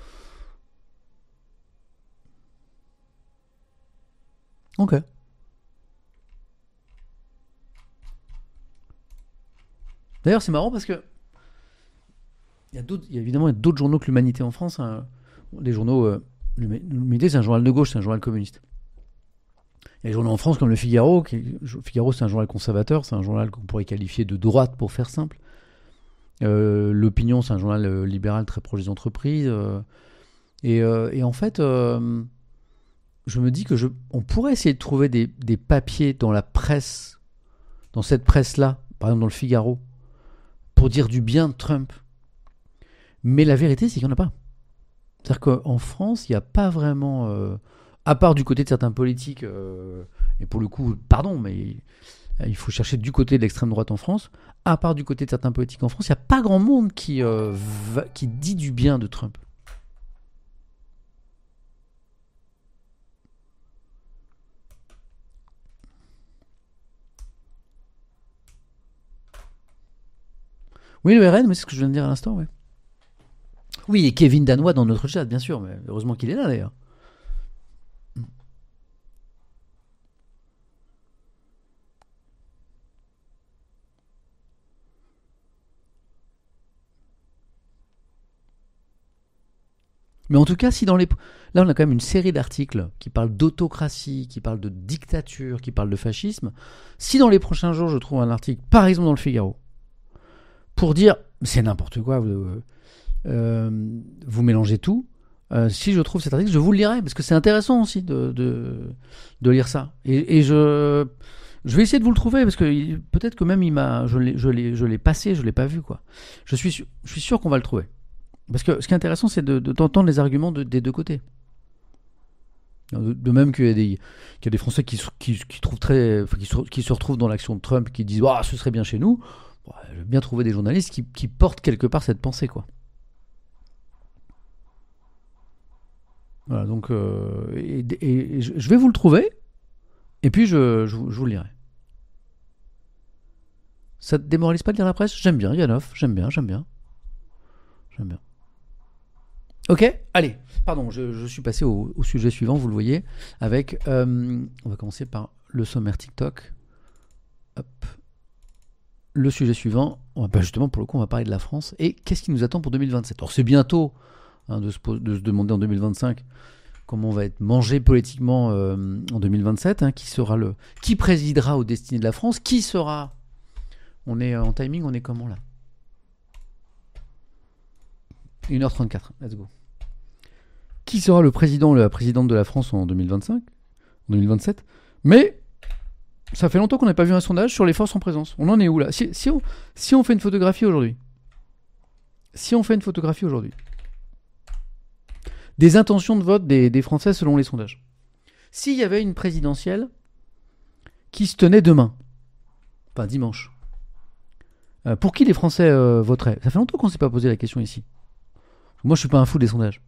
Ok. D'ailleurs c'est marrant parce que il y a évidemment d'autres journaux que l'Humanité en France. Hein. Les journaux, l'Humanité c'est un journal de gauche, c'est un journal communiste. Il y a des journaux en France comme le Figaro. Figaro c'est un journal conservateur, c'est un journal qu'on pourrait qualifier de droite pour faire simple. L'Opinion c'est un journal libéral très proche des entreprises. Et en fait, je me dis que on pourrait essayer de trouver des papiers dans la presse, dans cette presse-là, par exemple dans le Figaro, pour dire du bien de Trump. Mais la vérité, c'est qu'il n'y en a pas. C'est-à-dire qu'en France, il n'y a pas vraiment... à part du côté de certains politiques, et pour le coup, pardon, mais il faut chercher du côté de l'extrême droite en France, à part du côté de certains politiques en France, il n'y a pas grand monde qui dit du bien de Trump. Oui, le RN, mais c'est ce que je viens de dire à l'instant, ouais. Oui, et Kevin Danois dans notre chat, bien sûr, mais heureusement qu'il est là d'ailleurs. Mais en tout cas, si dans les... Là, on a quand même une série d'articles qui parlent d'autocratie, qui parlent de dictature, qui parlent de fascisme. Si dans les prochains jours, je trouve un article, par exemple dans le Figaro, pour dire, c'est n'importe quoi, vous mélangez tout, si je trouve cet article, je vous le lirai, parce que c'est intéressant aussi de lire ça. Et je vais essayer de vous le trouver, parce que peut-être que même je l'ai passé, je l'ai pas vu, quoi. Je suis sûr qu'on va le trouver. Parce que ce qui est intéressant, c'est d'entendre les arguments des deux côtés. De même qu'il y a des Français qui trouvent qui se retrouvent dans l'action de Trump, qui disent ah, ce serait bien chez nous. Bon, je vais bien trouver des journalistes qui portent quelque part cette pensée, quoi. Voilà, donc et je vais vous le trouver, et puis je vous le lirai. Ça te démoralise pas de lire la presse? J'aime bien, Yanov, j'aime bien. Ok, allez, pardon, je suis passé au sujet suivant, vous le voyez, avec, on va commencer par le sommaire TikTok. Hop. Le sujet suivant, justement pour le coup on va parler de la France et qu'est-ce qui nous attend pour 2027. Alors c'est bientôt de se demander en 2025 comment on va être mangé politiquement en 2027, qui présidera aux destinées de la France, qui sera... On est en timing, on est comment là? 1h34, let's go. Qui sera le président ou la présidente de la France en 2025, en 2027? Mais ça fait longtemps qu'on n'a pas vu un sondage sur les forces en présence. On en est où là? Si on fait une photographie aujourd'hui, des intentions de vote des Français selon les sondages. S'il y avait une présidentielle qui se tenait demain, enfin dimanche, pour qui les Français voteraient? Ça fait longtemps qu'on ne s'est pas posé la question ici. Moi, je ne suis pas un fou des sondages.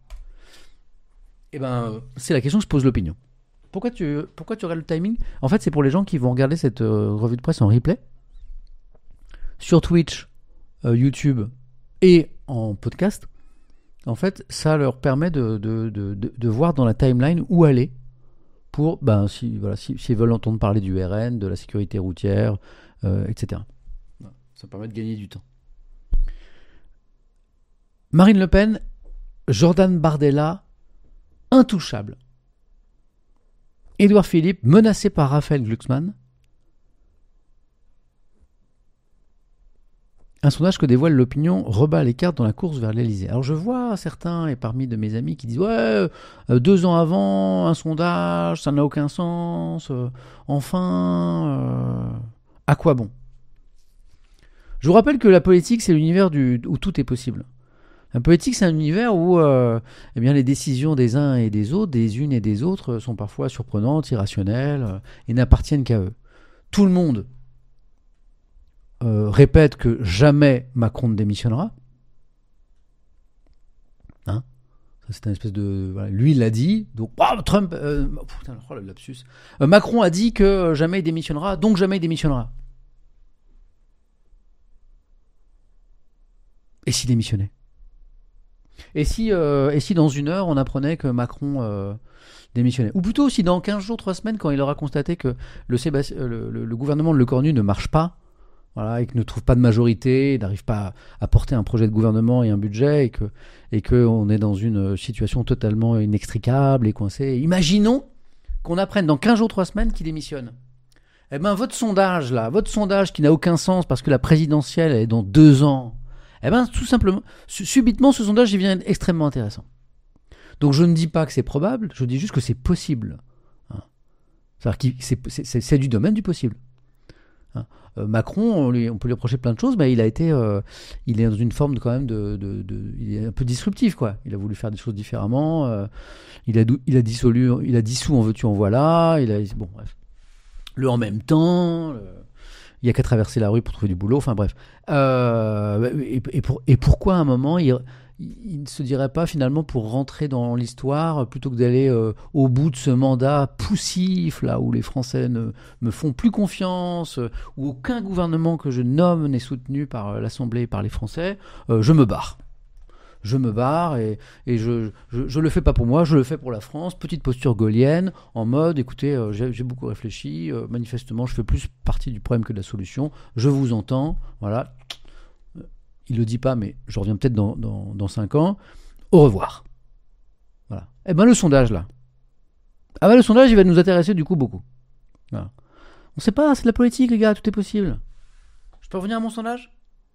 C'est la question que se pose l'opinion. Pourquoi tu regardes le timing? En fait, c'est pour les gens qui vont regarder cette revue de presse en replay sur Twitch, YouTube et en podcast. En fait, ça leur permet de voir dans la timeline où aller pour, s'ils veulent entendre parler du RN, de la sécurité routière, etc. Ça permet de gagner du temps. Marine Le Pen, Jordan Bardella, intouchable. Édouard Philippe, menacé par Raphaël Glucksmann. Un sondage que dévoile l'opinion rebat les cartes dans la course vers l'Elysée. Alors je vois certains, et parmi de mes amis, qui disent « Ouais, 2 ans avant, un sondage, ça n'a aucun sens. À quoi bon ?» Je vous rappelle que la politique, c'est l'univers où tout est possible. La politique, c'est un univers où les décisions des uns et des autres, des unes et des autres, sont parfois surprenantes, irrationnelles, et n'appartiennent qu'à eux. Tout le monde répète que jamais Macron ne démissionnera. Ça, c'est un espèce de... lui, il l'a dit, donc... Trump... le lapsus. Macron a dit que jamais il démissionnera, donc jamais il démissionnera. Et s'il démissionnait? Et si dans 1 heure, on apprenait que Macron démissionnait? Ou plutôt, si dans 15 jours, 3 semaines, quand il aura constaté que le gouvernement de Lecornu ne marche pas, et qu'il ne trouve pas de majorité, n'arrive pas à porter un projet de gouvernement et un budget, et qu'on est dans une situation totalement inextricable et coincée. Imaginons qu'on apprenne dans 15 jours, 3 semaines qu'il démissionne. Votre sondage qui n'a aucun sens parce que la présidentielle est dans 2 ans, tout simplement, subitement, ce sondage devient extrêmement intéressant. Donc je ne dis pas que c'est probable, je dis juste que c'est possible. C'est-à-dire que c'est du domaine du possible. Macron, on peut lui reprocher plein de choses, mais il est dans une forme quand même il est un peu disruptif, quoi. Il a voulu faire des choses différemment. Il a dissous en veux-tu en voilà. Bref. Le en même temps. Il n'y a qu'à traverser la rue pour trouver du boulot. Enfin bref. Et pourquoi à un moment il ne se dirait pas finalement pour rentrer dans l'histoire plutôt que d'aller au bout de ce mandat poussif là où les Français ne me font plus confiance, où aucun gouvernement que je nomme n'est soutenu par l'Assemblée et par les Français, je me barre. Je me barre et je le fais pas pour moi, je le fais pour la France. Petite posture gaullienne en mode écoutez, j'ai beaucoup réfléchi, manifestement je fais plus partie du problème que de la solution, je vous entends, voilà. Il le dit pas, mais je reviens peut-être dans 5 ans. Au revoir. Voilà. Le sondage, là. Le sondage, il va nous intéresser, du coup, beaucoup. Voilà. On sait pas, c'est de la politique, les gars, tout est possible. Je peux revenir à mon sondage?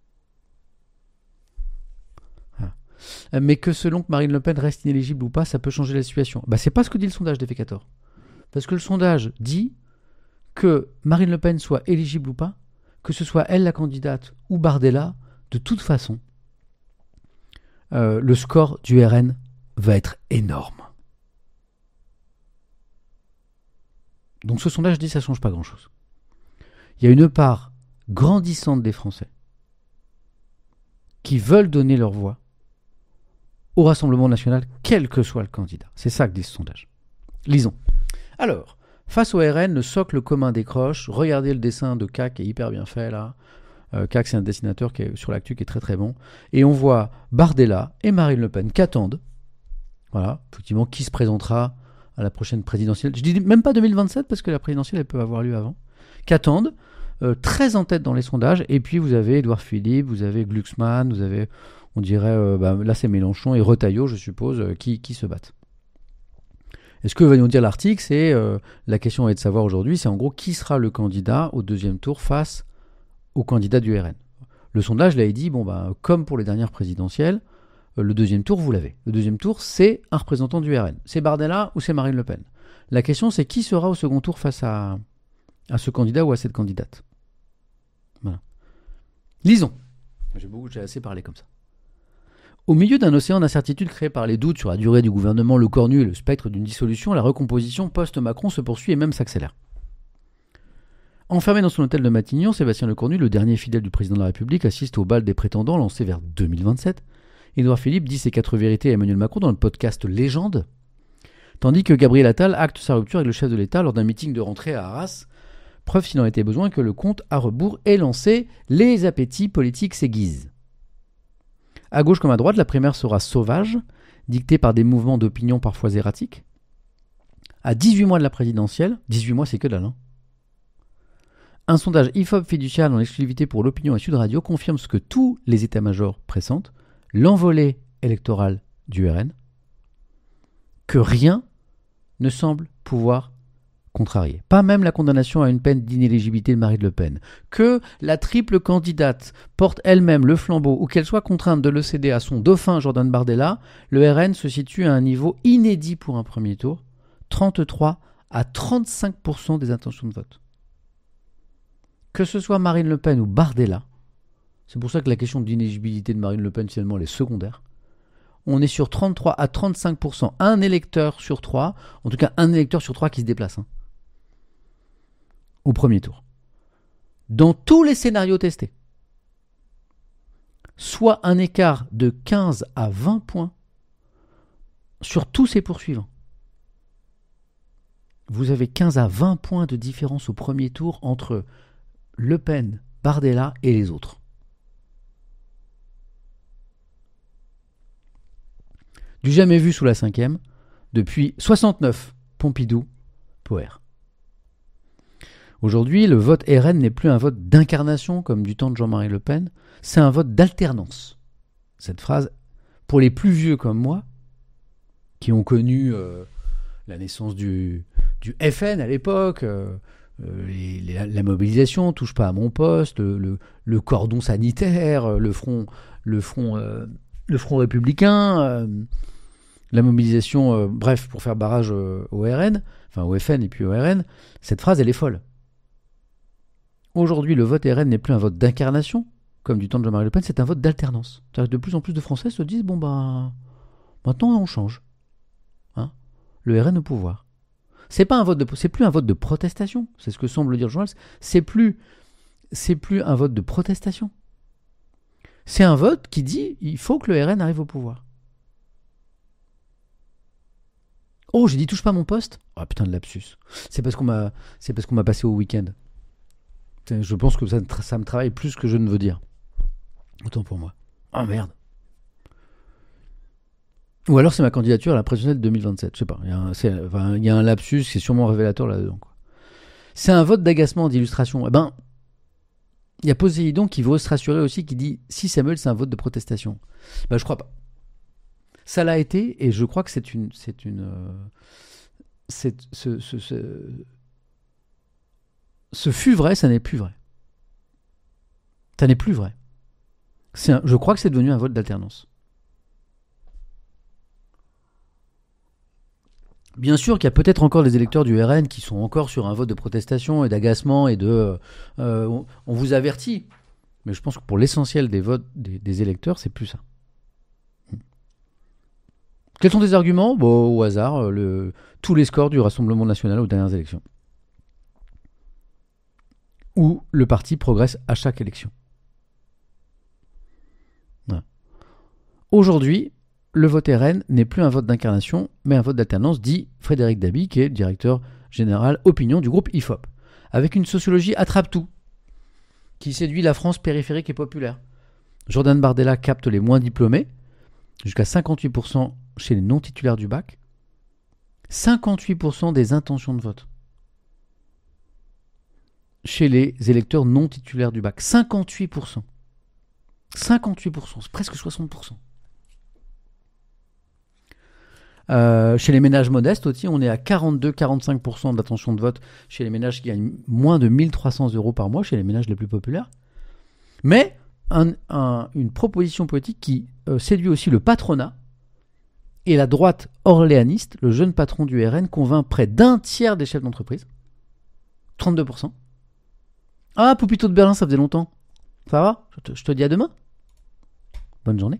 Voilà. Mais que selon que Marine Le Pen reste inéligible ou pas, ça peut changer la situation. C'est pas ce que dit le sondage des F14. Parce que le sondage dit que Marine Le Pen soit éligible ou pas, que ce soit elle la candidate ou Bardella, de toute façon, le score du RN va être énorme. Donc ce sondage dit que ça ne change pas grand-chose. Il y a une part grandissante des Français qui veulent donner leur voix au Rassemblement national, quel que soit le candidat. C'est ça que dit ce sondage. Lisons. Alors, face au RN, le socle commun décroche. Regardez le dessin de K qui est hyper bien fait là. Cax, c'est un dessinateur qui est sur l'actu, qui est très très bon. Et on voit Bardella et Marine Le Pen qui attendent. Voilà, effectivement, qui se présentera à la prochaine présidentielle. Je dis même pas 2027 parce que la présidentielle, elle peut avoir lieu avant. Qui attendent, très en tête dans les sondages. Et puis vous avez Édouard Philippe, vous avez Glucksmann, vous avez, on dirait, là c'est Mélenchon et Retailleau, je suppose, qui se battent. Et ce que va nous dire l'article, c'est la question est de savoir aujourd'hui, c'est en gros qui sera le candidat au deuxième tour face au candidat du RN. Le sondage, là, il dit, comme pour les dernières présidentielles, le deuxième tour, vous l'avez. Le deuxième tour, c'est un représentant du RN. C'est Bardella ou c'est Marine Le Pen. La question, c'est qui sera au second tour face à ce candidat ou à cette candidate. Voilà. Lisons. J'ai assez parlé comme ça. Au milieu d'un océan d'incertitudes créé par les doutes sur la durée du gouvernement Lecornu et le spectre d'une dissolution, la recomposition post-Macron se poursuit et même s'accélère. Enfermé dans son hôtel de Matignon, Sébastien Lecornu, le dernier fidèle du président de la République, assiste au bal des prétendants lancé vers 2027. Édouard Philippe dit ses 4 vérités à Emmanuel Macron dans le podcast Légende, tandis que Gabriel Attal acte sa rupture avec le chef de l'État lors d'un meeting de rentrée à Arras, preuve s'il en était besoin que le compte à rebours est lancé, les appétits politiques s'aiguisent. À gauche comme à droite, la primaire sera sauvage, dictée par des mouvements d'opinion parfois erratiques. À 18 mois de la présidentielle, 18 mois c'est que dalle, hein. Un sondage IFOP fiducial en exclusivité pour l'opinion et Sud Radio confirme ce que tous les états-majors pressentent, l'envolée électorale du RN, que rien ne semble pouvoir contrarier. Pas même la condamnation à une peine d'inéligibilité de Marine Le Pen. Que la triple candidate porte elle-même le flambeau ou qu'elle soit contrainte de le céder à son dauphin Jordan Bardella, le RN se situe à un niveau inédit pour un premier tour, 33 à 35% des intentions de vote. Que ce soit Marine Le Pen ou Bardella, c'est pour ça que la question d'inéligibilité de Marine Le Pen, finalement, elle est secondaire. On est sur 33 à 35%. Un électeur sur 3, en tout cas un électeur sur 3 qui se déplace au premier tour. Dans tous les scénarios testés. Soit un écart de 15 à 20 points sur tous ces poursuivants. Vous avez 15 à 20 points de différence au premier tour entre Le Pen, Bardella et les autres. Du jamais vu sous la 5e, depuis 69, Pompidou, Poher. Aujourd'hui, le vote RN n'est plus un vote d'incarnation comme du temps de Jean-Marie Le Pen, c'est un vote d'alternance. Cette phrase, pour les plus vieux comme moi, qui ont connu la naissance du FN à l'époque, la mobilisation, touche pas à mon poste, le cordon sanitaire, le front républicain, la mobilisation, bref, pour faire barrage au RN, enfin au FN et puis au RN, cette phrase, elle est folle. Aujourd'hui, le vote RN n'est plus un vote d'incarnation, comme du temps de Jean-Marie Le Pen, c'est un vote d'alternance. C'est-à-dire que de plus en plus de Français se disent, maintenant on change. Hein, le RN au pouvoir. C'est plus un vote de protestation, c'est ce que semble dire Jean-Marie. C'est plus un vote de protestation. C'est un vote qui dit, il faut que le RN arrive au pouvoir. Oh, j'ai dit touche pas à mon poste. Ah putain de lapsus. C'est parce qu'on m'a passé au week-end. Je pense que ça me travaille plus que je ne veux dire. Autant pour moi. Ah merde. Ou alors c'est ma candidature à la présidentielle de 2027. Je sais pas. Il y a un lapsus qui est sûrement révélateur là-dedans, quoi. C'est un vote d'agacement, d'illustration. Il y a Poséidon qui veut se rassurer aussi, qui dit si Samuel c'est un vote de protestation. Je crois pas. Ça l'a été, et je crois que ce fut vrai, ça n'est plus vrai. Ça n'est plus vrai. Je crois que c'est devenu un vote d'alternance. Bien sûr qu'il y a peut-être encore des électeurs du RN qui sont encore sur un vote de protestation et d'agacement et de on vous avertit. Mais je pense que pour l'essentiel des votes des électeurs, c'est plus ça. Quels sont tes arguments ? Au hasard, tous les scores du Rassemblement national aux dernières élections. Où le parti progresse à chaque élection. Voilà. Aujourd'hui, le vote RN n'est plus un vote d'incarnation, mais un vote d'alternance, dit Frédéric Dabi, qui est directeur général opinion du groupe IFOP, avec une sociologie attrape-tout. qui séduit la France périphérique et populaire. Jordan Bardella capte les moins diplômés, jusqu'à 58% chez les non-titulaires du bac, 58% des intentions de vote chez les électeurs non titulaires du bac. 58%. 58%, c'est presque 60%. Chez les ménages modestes aussi, on est à 42-45% d'intention de vote chez les ménages qui gagnent moins de 1 300 € par mois, chez les ménages les plus populaires. Mais une proposition politique qui séduit aussi le patronat et la droite orléaniste. Le jeune patron du RN convainc près d'un tiers des chefs d'entreprise. 32%. Ah, Poupito de Berlin, ça faisait longtemps. Ça va ? Je te dis à demain. Bonne journée.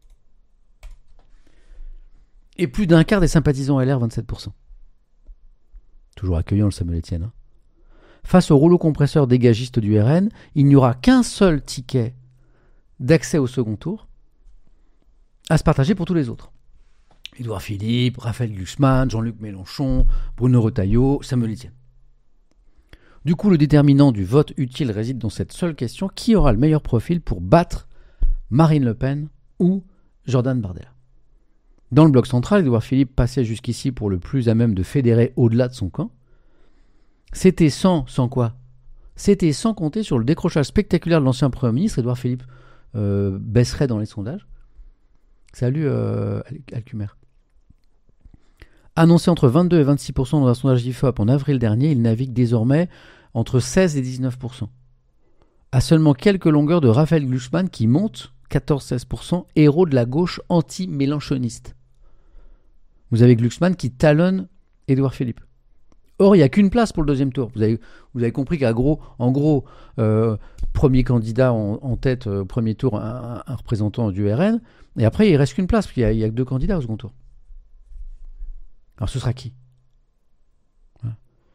Et plus d'un quart des sympathisants LR, 27%. Toujours accueillant le Samuel Etienne. Hein. Face au rouleau compresseur dégagiste du RN, il n'y aura qu'un seul ticket d'accès au second tour à se partager pour tous les autres. Édouard Philippe, Raphaël Glucksmann, Jean-Luc Mélenchon, Bruno Retailleau, Samuel Etienne. Du coup, le déterminant du vote utile réside dans cette seule question: qui aura le meilleur profil pour battre Marine Le Pen ou Jordan Bardella? Dans le bloc central, Édouard Philippe passait jusqu'ici pour le plus à même de fédérer au-delà de son camp. C'était sans quoi? C'était sans compter sur le décrochage spectaculaire de l'ancien Premier ministre. Édouard Philippe baisserait dans les sondages. Salut Alcumer. Annoncé entre 22 et 26% dans un sondage IFOP en avril dernier, il navigue désormais entre 16 et 19%. À seulement quelques longueurs de Raphaël Glucksmann qui monte 14-16%, héros de la gauche anti-mélenchoniste. Vous avez Glucksmann qui talonne Édouard Philippe. Or, il n'y a qu'une place pour le deuxième tour. Vous avez compris qu'en gros, premier candidat en tête, premier tour, un représentant du RN, et après, il ne reste qu'une place, parce qu'il n'y a que 2 candidats au second tour. Alors, ce sera qui? Voilà.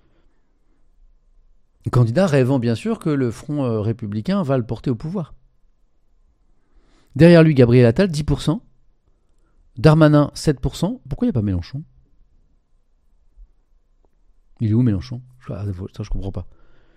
Un candidat rêvant, bien sûr, que le Front républicain va le porter au pouvoir. Derrière lui, Gabriel Attal, 10%. Darmanin, 7%. Pourquoi il n'y a pas Mélenchon? Il est où Mélenchon? Ça, je comprends pas.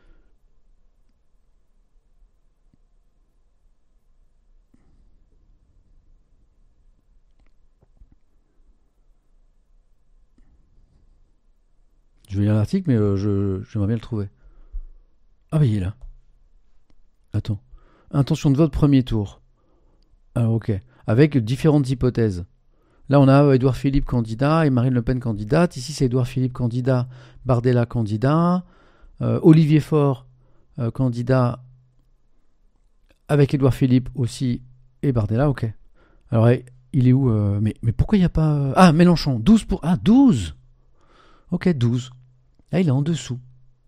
Je vais lire l'article, mais j'aimerais bien le trouver. Ah bah il est là. Attends. Intention de vote premier tour. Alors ok. Avec différentes hypothèses. Là on a Édouard Philippe candidat et Marine Le Pen candidate. Ici c'est Édouard Philippe candidat, Bardella candidat, Olivier Faure candidat avec Édouard Philippe aussi et Bardella, ok. Alors il est où mais pourquoi il n'y a pas... Ah Mélenchon, 12 pour... Ah 12. Ok 12. Là il est en dessous.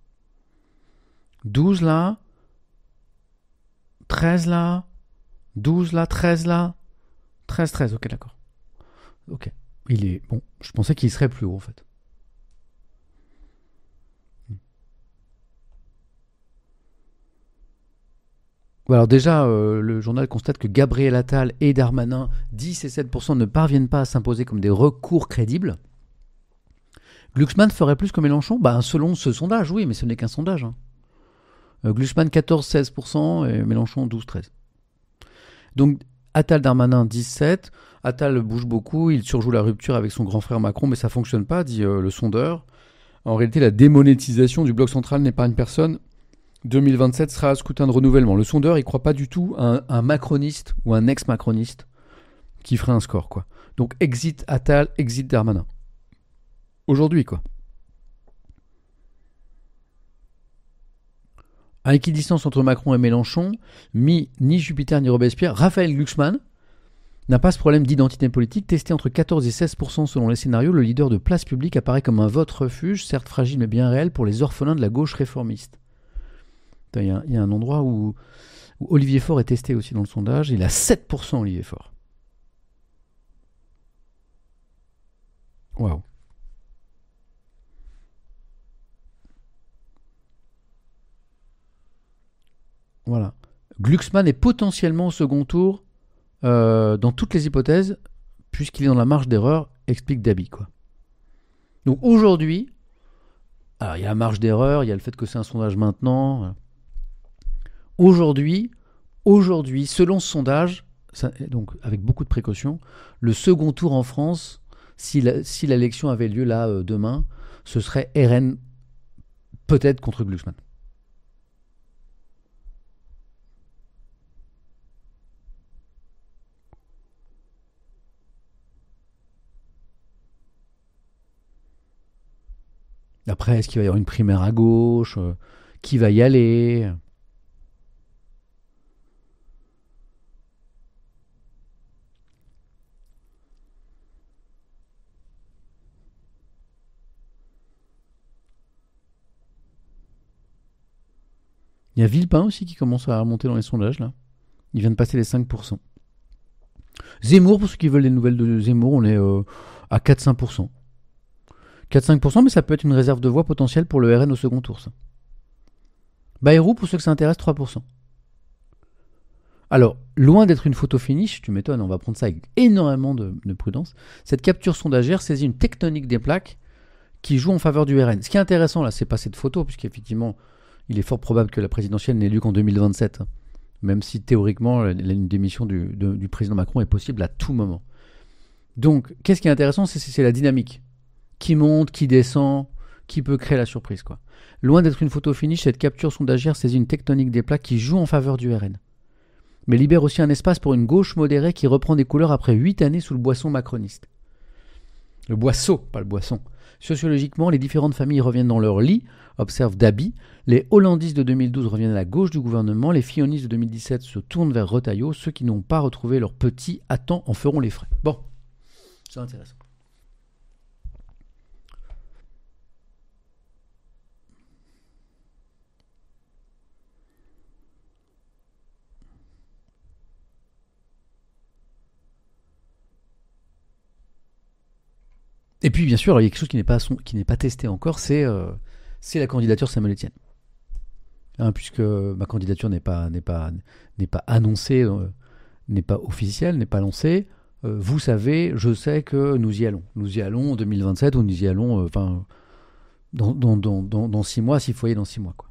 12 là, 13 là, 12 là, 13 là, 13, ok d'accord. Ok, il est... Bon, je pensais qu'il serait plus haut en fait. Bon, alors déjà, le journal constate que Gabriel Attal et Darmanin, 10 et 7%, ne parviennent pas à s'imposer comme des recours crédibles. Glucksmann ferait plus que Mélenchon? Selon ce sondage, oui, mais ce n'est qu'un sondage. Hein. Glucksmann 14-16% et Mélenchon 12-13%. Donc Attal Darmanin 17. Attal bouge beaucoup, il surjoue la rupture avec son grand frère Macron, mais ça ne fonctionne pas, dit le sondeur. En réalité, la démonétisation du bloc central n'épargne personne. 2027 sera un scrutin de renouvellement. Le sondeur, il ne croit pas du tout à un macroniste ou un ex-macroniste qui ferait un score, quoi. Donc exit Attal, exit Darmanin. Aujourd'hui, quoi. À équidistance entre Macron et Mélenchon, ni Jupiter ni Robespierre, Raphaël Glucksmann n'a pas ce problème d'identité politique. Testé entre 14 et 16% selon les scénarios, le leader de Place Publique apparaît comme un vote refuge, certes fragile mais bien réel, pour les orphelins de la gauche réformiste. Il y a un endroit où Olivier Faure est testé aussi dans le sondage. Il a 7% Olivier Faure. Waouh. Voilà. Glucksmann est potentiellement au second tour dans toutes les hypothèses, puisqu'il est dans la marge d'erreur, explique Dabi, quoi. Donc aujourd'hui, alors il y a la marge d'erreur, il y a le fait que c'est un sondage maintenant. aujourd'hui, selon ce sondage, donc avec beaucoup de précautions, le second tour en France, si l'élection avait lieu là demain, ce serait RN peut-être contre Glucksmann. Après, est-ce qu'il va y avoir une primaire à gauche qui va y aller? Il y a Villepin aussi qui commence à remonter dans les sondages, là. Il vient de passer les 5%. Zemmour, pour ceux qui veulent les nouvelles de Zemmour, on est à 4-5%. 4-5%, mais ça peut être une réserve de voix potentielle pour le RN au second tour, ça. Bayrou, pour ceux que ça intéresse, 3%. Alors, loin d'être une photo finish, tu m'étonnes, on va prendre ça avec énormément de prudence, cette capture sondagère saisit une tectonique des plaques qui joue en faveur du RN. Ce qui est intéressant, là, c'est pas cette photo, puisqu'effectivement, il est fort probable que la présidentielle n'ait lieu qu'en 2027, même si théoriquement, une démission du président Macron est possible à tout moment. Donc, qu'est-ce qui est intéressant, c'est la dynamique. Qui monte, qui descend, qui peut créer la surprise, quoi. Loin d'être une photo finish, cette capture sondagère saisit une tectonique des plaques qui joue en faveur du RN. Mais libère aussi un espace pour une gauche modérée qui reprend des couleurs après 8 années sous le boisson macroniste. Le boisseau, pas le boisson. Sociologiquement, les différentes familles reviennent dans leur lit, observe Dabi. Les hollandistes de 2012 reviennent à la gauche du gouvernement. Les fillonistes de 2017 se tournent vers Retailleau. Ceux qui n'ont pas retrouvé leur petit à temps en feront les frais. Bon, c'est intéressant. Et puis, bien sûr, il y a quelque chose qui n'est pas testé encore, c'est la candidature Samuel Etienne. Puisque ma candidature n'est pas annoncée, n'est pas officielle, n'est pas lancée. Vous savez, je sais que nous y allons. Nous y allons en 2027 ou nous y allons dans 6 mois, s'il faut y aller dans 6 mois, quoi.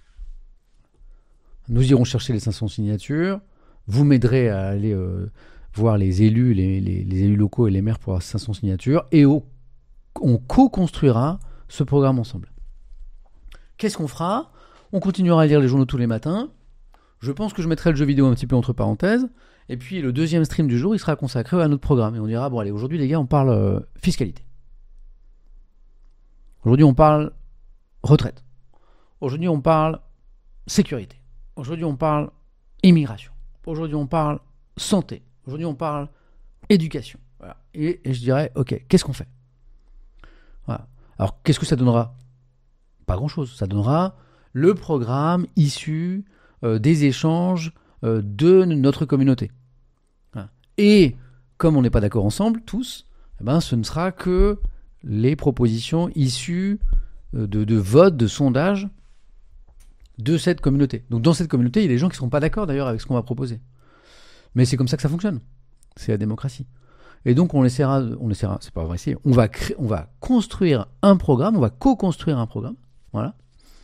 Nous irons chercher les 500 signatures. Vous m'aiderez à aller voir les élus, les élus locaux et les maires pour avoir 500 signatures. Et on co-construira ce programme ensemble. Qu'est-ce qu'on fera ? On continuera à lire les journaux tous les matins. Je pense que je mettrai le jeu vidéo un petit peu entre parenthèses. Et puis le deuxième stream du jour, il sera consacré à notre programme. Et on dira, bon allez, aujourd'hui les gars, on parle fiscalité. Aujourd'hui on parle retraite. Aujourd'hui on parle sécurité. Aujourd'hui on parle immigration. Aujourd'hui on parle santé. Aujourd'hui on parle éducation. Voilà. Et je dirais, ok, qu'est-ce qu'on fait ? Voilà. Alors, qu'est-ce que ça donnera ? Pas grand-chose. Ça donnera le programme issu des échanges de notre communauté. Voilà. Et comme on n'est pas d'accord ensemble, tous, ce ne sera que les propositions issues de votes, de sondages de cette communauté. Donc, dans cette communauté, il y a des gens qui ne seront pas d'accord d'ailleurs avec ce qu'on va proposer. Mais c'est comme ça que ça fonctionne. C'est la démocratie. Et donc on essaiera, c'est pas vrai ici, on va construire un programme, on va co-construire un programme, voilà.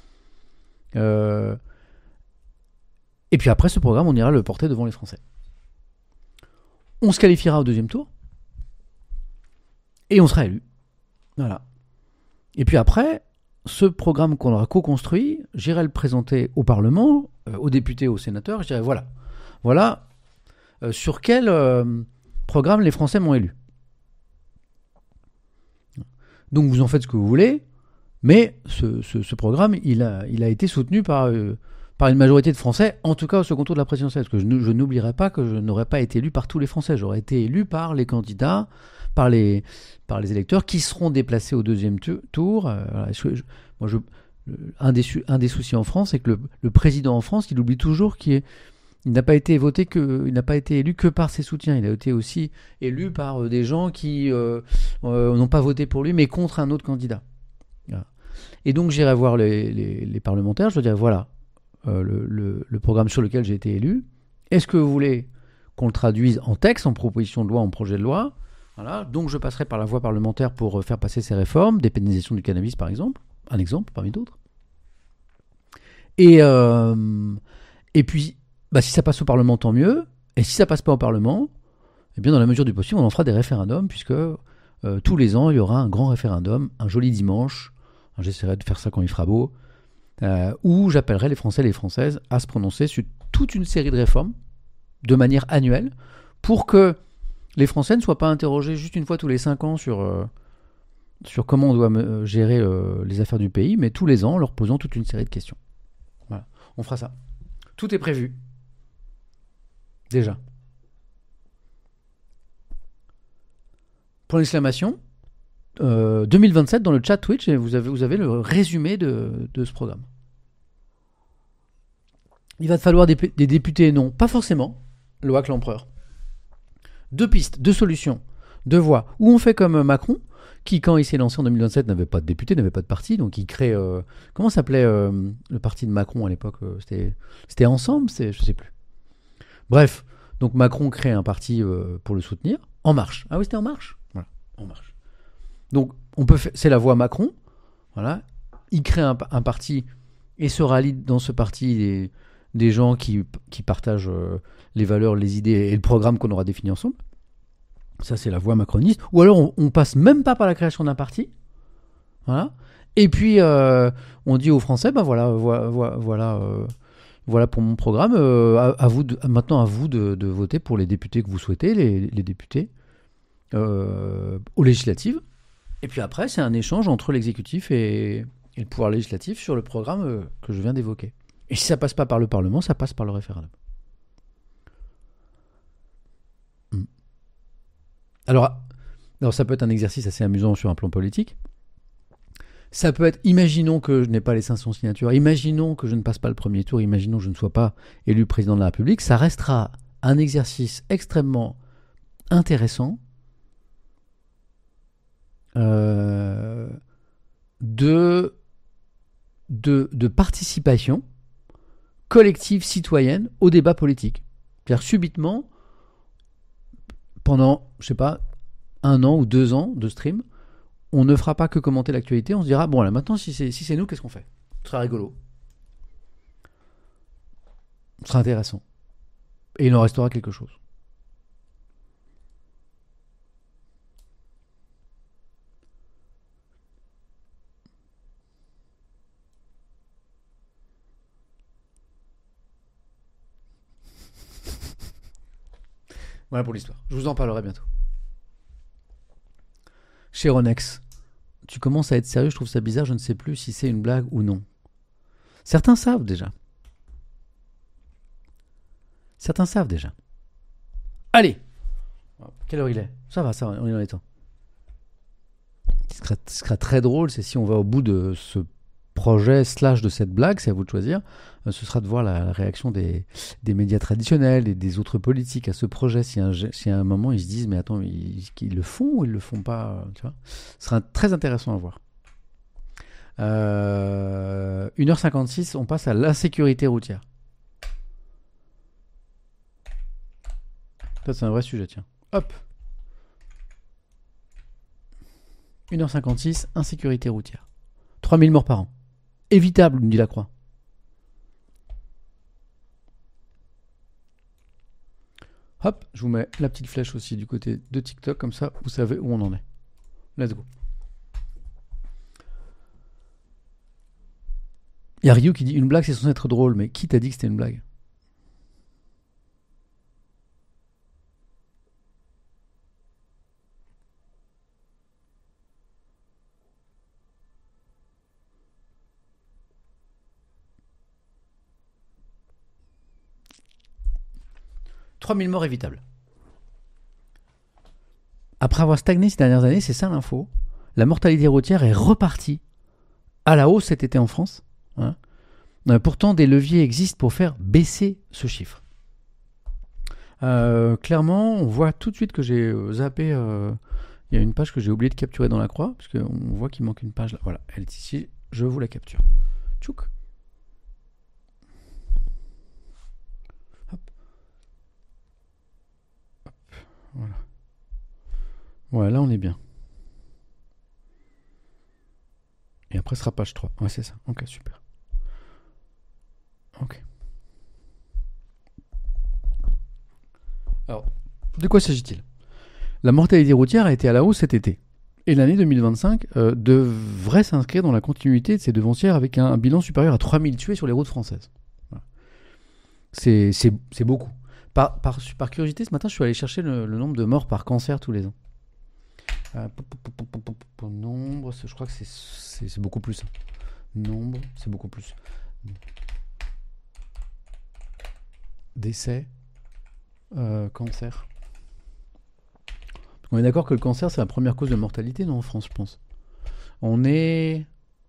Et puis après ce programme, on ira le porter devant les Français. On se qualifiera au deuxième tour, et on sera élu, voilà. Et puis après, ce programme qu'on aura co-construit, j'irai le présenter au Parlement, aux députés, aux sénateurs, je dirai voilà, sur quel programme les Français m'ont élu. Donc vous en faites ce que vous voulez, mais ce programme, il a été soutenu par une majorité de Français, en tout cas au second tour de la présidentielle. Parce que je n'oublierai pas que je n'aurais pas été élu par tous les Français. J'aurais été élu par les candidats, par les électeurs qui seront déplacés au deuxième tour. Un des soucis en France, c'est que le président en France, il oublie toujours qu'il n'a pas été élu que par ses soutiens. Il a été aussi élu par des gens qui n'ont pas voté pour lui, mais contre un autre candidat. Voilà. Et donc j'irai voir les parlementaires, je leur dirai voilà le programme sur lequel j'ai été élu. Est-ce que vous voulez qu'on le traduise en texte, en proposition de loi, en projet de loi ? Voilà. Donc je passerai par la voie parlementaire pour faire passer ces réformes, dépénalisation du cannabis par exemple, un exemple parmi d'autres. Et puis, si ça passe au Parlement, tant mieux. Et si ça passe pas au Parlement, eh bien, dans la mesure du possible, on en fera des référendums, puisque tous les ans, il y aura un grand référendum, un joli dimanche. J'essaierai de faire ça quand il fera beau, où j'appellerai les Français et les Françaises à se prononcer sur toute une série de réformes de manière annuelle, pour que les Français ne soient pas interrogés juste une fois tous les 5 ans sur comment on doit gérer les affaires du pays, mais tous les ans en leur posant toute une série de questions. Voilà, on fera ça. Tout est prévu. Déjà. Pour l'exclamation, 2027 dans le chat Twitch, et vous avez le résumé de ce programme. Il va te falloir des députés, non, pas forcément, loi que l'empereur. 2 pistes, 2 solutions, 2 voies. Ou on fait comme Macron, qui, quand il s'est lancé en 2027, n'avait pas de député, n'avait pas de parti, donc il crée... comment s'appelait le parti de Macron à l'époque c'était Ensemble, je sais plus. Bref, donc Macron crée un parti pour le soutenir, En Marche. Ah oui, c'était En Marche. Voilà, En Marche. Donc, c'est la voie Macron, voilà. Il crée un parti et se rallie dans ce parti des gens qui partagent les valeurs, les idées et le programme qu'on aura défini ensemble. Ça, c'est la voie macroniste. Ou alors, on passe même pas par la création d'un parti. Voilà. Et puis, on dit aux Français, voilà pour mon programme. Maintenant, à vous de voter pour les députés que vous souhaitez, les députés aux législatives. Et puis après, c'est un échange entre l'exécutif et le pouvoir législatif sur le programme que je viens d'évoquer. Et si ça passe pas par le Parlement, ça passe par le référendum. Alors, ça peut être un exercice assez amusant sur un plan politique. Ça peut être, imaginons que je n'ai pas les 500 signatures, imaginons que je ne passe pas le premier tour, imaginons que je ne sois pas élu président de la République, ça restera un exercice extrêmement intéressant de participation collective citoyenne au débat politique. C'est-à-dire subitement, pendant, je sais pas, 1 an ou 2 ans de stream, on ne fera pas que commenter l'actualité, on se dira, bon là maintenant si c'est nous, qu'est-ce qu'on fait ? Ce sera rigolo. Ce sera intéressant. Et il en restera quelque chose. Voilà pour l'histoire. Je vous en parlerai bientôt. Chéronex, tu commences à être sérieux, je trouve ça bizarre, je ne sais plus si c'est une blague ou non. Certains savent déjà. Allez, quelle heure il est ? Ça va, on est dans les temps. Ce qui sera très drôle, c'est si on va au bout de ce projet / de cette blague, c'est à vous de choisir, ce sera de voir la réaction des médias traditionnels et des autres politiques à ce projet. Si à un moment ils se disent, mais attends, ils le font ou ils le font pas, tu vois ? Ce sera très intéressant à voir. 1h56, on passe à l'insécurité routière. Ça, c'est un vrai sujet, tiens. Hop. 1h56, insécurité routière. 3000 morts par an. Évitable, nous dit la Croix. Hop, je vous mets la petite flèche aussi du côté de TikTok, comme ça, vous savez où on en est. Let's go. Il y a Ryu qui dit, une blague c'est censé être drôle, mais qui t'a dit que c'était une blague ? « 3000 morts évitables. » Après avoir stagné ces dernières années, c'est ça l'info, la mortalité routière est repartie à la hausse cet été en France. Hein. Pourtant, des leviers existent pour faire baisser ce chiffre. Clairement, on voit tout de suite que j'ai zappé. Il y a une page que j'ai oublié de capturer dans la croix, parce qu'on voit qu'il manque une page là. Voilà, elle est ici, je vous la capture. Tchouk. Hop. Hop. Voilà. Ouais, là on est bien. Et après ce sera page 3. Ouais, c'est ça. Ok, super. Ok. Alors, de quoi s'agit-il ? La mortalité routière a été à la hausse cet été. Et l'année 2025 devrait s'inscrire dans la continuité de ces devancières avec un bilan supérieur à 3000 tués sur les routes françaises. Voilà. C'est beaucoup. Par curiosité, ce matin, je suis allé chercher le nombre de morts par cancer tous les ans. Nombre, je crois que c'est beaucoup plus. Nombre, c'est beaucoup plus. Décès, cancer. On est d'accord que le cancer, c'est la première cause de mortalité, non, en France, je pense. On est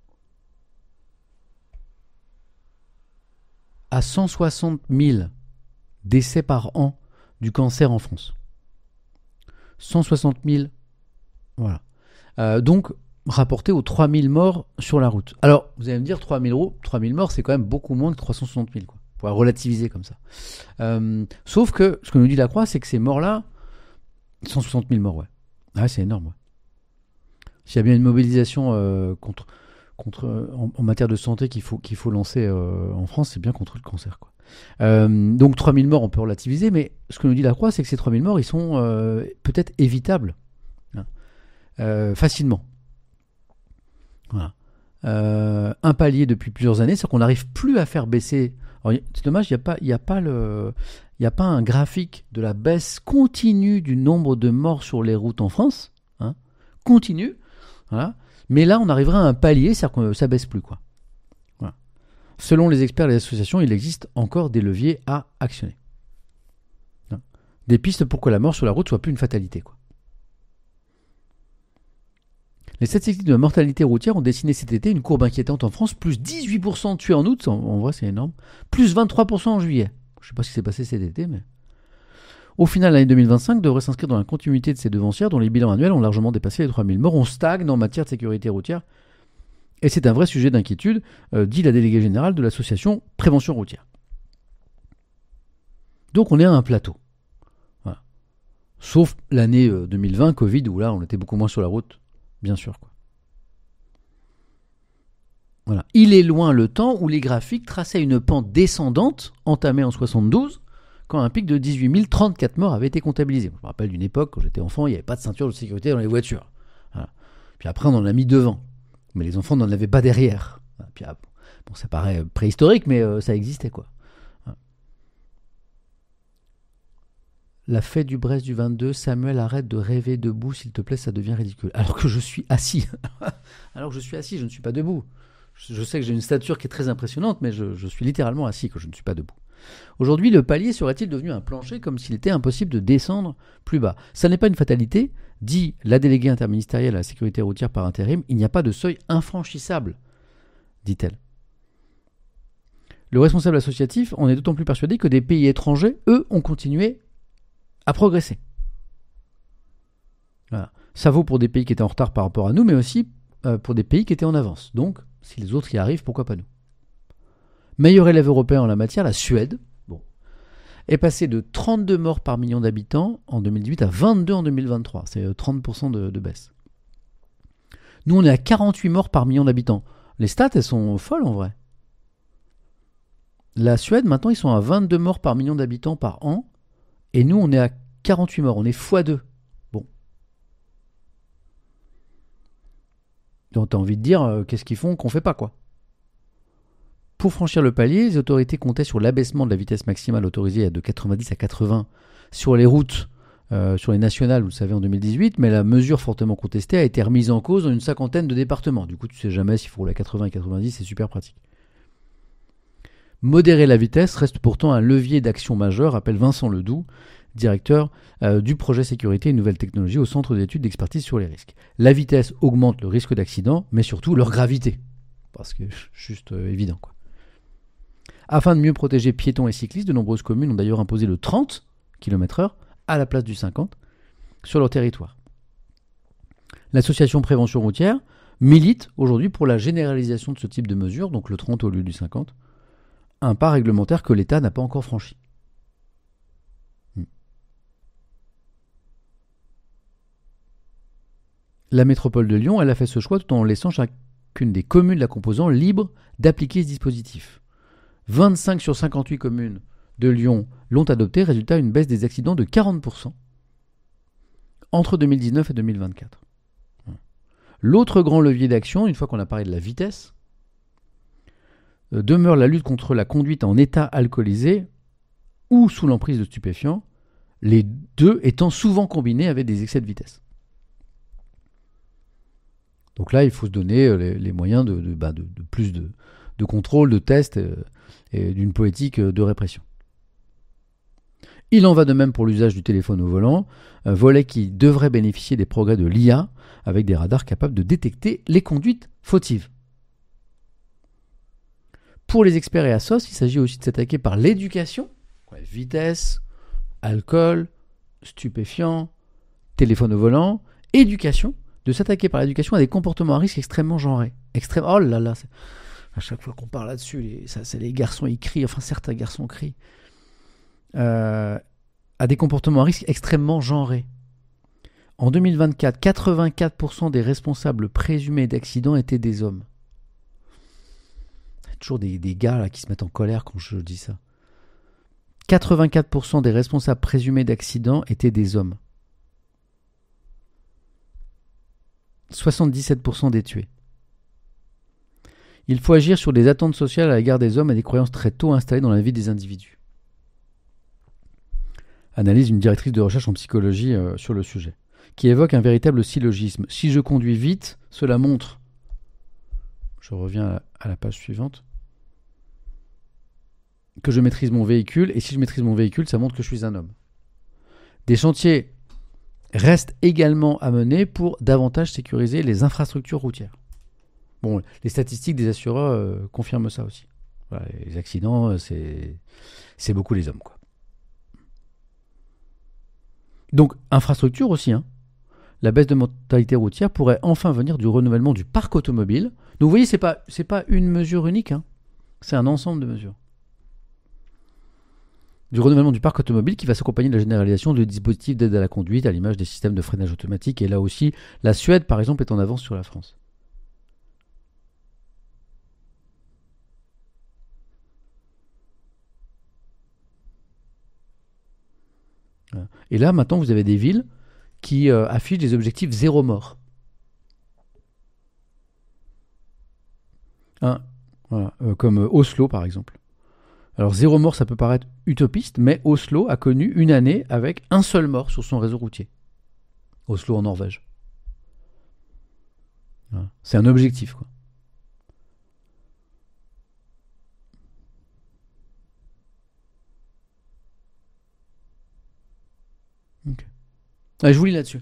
à 160 000 décès par an du cancer en France. 160 000, voilà. Donc, rapporté aux 3 000 morts sur la route. Alors, vous allez me dire, 3 000 morts, c'est quand même beaucoup moins que 360 000, quoi. On pourrait relativiser comme ça. Sauf que, ce que nous dit la Croix, c'est que ces morts-là, 160 000 morts, ouais. Ah, c'est énorme, ouais. S'il y a bien une mobilisation en matière de santé qu'il faut lancer en France, c'est bien contre le cancer, quoi. Donc 3 000 morts, on peut relativiser, mais ce que nous dit la Croix, c'est que ces 3 000 morts, ils sont peut-être évitables, facilement. Voilà. Un palier depuis plusieurs années, c'est qu'on n'arrive plus à faire baisser. Alors, c'est dommage, il n'y a pas un graphique de la baisse continue du nombre de morts sur les routes en France, continue, voilà. Mais là, on arrivera à un palier, c'est-à-dire que ça baisse plus, quoi. Voilà. Selon les experts et les associations, il existe encore des leviers à actionner. Des pistes pour que la mort sur la route soit plus une fatalité, quoi. Les statistiques de la mortalité routière ont dessiné cet été une courbe inquiétante en France, plus 18% de tués en août, en vrai c'est énorme, plus 23% en juillet. Je ne sais pas ce qui s'est passé cet été, mais... Au final, l'année 2025 devrait s'inscrire dans la continuité de ces devancières dont les bilans annuels ont largement dépassé les 3000 morts. On stagne en matière de sécurité routière. Et c'est un vrai sujet d'inquiétude, dit la déléguée générale de l'association Prévention routière. Donc on est à un plateau. Voilà. Sauf l'année 2020, Covid, où là on était beaucoup moins sur la route, bien sûr, quoi. Voilà. Il est loin le temps où les graphiques traçaient une pente descendante, entamée en 72, quand un pic de 18 034 morts avait été comptabilisé. Je me rappelle d'une époque, quand j'étais enfant, il n'y avait pas de ceinture de sécurité dans les voitures. Voilà. Puis après, on en a mis devant. Mais les enfants n'en avaient pas derrière. Voilà. Puis, bon, ça paraît préhistorique, mais ça existait, quoi. Voilà. La fête du Brest du 22, Samuel, arrête de rêver debout, s'il te plaît, ça devient ridicule. Alors que je suis assis. Je ne suis pas debout. Je sais que j'ai une stature qui est très impressionnante, mais je suis littéralement assis quand je ne suis pas debout. Aujourd'hui, le palier serait-il devenu un plancher comme s'il était impossible de descendre plus bas ? Ça n'est pas une fatalité, dit la déléguée interministérielle à la sécurité routière par intérim, il n'y a pas de seuil infranchissable, dit-elle. Le responsable associatif en est d'autant plus persuadé que des pays étrangers, eux, ont continué à progresser. Voilà. Ça vaut pour des pays qui étaient en retard par rapport à nous, mais aussi pour des pays qui étaient en avance. Donc, si les autres y arrivent, pourquoi pas nous ? Meilleur élève européen en la matière, la Suède, est passée de 32 morts par million d'habitants en 2018 à 22 en 2023. C'est 30% de baisse. Nous, on est à 48 morts par million d'habitants. Les stats, elles sont folles en vrai. La Suède, maintenant, ils sont à 22 morts par million d'habitants par an. Et nous, on est à 48 morts. On est x2. Bon. Donc, t'as envie de dire, qu'est-ce qu'ils font qu'on fait pas, quoi. Pour franchir le palier, les autorités comptaient sur l'abaissement de la vitesse maximale autorisée de 90 à 80 sur les routes, sur les nationales, vous le savez, en 2018, mais la mesure fortement contestée a été remise en cause dans une cinquantaine de départements. Du coup, tu sais jamais s'il faut rouler à 80 et 90, c'est super pratique. Modérer la vitesse reste pourtant un levier d'action majeur, rappelle Vincent Ledoux, directeur du projet sécurité et nouvelles technologies au Centre d'études d'expertise sur les risques. La vitesse augmente le risque d'accident, mais surtout leur gravité. Parce que c'est juste évident, quoi. Afin de mieux protéger piétons et cyclistes, de nombreuses communes ont d'ailleurs imposé le 30 km/h à la place du 50 sur leur territoire. L'association Prévention routière milite aujourd'hui pour la généralisation de ce type de mesures, donc le 30 au lieu du 50, un pas réglementaire que l'État n'a pas encore franchi. La métropole de Lyon, elle a fait ce choix tout en laissant chacune des communes la composant libre d'appliquer ce dispositif. 25 sur 58 communes de Lyon l'ont adopté, résultat une baisse des accidents de 40% entre 2019 et 2024. L'autre grand levier d'action, une fois qu'on a parlé de la vitesse, demeure la lutte contre la conduite en état alcoolisé ou sous l'emprise de stupéfiants, les deux étant souvent combinés avec des excès de vitesse. Donc là, il faut se donner les moyens de plus de contrôle, de tests et d'une politique de répression. Il en va de même pour l'usage du téléphone au volant, un volet qui devrait bénéficier des progrès de l'IA avec des radars capables de détecter les conduites fautives. Pour les experts et Assos, il s'agit aussi de s'attaquer par l'éducation, vitesse, alcool, stupéfiants, téléphone au volant, éducation, de s'attaquer par l'éducation à des comportements à risque extrêmement genrés. Oh là là, à chaque fois qu'on parle là-dessus, les garçons ils crient, enfin certains garçons crient, à des comportements à risque extrêmement genrés. En 2024, 84% des responsables présumés d'accidents étaient des hommes. Il y a toujours des gars là, qui se mettent en colère quand je dis ça. 84% des responsables présumés d'accidents étaient des hommes. 77% des tués. Il faut agir sur des attentes sociales à l'égard des hommes et des croyances très tôt installées dans la vie des individus. Analyse une directrice de recherche en psychologie sur le sujet, qui évoque un véritable syllogisme. Si je conduis vite, cela montre, je reviens à la page suivante, que je maîtrise mon véhicule, et si je maîtrise mon véhicule, ça montre que je suis un homme. Des chantiers restent également à mener pour davantage sécuriser les infrastructures routières. Bon, les statistiques des assureurs confirment ça aussi. Voilà, les accidents, c'est beaucoup les hommes, quoi. Donc, infrastructure aussi, hein. La baisse de mortalité routière pourrait enfin venir du renouvellement du parc automobile. Donc, vous voyez, c'est pas une mesure unique, hein. C'est un ensemble de mesures. Du renouvellement du parc automobile qui va s'accompagner de la généralisation de dispositifs d'aide à la conduite, à l'image des systèmes de freinage automatique. Et là aussi, la Suède, par exemple, est en avance sur la France. Et là, maintenant, vous avez des villes qui affichent des objectifs zéro mort. Hein, voilà, comme Oslo, par exemple. Alors, zéro mort, ça peut paraître utopiste, mais Oslo a connu une année avec un seul mort sur son réseau routier. Oslo, en Norvège. Voilà. C'est un objectif, quoi. Okay. Allez, je vous lis là-dessus.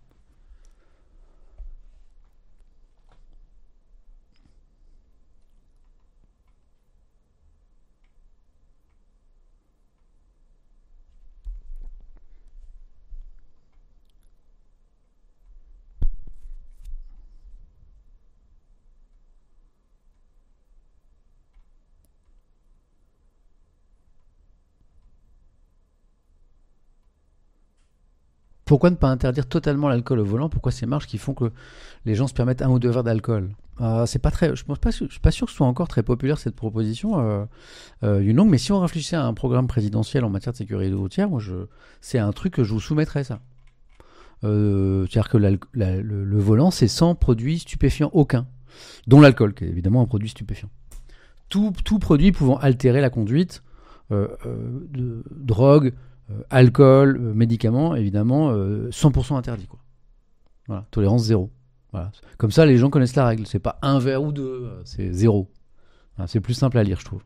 Pourquoi ne pas interdire totalement l'alcool au volant? Pourquoi ces marges qui font que les gens se permettent un ou deux verres d'alcool? C'est pas très, je suis pas sûr que ce soit encore très populaire cette proposition, Yunong, mais si on réfléchissait à un programme présidentiel en matière de sécurité routière, c'est un truc que je vous soumettrais ça. C'est-à-dire que le volant, c'est sans produit stupéfiant aucun, dont l'alcool, qui est évidemment un produit stupéfiant. Tout produit pouvant altérer la conduite, de drogue, alcool, médicaments, évidemment, 100% interdit, quoi. Voilà, tolérance zéro. Voilà. Comme ça, les gens connaissent la règle. C'est pas un verre ou deux, c'est zéro. Voilà, c'est plus simple à lire, je trouve.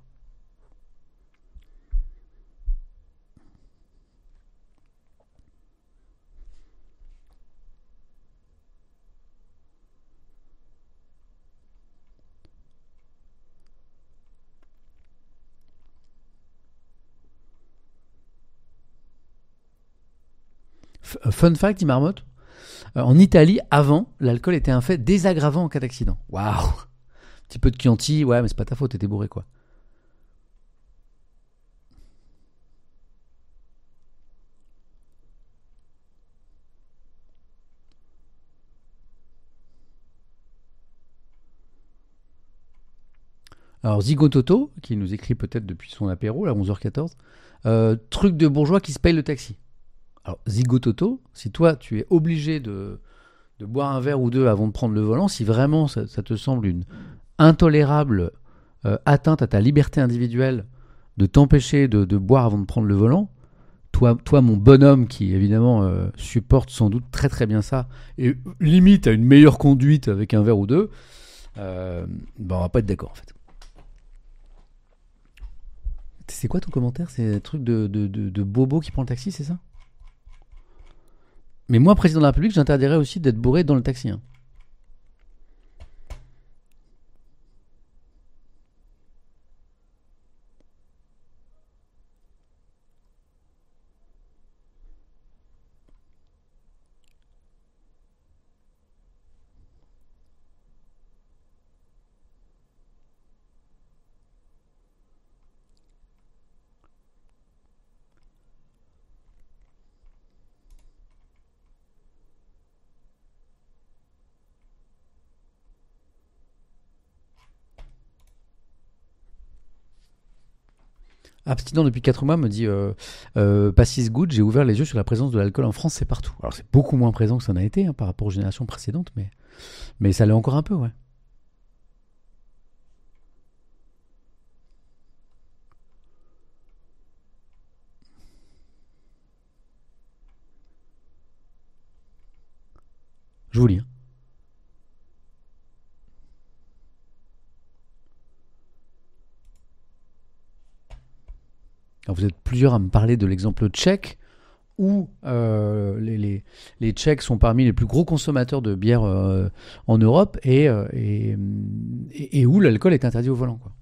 Fun fact, dit Marmotte, en Italie, avant, l'alcool était un fait désaggravant en cas d'accident. Waouh! Un petit peu de Chianti, ouais, mais c'est pas ta faute, t'étais bourré, quoi. Alors Zigototo, qui nous écrit peut-être depuis son apéro, là 11h14, truc de bourgeois qui se paye le taxi. Alors Zigototo, si toi tu es obligé de boire un verre ou deux avant de prendre le volant, si vraiment ça te semble une intolérable atteinte à ta liberté individuelle de t'empêcher de boire avant de prendre le volant, toi mon bonhomme qui évidemment supporte sans doute très très bien ça et limite à une meilleure conduite avec un verre ou deux, on va pas être d'accord en fait. C'est quoi ton commentaire? C'est un truc de bobo qui prend le taxi, c'est ça? Mais moi, président de la République, j'interdirais aussi d'être bourré dans le taxi. Hein. Abstinent depuis 4 mois me dit Passis Good, j'ai ouvert les yeux sur la présence de l'alcool en France, c'est partout. Alors c'est beaucoup moins présent que ça en a été par rapport aux générations précédentes, mais ça l'est encore un peu, ouais. Je vous lis. Hein. Alors vous êtes plusieurs à me parler de l'exemple tchèque où les Tchèques sont parmi les plus gros consommateurs de bière en Europe et où l'alcool est interdit au volant. Quoi.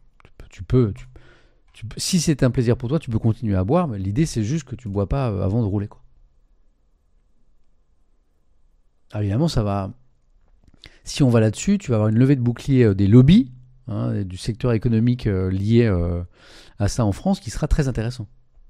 Si c'est un plaisir pour toi, tu peux continuer à boire, mais l'idée c'est juste que tu ne bois pas avant de rouler. Quoi. Alors, évidemment, ça va. Si on va là-dessus, tu vas avoir une levée de bouclier des lobbies, du secteur économique lié à ça en France, qui sera très intéressant.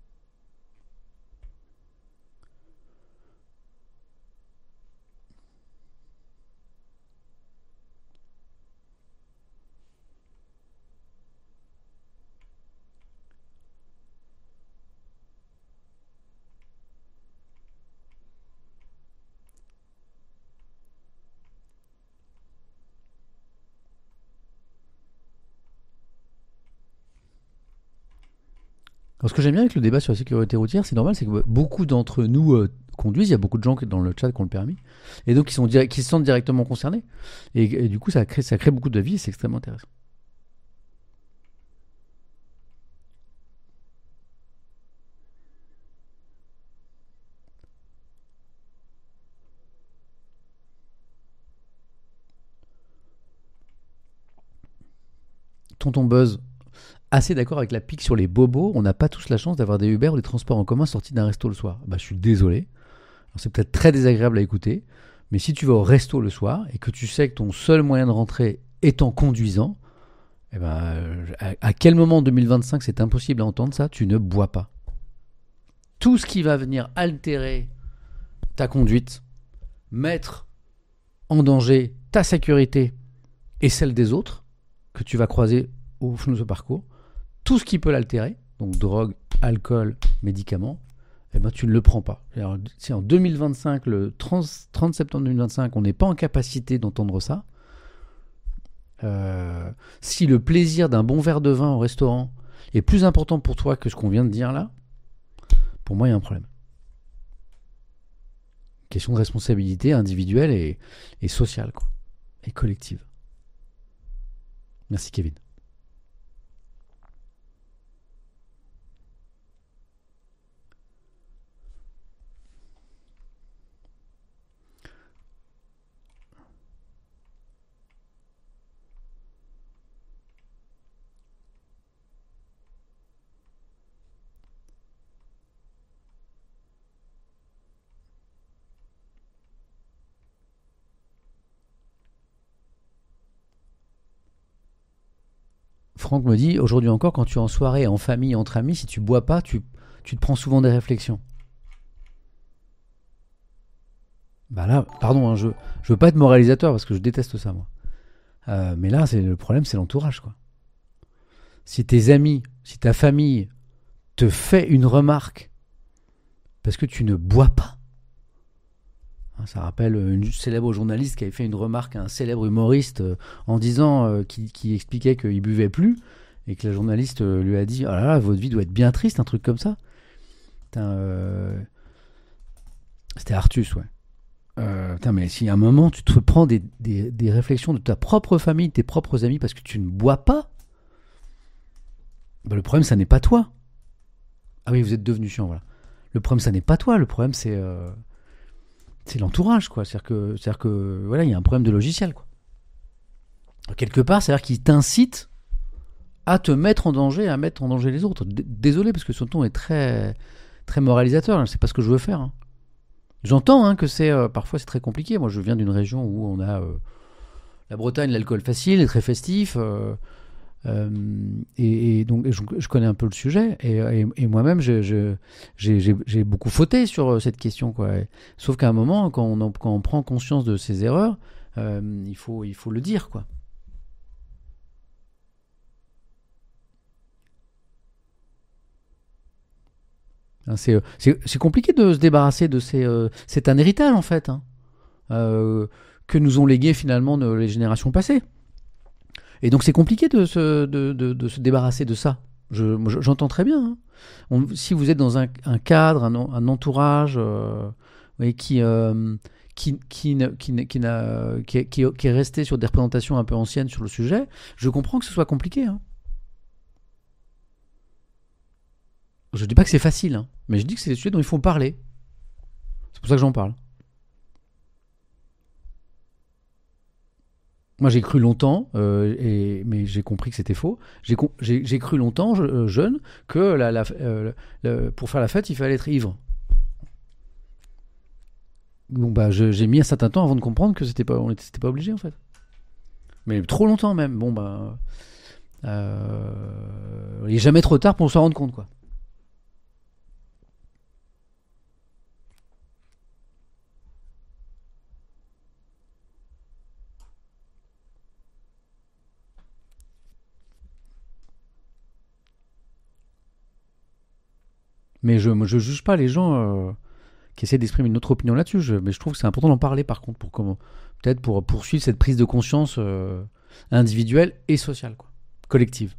Alors, ce que j'aime bien avec le débat sur la sécurité routière, c'est normal, c'est que beaucoup d'entre nous conduisent, il y a beaucoup de gens dans le chat qui ont le permis, et donc qui se sentent directement concernés. Et du coup, ça crée beaucoup de vie et c'est extrêmement intéressant. Tonton Buzz, assez d'accord avec la pique sur les bobos, on n'a pas tous la chance d'avoir des Uber ou des transports en commun sortis d'un resto le soir. Bah, je suis désolé. Alors, c'est peut-être très désagréable à écouter, mais si tu vas au resto le soir et que tu sais que ton seul moyen de rentrer est en conduisant, eh ben, à quel moment en 2025 c'est impossible à entendre ça? Tu ne bois pas. Tout ce qui va venir altérer ta conduite, mettre en danger ta sécurité et celle des autres que tu vas croiser au fond de ce parcours, tout ce qui peut l'altérer, donc drogue, alcool, médicaments, eh ben, tu ne le prends pas. Alors, si en 2025, le 30 septembre 2025, on n'est pas en capacité d'entendre ça, si le plaisir d'un bon verre de vin au restaurant est plus important pour toi que ce qu'on vient de dire là, pour moi, il y a un problème. Question de responsabilité individuelle et sociale, quoi, et collective. Merci, Kevin. Franck me dit, aujourd'hui encore, quand tu es en soirée, en famille, entre amis, si tu bois pas, tu te prends souvent des réflexions. Bah là, pardon, hein, je veux pas être moralisateur parce que je déteste ça, moi. Mais là, le problème, c'est l'entourage, quoi. si tes amis, si ta famille te fait une remarque parce que tu ne bois pas, ça rappelle une célèbre journaliste qui avait fait une remarque à un célèbre humoriste en disant qui expliquait qu'il buvait plus et que la journaliste lui a dit « Oh là là, votre vie doit être bien triste, un truc comme ça. » C'était Artus, ouais. Mais si à un moment tu te prends des réflexions de ta propre famille, de tes propres amis parce que tu ne bois pas, le problème ça n'est pas toi. Ah oui, vous êtes devenu chiant, voilà. Le problème ça n'est pas toi, le problème c'est l'entourage, quoi. C'est-à-dire que voilà, il y a un problème de logiciel, quoi. Quelque part, c'est-à-dire qu'il t'incite à te mettre en danger, à mettre en danger les autres. Désolé parce que ce ton est très très moralisateur. C'est pas ce que je veux faire. Hein. J'entends que parfois c'est très compliqué. Moi, je viens d'une région où on a la Bretagne, l'alcool facile, est très festif, et donc je connais un peu le sujet. Et moi-même, j'ai beaucoup fauté sur cette question, quoi. Sauf qu'à un moment, quand on prend conscience de ses erreurs, il faut le dire, quoi. C'est compliqué de se débarrasser de c'est un héritage en fait, que nous ont légué finalement les générations passées. Et donc c'est compliqué de se débarrasser de ça. J'entends très bien. Si vous êtes dans un cadre, un entourage qui est resté sur des représentations un peu anciennes sur le sujet, je comprends que ce soit compliqué. Je dis pas que c'est facile, mais je dis que c'est des sujets dont il faut parler. C'est pour ça que j'en parle. Moi, j'ai cru longtemps, mais j'ai compris que c'était faux. J'ai cru longtemps, jeune, que pour faire la fête, il fallait être ivre. Donc, j'ai mis un certain temps avant de comprendre que c'était pas obligé, en fait. Mais trop longtemps même. Il n'est jamais trop tard pour s'en rendre compte, quoi. Mais je juge pas les gens qui essaient d'exprimer une autre opinion là-dessus. Mais je trouve que c'est important d'en parler, par contre, peut-être pour poursuivre cette prise de conscience individuelle et sociale, quoi, collective.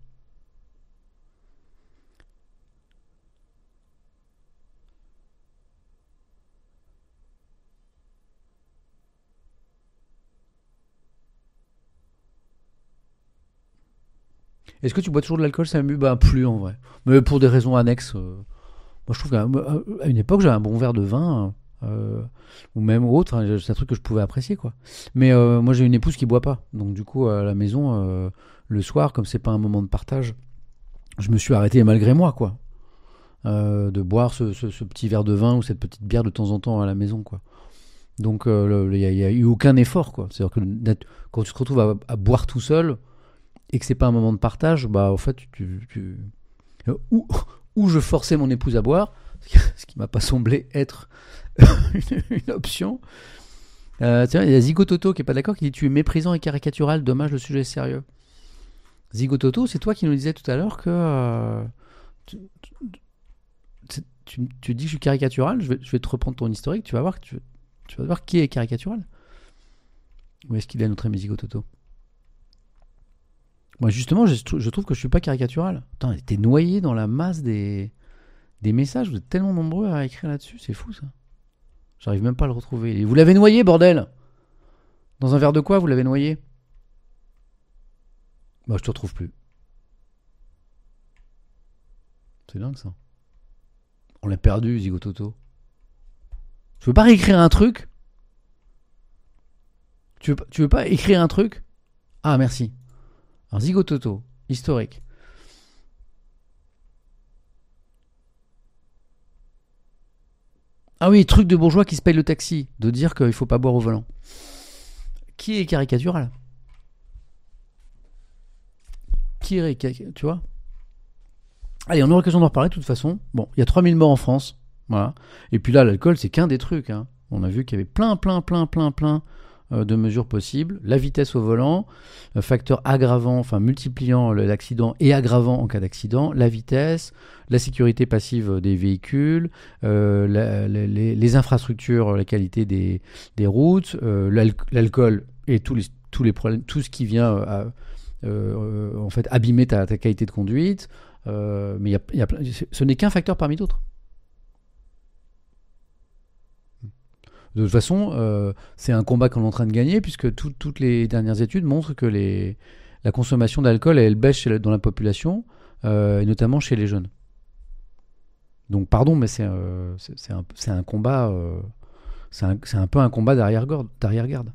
Est-ce que tu bois toujours de l'alcool, Samu ? Plus en vrai. Mais pour des raisons annexes. Moi, je trouve qu'à une époque, j'avais un bon verre de vin, ou même autre. C'est un truc que je pouvais apprécier, quoi. Mais moi, j'ai une épouse qui boit pas. Donc, du coup, à la maison, le soir, comme c'est pas un moment de partage, je me suis arrêté malgré moi, quoi. De boire ce petit verre de vin ou cette petite bière de temps en temps à la maison, quoi. Donc, il n'y a eu aucun effort, quoi. C'est-à-dire que quand tu te retrouves à boire tout seul et que c'est pas un moment de partage, en fait, ou je forçais mon épouse à boire, ce qui m'a pas semblé être une option. Tiens, il y a Zigototo qui est pas d'accord, qui dit tu es méprisant et caricatural, dommage, le sujet est sérieux. Zigototo, c'est toi qui nous disais tout à l'heure que tu dis que je suis caricatural. Je vais te reprendre ton historique, tu vas voir qui est caricatural. Où est-ce qu'il est notre ami Zigototo ? Moi, justement, je trouve que je suis pas caricatural. Attends, t'es noyé dans la masse des messages. Vous êtes tellement nombreux à écrire là-dessus. C'est fou, ça. J'arrive même pas à le retrouver. Et vous l'avez noyé, bordel ! Dans un verre de quoi vous l'avez noyé ? Je te retrouve plus. C'est dingue, ça. On l'a perdu, Zigototo. Tu veux pas réécrire un truc ? Tu veux pas écrire un truc ? Ah, merci. Alors, Zigototo, historique. Ah oui, truc de bourgeois qui se paye le taxi, de dire qu'il faut pas boire au volant. Qui est caricatural ? Tu vois ? Allez, on aura l'occasion d'en reparler de toute façon. Bon, il y a 3000 morts en France. Voilà. Et puis là, l'alcool, c'est qu'un des trucs. On a vu qu'il y avait plein de mesures possibles. La vitesse au volant, facteur aggravant, enfin multipliant l'accident et aggravant en cas d'accident, la vitesse, la sécurité passive des véhicules, les infrastructures, la qualité des routes, l'alcool et tous les problèmes, tout ce qui vient en fait abîmer ta qualité de conduite. Mais ce n'est qu'un facteur parmi d'autres. De toute façon, c'est un combat qu'on est en train de gagner, puisque toutes les dernières études montrent que la consommation d'alcool, elle baisse dans la population, et notamment chez les jeunes. Donc pardon, mais c'est un combat, c'est un peu un combat d'arrière-garde.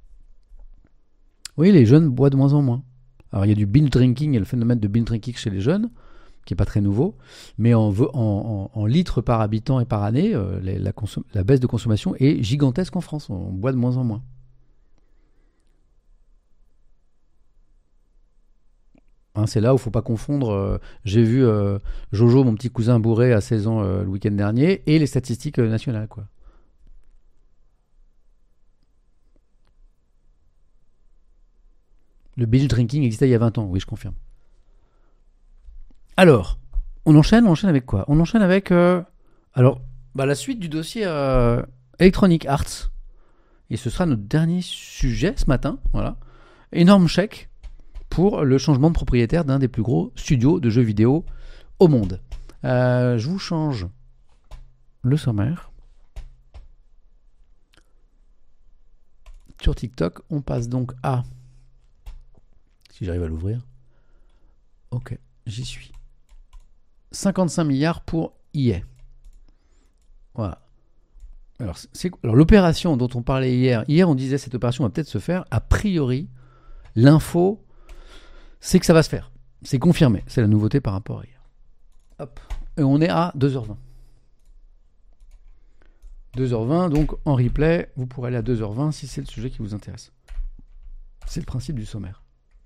Oui, les jeunes boivent de moins en moins. Alors il y a du binge drinking, il y a le phénomène de binge drinking chez les jeunes, qui n'est pas très nouveau, mais en litres par habitant et par année, la baisse de consommation est gigantesque en France. On boit de moins en moins. Hein, c'est là où il ne faut pas confondre. J'ai vu Jojo, mon petit cousin bourré à 16 ans le week-end dernier, et les statistiques nationales, quoi. Le binge drinking existait il y a 20 ans, oui, je confirme. Alors, on enchaîne avec quoi? On enchaîne avec la suite du dossier Electronic Arts. Et ce sera notre dernier sujet ce matin. Voilà. Énorme chèque pour le changement de propriétaire d'un des plus gros studios de jeux vidéo au monde. Je vous change le sommaire. Sur TikTok, on passe donc à... Si j'arrive à l'ouvrir. Ok, j'y suis. 55 milliards pour EA. Voilà. Alors l'opération dont on parlait hier, on disait cette opération va peut-être se faire. A priori, l'info, c'est que ça va se faire. C'est confirmé. C'est la nouveauté par rapport à hier. Hop. Et on est à 2h20. 2h20, donc en replay, vous pourrez aller à 2h20 si c'est le sujet qui vous intéresse. C'est le principe du sommaire.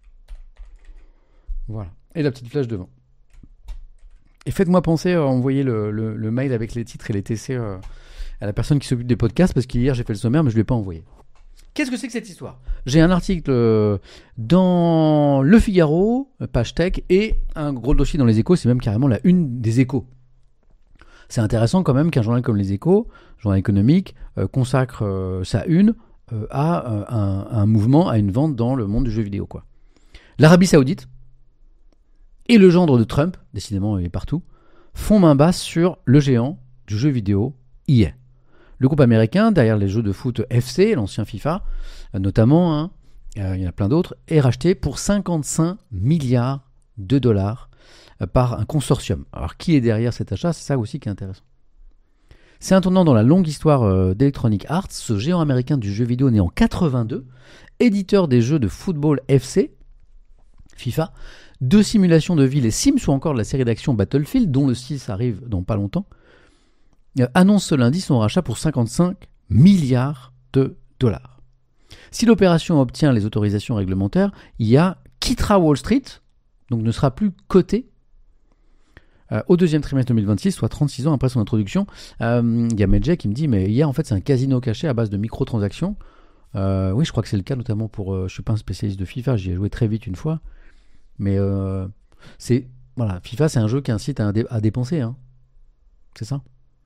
Voilà. Et la petite flèche devant. Et faites-moi penser à envoyer le mail avec les titres et les TC à la personne qui s'occupe des podcasts, parce qu'hier j'ai fait le sommaire mais je ne l'ai pas envoyé. Qu'est-ce que c'est que cette histoire? J'ai un article dans Le Figaro, page tech, et un gros dossier dans Les Échos, c'est même carrément la une des Échos. C'est intéressant quand même qu'un journal comme Les Échos, journal économique, consacre sa une à un mouvement, à une vente dans le monde du jeu vidéo, quoi. L'Arabie Saoudite et le gendre de Trump, décidément il est partout, font main basse sur le géant du jeu vidéo EA. Le groupe américain, derrière les jeux de foot FC, l'ancien FIFA, notamment, il y en a plein d'autres, est racheté pour 55 milliards de dollars par un consortium. Alors qui est derrière cet achat? C'est ça aussi qui est intéressant. C'est un tournant dans la longue histoire d'Electronic Arts, ce géant américain du jeu vidéo né en 82, éditeur des jeux de football FC, FIFA, de simulation de ville et Sims, ou encore de la série d'action Battlefield, dont le 6 arrive dans pas longtemps, annonce ce lundi son rachat pour 55 milliards de dollars. Si l'opération obtient les autorisations réglementaires, EA quittera Wall Street, donc ne sera plus coté au deuxième trimestre 2026, soit 36 ans après son introduction. Il y a Medjay qui me dit, mais EA en fait c'est un casino caché à base de microtransactions. Oui, je crois que c'est le cas notamment pour... je ne suis pas un spécialiste de FIFA, j'y ai joué très vite une fois. Mais FIFA c'est un jeu qui incite à dépenser. Hein. C'est ça.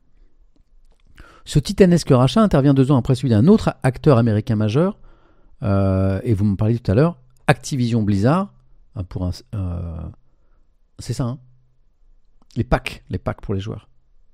Ce titanesque rachat intervient 2 ans après celui d'un autre acteur américain majeur, et vous me parliez tout à l'heure, Activision Blizzard, c'est ça, hein, les packs pour les joueurs.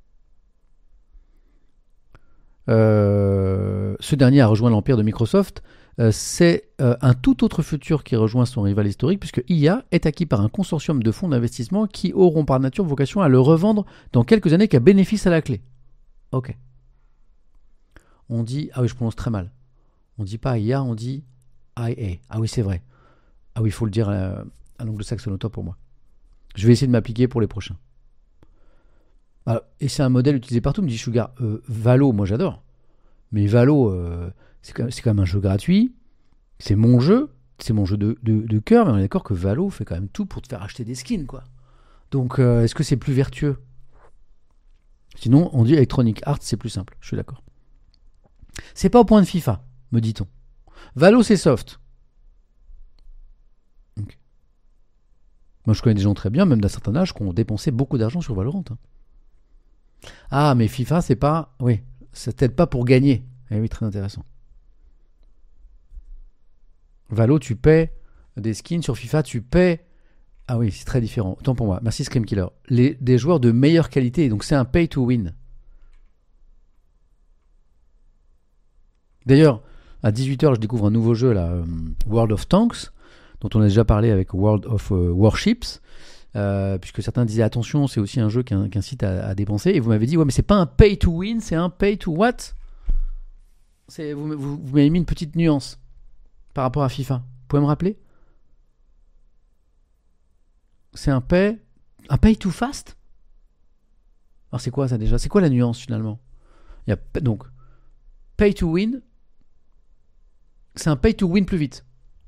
Ce dernier a rejoint l'empire de Microsoft. C'est un tout autre futur qui rejoint son rival historique, puisque EA est acquis par un consortium de fonds d'investissement qui auront par nature vocation à le revendre dans quelques années qu'à bénéfice à la clé. Ok. On dit... Ah oui, je prononce très mal. On dit pas EA, on dit IA. Ah oui, c'est vrai. Ah oui, il faut le dire à l'anglo-saxon autant pour moi. Je vais essayer de m'appliquer pour les prochains. Alors, et c'est un modèle utilisé partout, me dit Sugar. Valo, moi j'adore. Mais Valo, c'est quand même un jeu gratuit. C'est mon jeu de cœur, mais on est d'accord que Valo fait quand même tout pour te faire acheter des skins, quoi. Donc, est-ce que c'est plus vertueux? Sinon, on dit Electronic Arts, c'est plus simple. Je suis d'accord. C'est pas au point de FIFA, me dit-on. Valo, c'est soft. Okay. Moi, je connais des gens très bien, même d'un certain âge, qui ont dépensé beaucoup d'argent sur Valorant. Hein. Ah, mais FIFA, c'est pas... Oui, ça t'aide pas pour gagner. Eh oui, très intéressant. Valo, tu paies des skins. Sur FIFA, tu paies... Ah oui, c'est très différent. Autant pour moi. Merci Scream Killer. Des joueurs de meilleure qualité. Donc c'est un pay to win. D'ailleurs, à 18h, je découvre un nouveau jeu, là, World of Tanks, dont on a déjà parlé avec World of Warships, puisque certains disaient attention, c'est aussi un jeu qui incite à dépenser. Et vous m'avez dit, ouais, mais c'est pas un pay to win, c'est un pay to what? Vous m'avez mis une petite nuance par rapport à FIFA. Vous pouvez me rappeler? C'est un pay to fast? Alors c'est quoi ça déjà? C'est quoi la nuance finalement? Il y a donc pay to win. C'est un pay to win plus vite.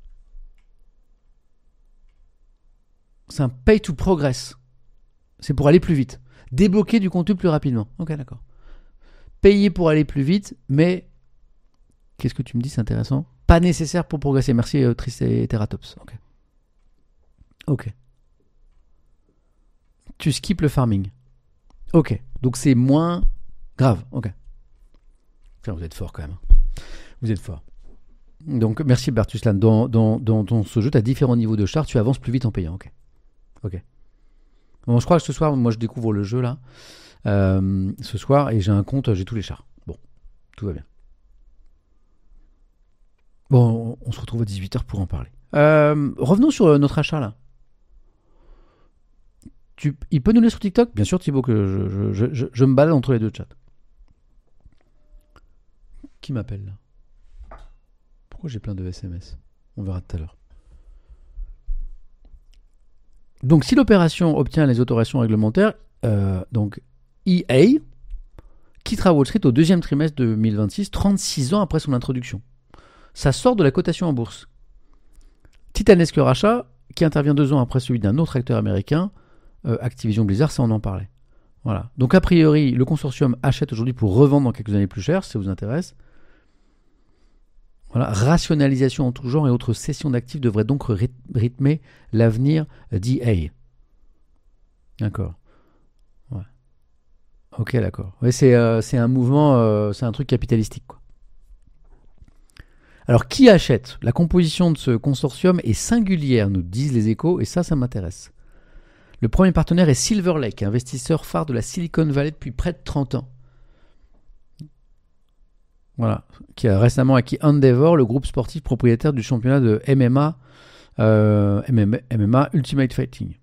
C'est un pay to progress. C'est pour aller plus vite. Débloquer du contenu plus rapidement. Ok, d'accord. Payer pour aller plus vite, mais qu'est-ce que tu me dis, c'est intéressant. Pas nécessaire pour progresser. Merci Triceratops. Ok. Ok. Tu skippes le farming. Ok. Donc c'est moins grave. Ok. Enfin, vous êtes fort quand même. Vous êtes fort. Donc merci Bertuslan. Dans ce jeu, tu as différents niveaux de chars. Tu avances plus vite en payant. Ok. Ok. Bon, je crois que ce soir, moi je découvre le jeu là. Ce soir, et j'ai un compte, j'ai tous les chars. Bon, tout va bien. Bon, on se retrouve à 18h pour en parler. Revenons sur notre achat là. Il peut nous lire sur TikTok? Bien sûr, Thibaut, que je me balade entre les deux chats. Qui m'appelle là? Pourquoi j'ai plein de SMS? On verra tout à l'heure. Donc, si l'opération obtient les autorisations réglementaires, donc EA quittera Wall Street au deuxième trimestre de 2026, 36 ans après son introduction. Ça sort de la cotation en bourse. Titanesque rachat, qui intervient 2 ans après celui d'un autre acteur américain, Activision Blizzard, ça on en parlait. Voilà. Donc a priori, le consortium achète aujourd'hui pour revendre dans quelques années plus cher, si ça vous intéresse. Voilà. Rationalisation en tout genre et autres cessions d'actifs devraient donc rythmer l'avenir d'EA. D'accord. Ouais. Ok, d'accord. Ouais, c'est un mouvement, c'est un truc capitalistique, quoi. Alors, qui achète? La composition de ce consortium est singulière, nous disent les Échos, et ça m'intéresse. Le premier partenaire est Silver Lake, investisseur phare de la Silicon Valley depuis près de 30 ans. Voilà, qui a récemment acquis Endeavor, le groupe sportif propriétaire du championnat de MMA Ultimate Fighting.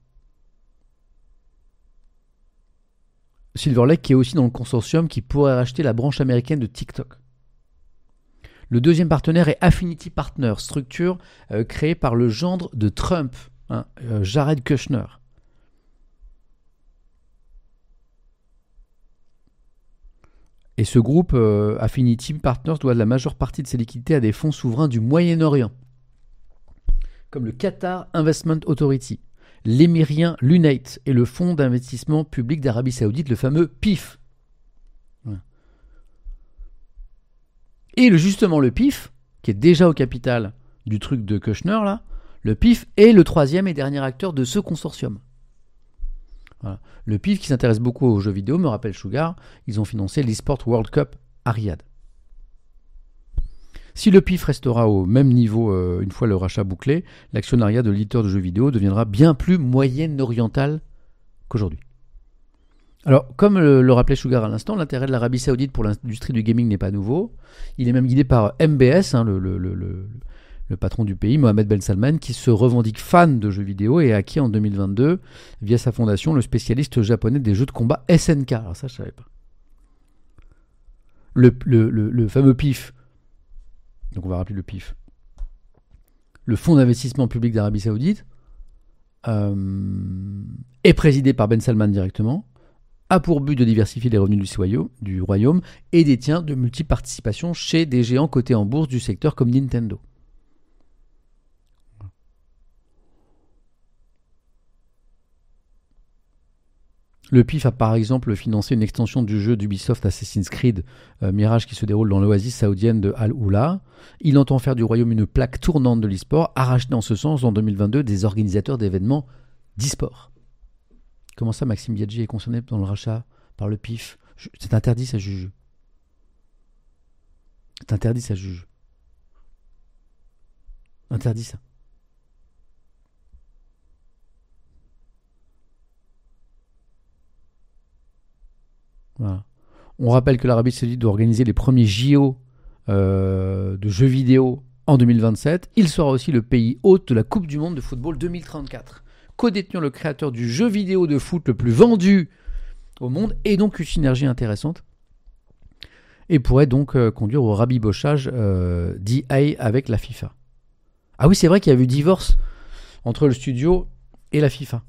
Silver Lake qui est aussi dans le consortium qui pourrait racheter la branche américaine de TikTok. Le deuxième partenaire est Affinity Partners, structure créée par le gendre de Trump, Jared Kushner. Et ce groupe Affinity Partners doit la majeure partie de ses liquidités à des fonds souverains du Moyen-Orient, comme le Qatar Investment Authority, l'émirien Lunate et le fonds d'investissement public d'Arabie Saoudite, le fameux PIF. Et justement le PIF, qui est déjà au capital du truc de Kushner, là, le PIF est le troisième et dernier acteur de ce consortium. Voilà. Le PIF, qui s'intéresse beaucoup aux jeux vidéo, me rappelle Sugar, ils ont financé l'eSport World Cup à Riyad. Si le PIF restera au même niveau une fois le rachat bouclé, l'actionnariat de l'éditeur de jeux vidéo deviendra bien plus moyen-oriental qu'aujourd'hui. Alors, comme le rappelait Sugar à l'instant, l'intérêt de l'Arabie Saoudite pour l'industrie du gaming n'est pas nouveau. Il est même guidé par MBS, le patron du pays, Mohamed Ben Salman, qui se revendique fan de jeux vidéo et a acquis en 2022, via sa fondation, le spécialiste japonais des jeux de combat SNK. Alors ça, je ne savais pas. Le fameux PIF, donc on va rappeler le PIF, le fonds d'investissement public d'Arabie Saoudite, est présidé par Ben Salman directement, a pour but de diversifier les revenus du royaume et détient de multiples participations chez des géants cotés en bourse du secteur comme Nintendo. Le PIF a par exemple financé une extension du jeu d'Ubisoft Assassin's Creed Mirage qui se déroule dans l'oasis saoudienne de Al-Oula. Il entend faire du royaume une plaque tournante de l'e-sport, a racheté en ce sens en 2022 des organisateurs d'événements d'e-sport. Comment ça, Maxime Biaggi est concerné dans le rachat par le PIF? C'est interdit, ça juge. C'est interdit, ça juge. Interdit, ça. Voilà. On rappelle que l'Arabie Saoudite doit organiser les premiers JO de jeux vidéo en 2027. Il sera aussi le pays hôte de la Coupe du Monde de football 2034. Co-détenir le créateur du jeu vidéo de foot le plus vendu au monde et donc une synergie intéressante et pourrait donc conduire au rabibochage d'EA avec la FIFA. Ah oui, c'est vrai qu'il y a eu divorce entre le studio et la FIFA.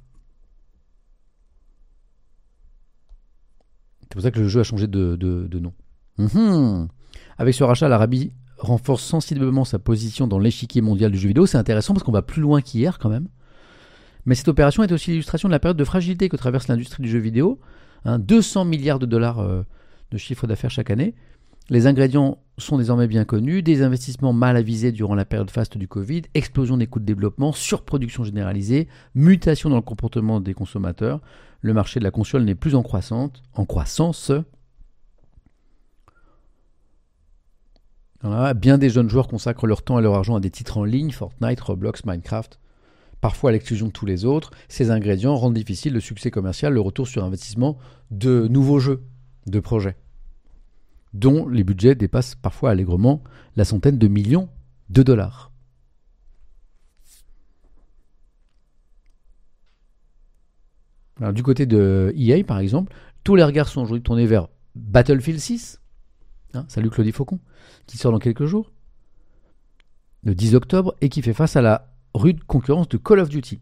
C'est pour ça que le jeu a changé de nom. Avec ce rachat, l'Arabie renforce sensiblement sa position dans l'échiquier mondial du jeu vidéo. C'est intéressant parce qu'on va plus loin qu'hier quand même. Mais cette opération est aussi l'illustration de la période de fragilité que traverse l'industrie du jeu vidéo. 200 milliards de dollars de chiffre d'affaires chaque année. Les ingrédients sont désormais bien connus. Des investissements mal avisés durant la période faste du Covid, explosion des coûts de développement, surproduction généralisée, mutation dans le comportement des consommateurs. Le marché de la console n'est plus en croissance. Voilà. Bien des jeunes joueurs consacrent leur temps et leur argent à des titres en ligne, Fortnite, Roblox, Minecraft, parfois à l'exclusion de tous les autres. Ces ingrédients rendent difficile le succès commercial, le retour sur investissement de nouveaux jeux, de projets, dont les budgets dépassent parfois allègrement la centaine de millions de dollars. Alors, du côté de EA, par exemple, tous les regards sont aujourd'hui tournés vers Battlefield 6. Salut Claudie Faucon, qui sort dans quelques jours, le 10 octobre, et qui fait face à la rude concurrence de Call of Duty.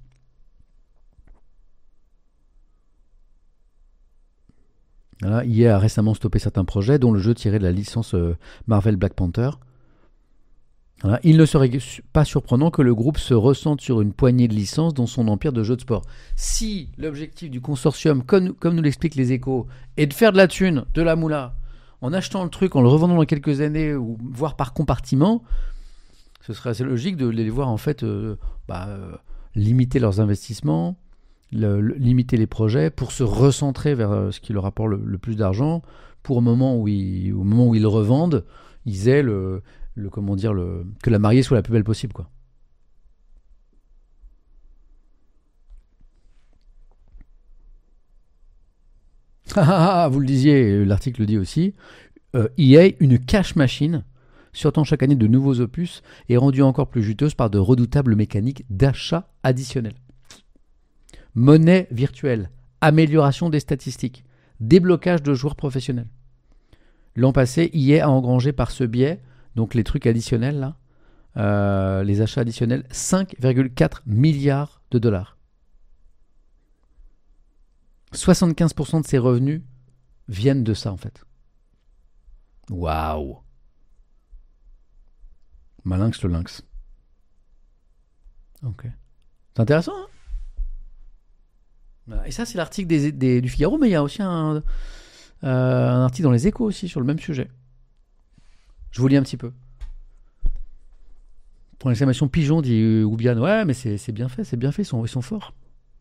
Voilà, EA a récemment stoppé certains projets, dont le jeu tiré de la licence Marvel Black Panther. Voilà, il ne serait pas surprenant que le groupe se ressente sur une poignée de licences dans son empire de jeux de sport. Si l'objectif du consortium, comme nous l'expliquent les Échos, est de faire de la thune, de la moula, en achetant le truc, en le revendant dans quelques années, ou voire par compartiment, ce serait assez logique de les voir en fait limiter leurs investissements, limiter les projets pour se recentrer vers ce qui leur apporte le plus d'argent, pour au moment où ils le revendent, ils aient que la mariée soit la plus belle possible, quoi. Vous le disiez, l'article le dit aussi, EA, une cash machine, sortant chaque année de nouveaux opus, est rendue encore plus juteuse par de redoutables mécaniques d'achat additionnel. Monnaie virtuelle, amélioration des statistiques, déblocage de joueurs professionnels. L'an passé, EA a engrangé par ce biais, donc les trucs additionnels, là, les achats additionnels, 5,4 milliards de dollars. 75% de ses revenus viennent de ça, en fait. Waouh! Malinx le lynx. Ok. C'est intéressant, hein? Et ça, c'est l'article du Figaro, mais il y a aussi un article dans les Échos aussi sur le même sujet. Je vous lis un petit peu. Pour l'exclamation pigeon, dit Oubian. Ouais, mais c'est bien fait, ils sont forts.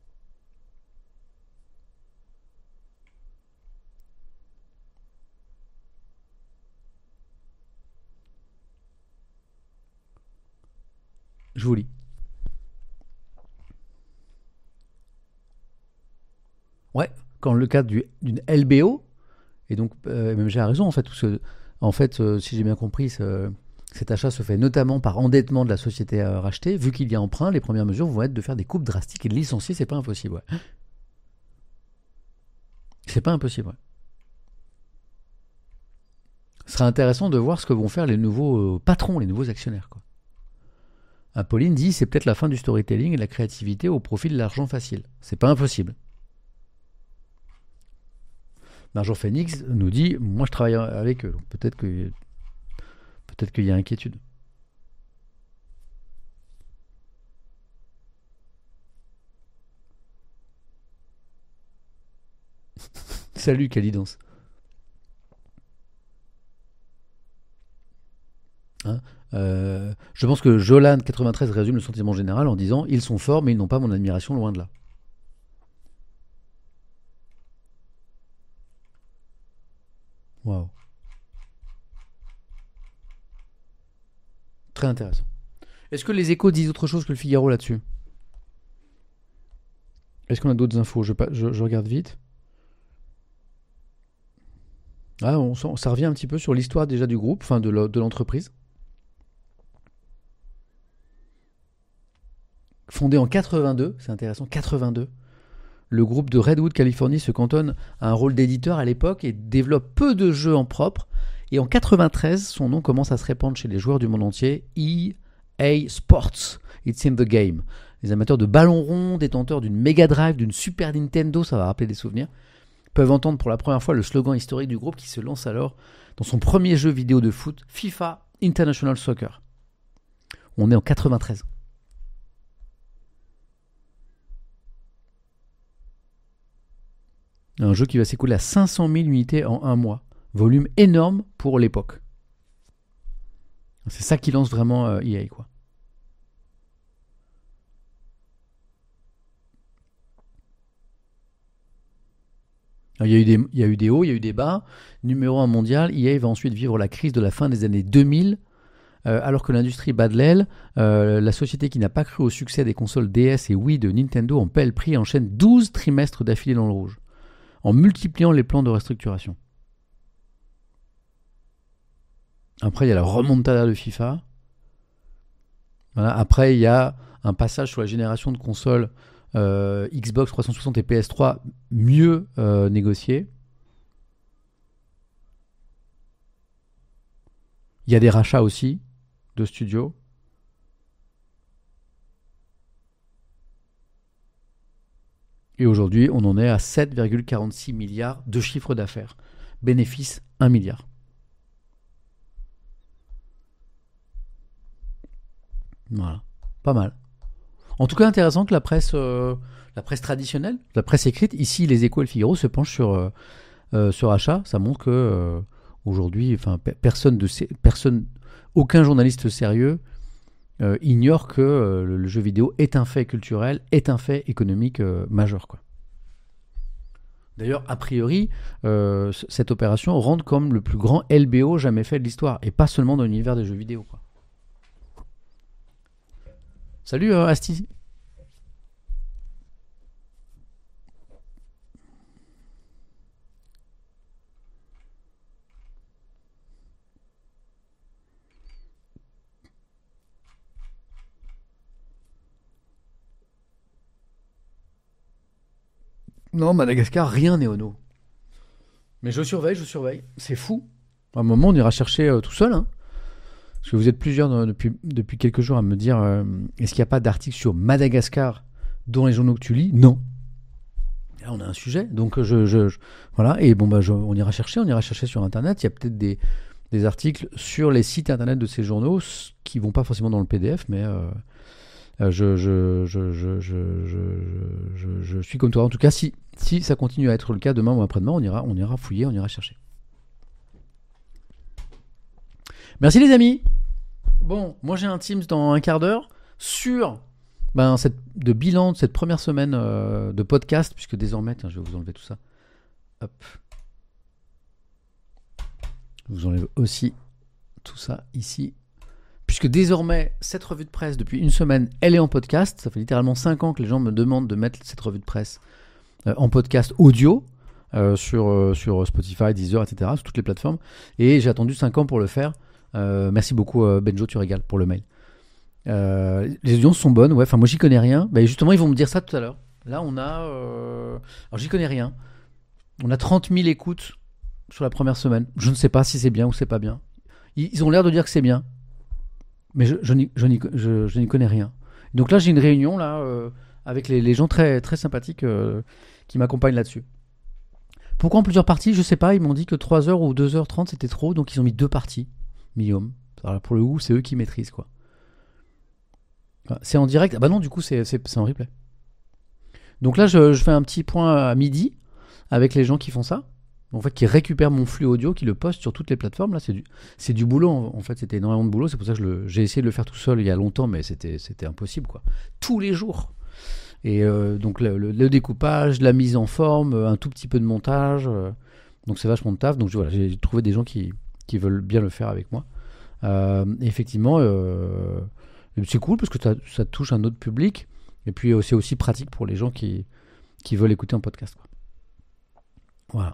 Je vous lis. Ouais, quand le cadre d'une LBO, et donc MMG a raison en fait, parce que, en fait, si j'ai bien compris, cet achat se fait notamment par endettement de la société rachetée. Vu qu'il y a emprunt, les premières mesures vont être de faire des coupes drastiques et de licencier, c'est pas impossible, ouais. C'est pas impossible, ouais. Ce sera intéressant de voir ce que vont faire les nouveaux patrons, les nouveaux actionnaires, quoi. Apolline dit c'est peut-être la fin du storytelling et de la créativité au profit de l'argent facile. C'est pas impossible. Marjour Phoenix nous dit moi je travaille avec eux, donc peut-être qu'il y a inquiétude. Salut, Calidance. Hein. Je pense que Jolan93 résume le sentiment général en disant ils sont forts, mais ils n'ont pas mon admiration, loin de là. Waouh. Très intéressant. Est-ce que les Échos disent autre chose que le Figaro là-dessus? Est-ce qu'on a d'autres infos? Je regarde vite. Ah, ça revient un petit peu sur l'histoire déjà du groupe, enfin de l'entreprise. Fondé en 82, c'est intéressant, 82. Le groupe de Redwood, Californie, se cantonne à un rôle d'éditeur à l'époque et développe peu de jeux en propre. Et en 93, son nom commence à se répandre chez les joueurs du monde entier. EA Sports, it's in the game. Les amateurs de ballon rond, détenteurs d'une Mega Drive, d'une Super Nintendo, ça va rappeler des souvenirs, peuvent entendre pour la première fois le slogan historique du groupe qui se lance alors dans son premier jeu vidéo de foot, FIFA International Soccer. On est en 93. Un jeu qui va s'écouler à 500 000 unités en un mois. Volume énorme pour l'époque. C'est ça qui lance vraiment EA, quoi. Alors, il y a eu des hauts, il y a eu des bas. Numéro 1 mondial, EA va ensuite vivre la crise de la fin des années 2000. Alors que l'industrie bat de l'aile, la société qui n'a pas cru au succès des consoles DS et Wii de Nintendo en paie le prix et enchaîne 12 trimestres d'affilée dans le rouge, en multipliant les plans de restructuration. Après, il y a la remontada de FIFA. Voilà. Après, il y a un passage sur la génération de consoles Xbox 360 et PS3 mieux négocié. Il y a des rachats aussi de studios. Et aujourd'hui, on en est à 7,46 milliards de chiffre d'affaires. Bénéfice 1 milliard. Voilà, pas mal. En tout cas, intéressant que la presse traditionnelle, la presse écrite, ici les Échos et le Figaro se penchent sur achat. Ça montre que aujourd'hui, aucun journaliste sérieux ignore que le jeu vidéo est un fait culturel, est un fait économique majeur, quoi. D'ailleurs, a priori, cette opération rentre comme le plus grand LBO jamais fait de l'histoire, et pas seulement dans l'univers des jeux vidéo, quoi. Salut Asti. Non, Madagascar, rien n'est Ono. Mais je surveille. C'est fou. À un moment, on ira chercher tout seul, hein. Parce que vous êtes plusieurs depuis quelques jours à me dire est-ce qu'il n'y a pas d'article sur Madagascar dans les journaux que tu lis? Non. Là, on a un sujet. Donc, voilà. Et bon, on ira chercher sur Internet. Il y a peut-être des articles sur les sites Internet de ces journaux qui vont pas forcément dans le PDF, mais je suis comme toi. En tout cas, si ça continue à être le cas demain ou après-demain, on ira fouiller, on ira chercher. Merci les amis. Bon, moi j'ai un Teams dans un quart d'heure sur de bilan de cette première semaine de podcast, puisque désormais, je vais vous enlever tout ça. Hop. Je vous enlève aussi tout ça ici. Puisque désormais, cette revue de presse, depuis une semaine, elle est en podcast. Ça fait littéralement 5 ans que les gens me demandent de mettre cette revue de presse en podcast audio sur Spotify, Deezer, etc., sur toutes les plateformes. Et j'ai attendu 5 ans pour le faire. Merci beaucoup Benjo, tu régales pour le mail. Les audiences sont bonnes, ouais. Enfin, moi j'y connais rien. Bah, justement, ils vont me dire ça tout à l'heure. Là, on a. Alors, j'y connais rien. On a 30 000 écoutes sur la première semaine. Je ne sais pas si c'est bien ou c'est pas bien. Ils ont l'air de dire que c'est bien. Mais je n'y connais rien. Donc là, j'ai une réunion là, avec les gens très, très sympathiques qui m'accompagnent là-dessus. Pourquoi en plusieurs parties? Je sais pas. Ils m'ont dit que 3h ou 2h30 c'était trop. Donc ils ont mis 2 parties. Minimum. Alors, pour le coup, c'est eux qui maîtrisent, quoi. C'est en direct. Ah bah non, du coup, c'est en replay. Donc là, je fais un petit point à midi avec les gens qui font ça. En fait, qui récupèrent mon flux audio, qui le postent sur toutes les plateformes. Là, c'est du boulot. En fait, c'était énormément de boulot. C'est pour ça que j'ai essayé de le faire tout seul il y a longtemps, mais c'était impossible, quoi. Tous les jours. Et donc le découpage, la mise en forme, un tout petit peu de montage. Donc c'est vachement de taf. Donc voilà, j'ai trouvé des gens qui veulent bien le faire avec moi. Effectivement, c'est cool parce que ça touche un autre public. Et puis c'est aussi pratique pour les gens qui veulent écouter un podcast, quoi. Voilà.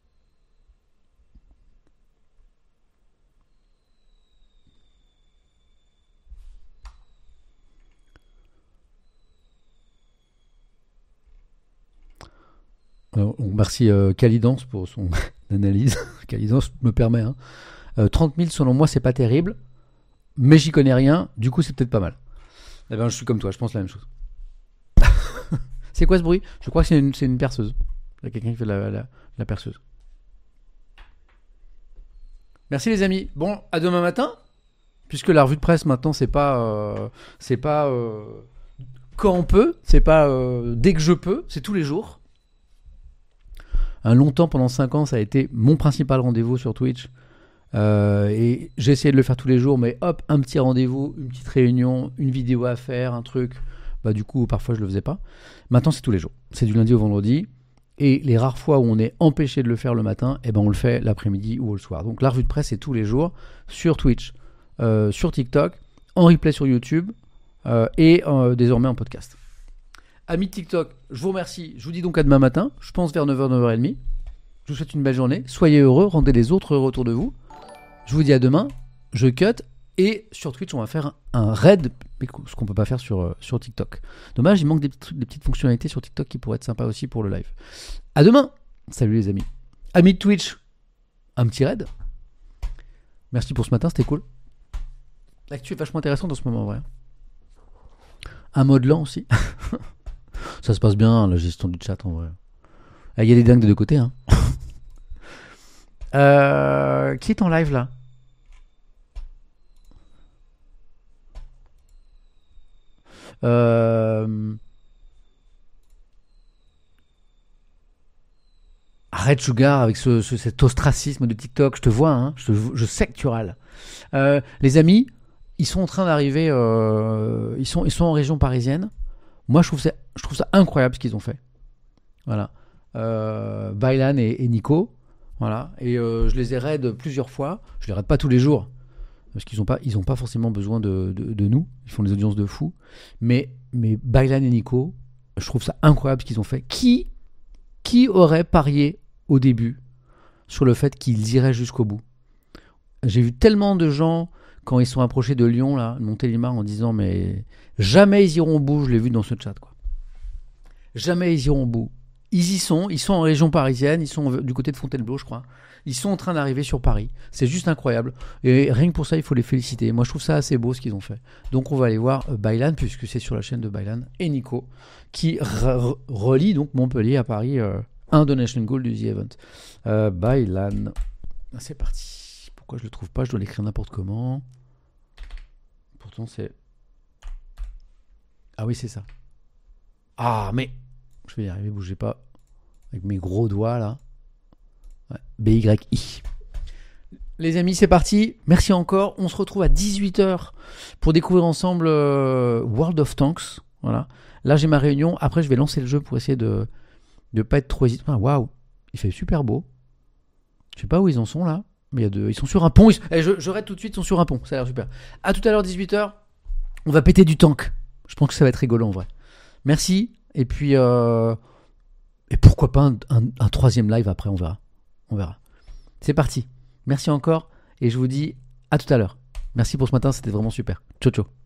Merci Calidance pour son analyse. Calidance me permet. 30 000 selon moi c'est pas terrible, mais j'y connais rien, du coup c'est peut-être pas mal. Eh ben je suis comme toi, je pense la même chose. C'est quoi ce bruit? Je crois que c'est une perceuse. Il y a quelqu'un qui fait la perceuse. Merci les amis. Bon, à demain matin, puisque la revue de presse maintenant c'est pas quand on peut, c'est pas dès que je peux, c'est tous les jours. Longtemps, pendant 5 ans, ça a été mon principal rendez-vous sur Twitch. Et j'ai essayé de le faire tous les jours, mais hop, un petit rendez-vous, une petite réunion, une vidéo à faire, un truc. Bah du coup, parfois, je le faisais pas. Maintenant, c'est tous les jours. C'est du lundi au vendredi. Et les rares fois où on est empêché de le faire le matin, eh ben, on le fait l'après-midi ou le soir. Donc la revue de presse, c'est tous les jours sur Twitch, sur TikTok, en replay sur YouTube et désormais en podcast. Amis de TikTok, je vous remercie. Je vous dis donc à demain matin. Je pense vers 9h, 9h30. Je vous souhaite une belle journée. Soyez heureux. Rendez les autres heureux autour de vous. Je vous dis à demain. Je cut. Et sur Twitch, on va faire un raid. Ce qu'on ne peut pas faire sur TikTok. Dommage, il manque des petites fonctionnalités sur TikTok qui pourraient être sympas aussi pour le live. À demain. Salut les amis. Amis de Twitch, un petit raid. Merci pour ce matin. C'était cool. L'actu est vachement intéressante en ce moment, en vrai. Un mode lent aussi. Ça se passe bien, la gestion du chat, en vrai. Il y a des dingues des deux côtés, hein. Qui est en live, là? Arrête, Sugar, avec cet ostracisme de TikTok. Je te vois, hein. Je sais que tu râles. Les amis, ils sont en train d'arriver... ils sont en région parisienne. Moi, je trouve ça incroyable ce qu'ils ont fait. Voilà. Bailan et Nico. Voilà. Et je les ai raid plusieurs fois. Je les raid pas tous les jours. Parce qu'ils ont pas forcément besoin de nous. Ils font des audiences de fous. Mais Bailan et Nico, je trouve ça incroyable ce qu'ils ont fait. Qui aurait parié au début sur le fait qu'ils iraient jusqu'au bout? J'ai vu tellement de gens... Quand ils sont approchés de Lyon, là, de Montélimar, en disant mais jamais ils iront au bout, je l'ai vu dans ce chat, quoi. Jamais ils iront au bout. Ils y sont en région parisienne, ils sont du côté de Fontainebleau, je crois. Ils sont en train d'arriver sur Paris. C'est juste incroyable. Et rien que pour ça, il faut les féliciter. Moi, je trouve ça assez beau ce qu'ils ont fait. Donc, on va aller voir Bailan, puisque c'est sur la chaîne de Bailan et Nico, qui relie donc Montpellier à Paris, un donation goal du The Event. Bailan. C'est parti. Pourquoi je le trouve pas? Je dois l'écrire n'importe comment. Pourtant c'est... Ah oui, c'est ça. Ah, mais... Je vais y arriver, bougez pas. Avec mes gros doigts, là. Ouais. B-Y-I. Les amis, c'est parti. Merci encore. On se retrouve à 18h pour découvrir ensemble World of Tanks. Voilà. Là, j'ai ma réunion. Après, je vais lancer le jeu pour essayer de pas être trop hésitant. Waouh, il fait super beau. Je sais pas où ils en sont, là. Mais ils sont sur un pont. Je raid tout de suite, ils sont sur un pont. Ça a l'air super. À tout à l'heure, 18h. On va péter du tank. Je pense que ça va être rigolo en vrai. Merci. Et puis, et pourquoi pas un troisième live après, on verra. C'est parti. Merci encore. Et je vous dis à tout à l'heure. Merci pour ce matin, c'était vraiment super. Ciao, ciao.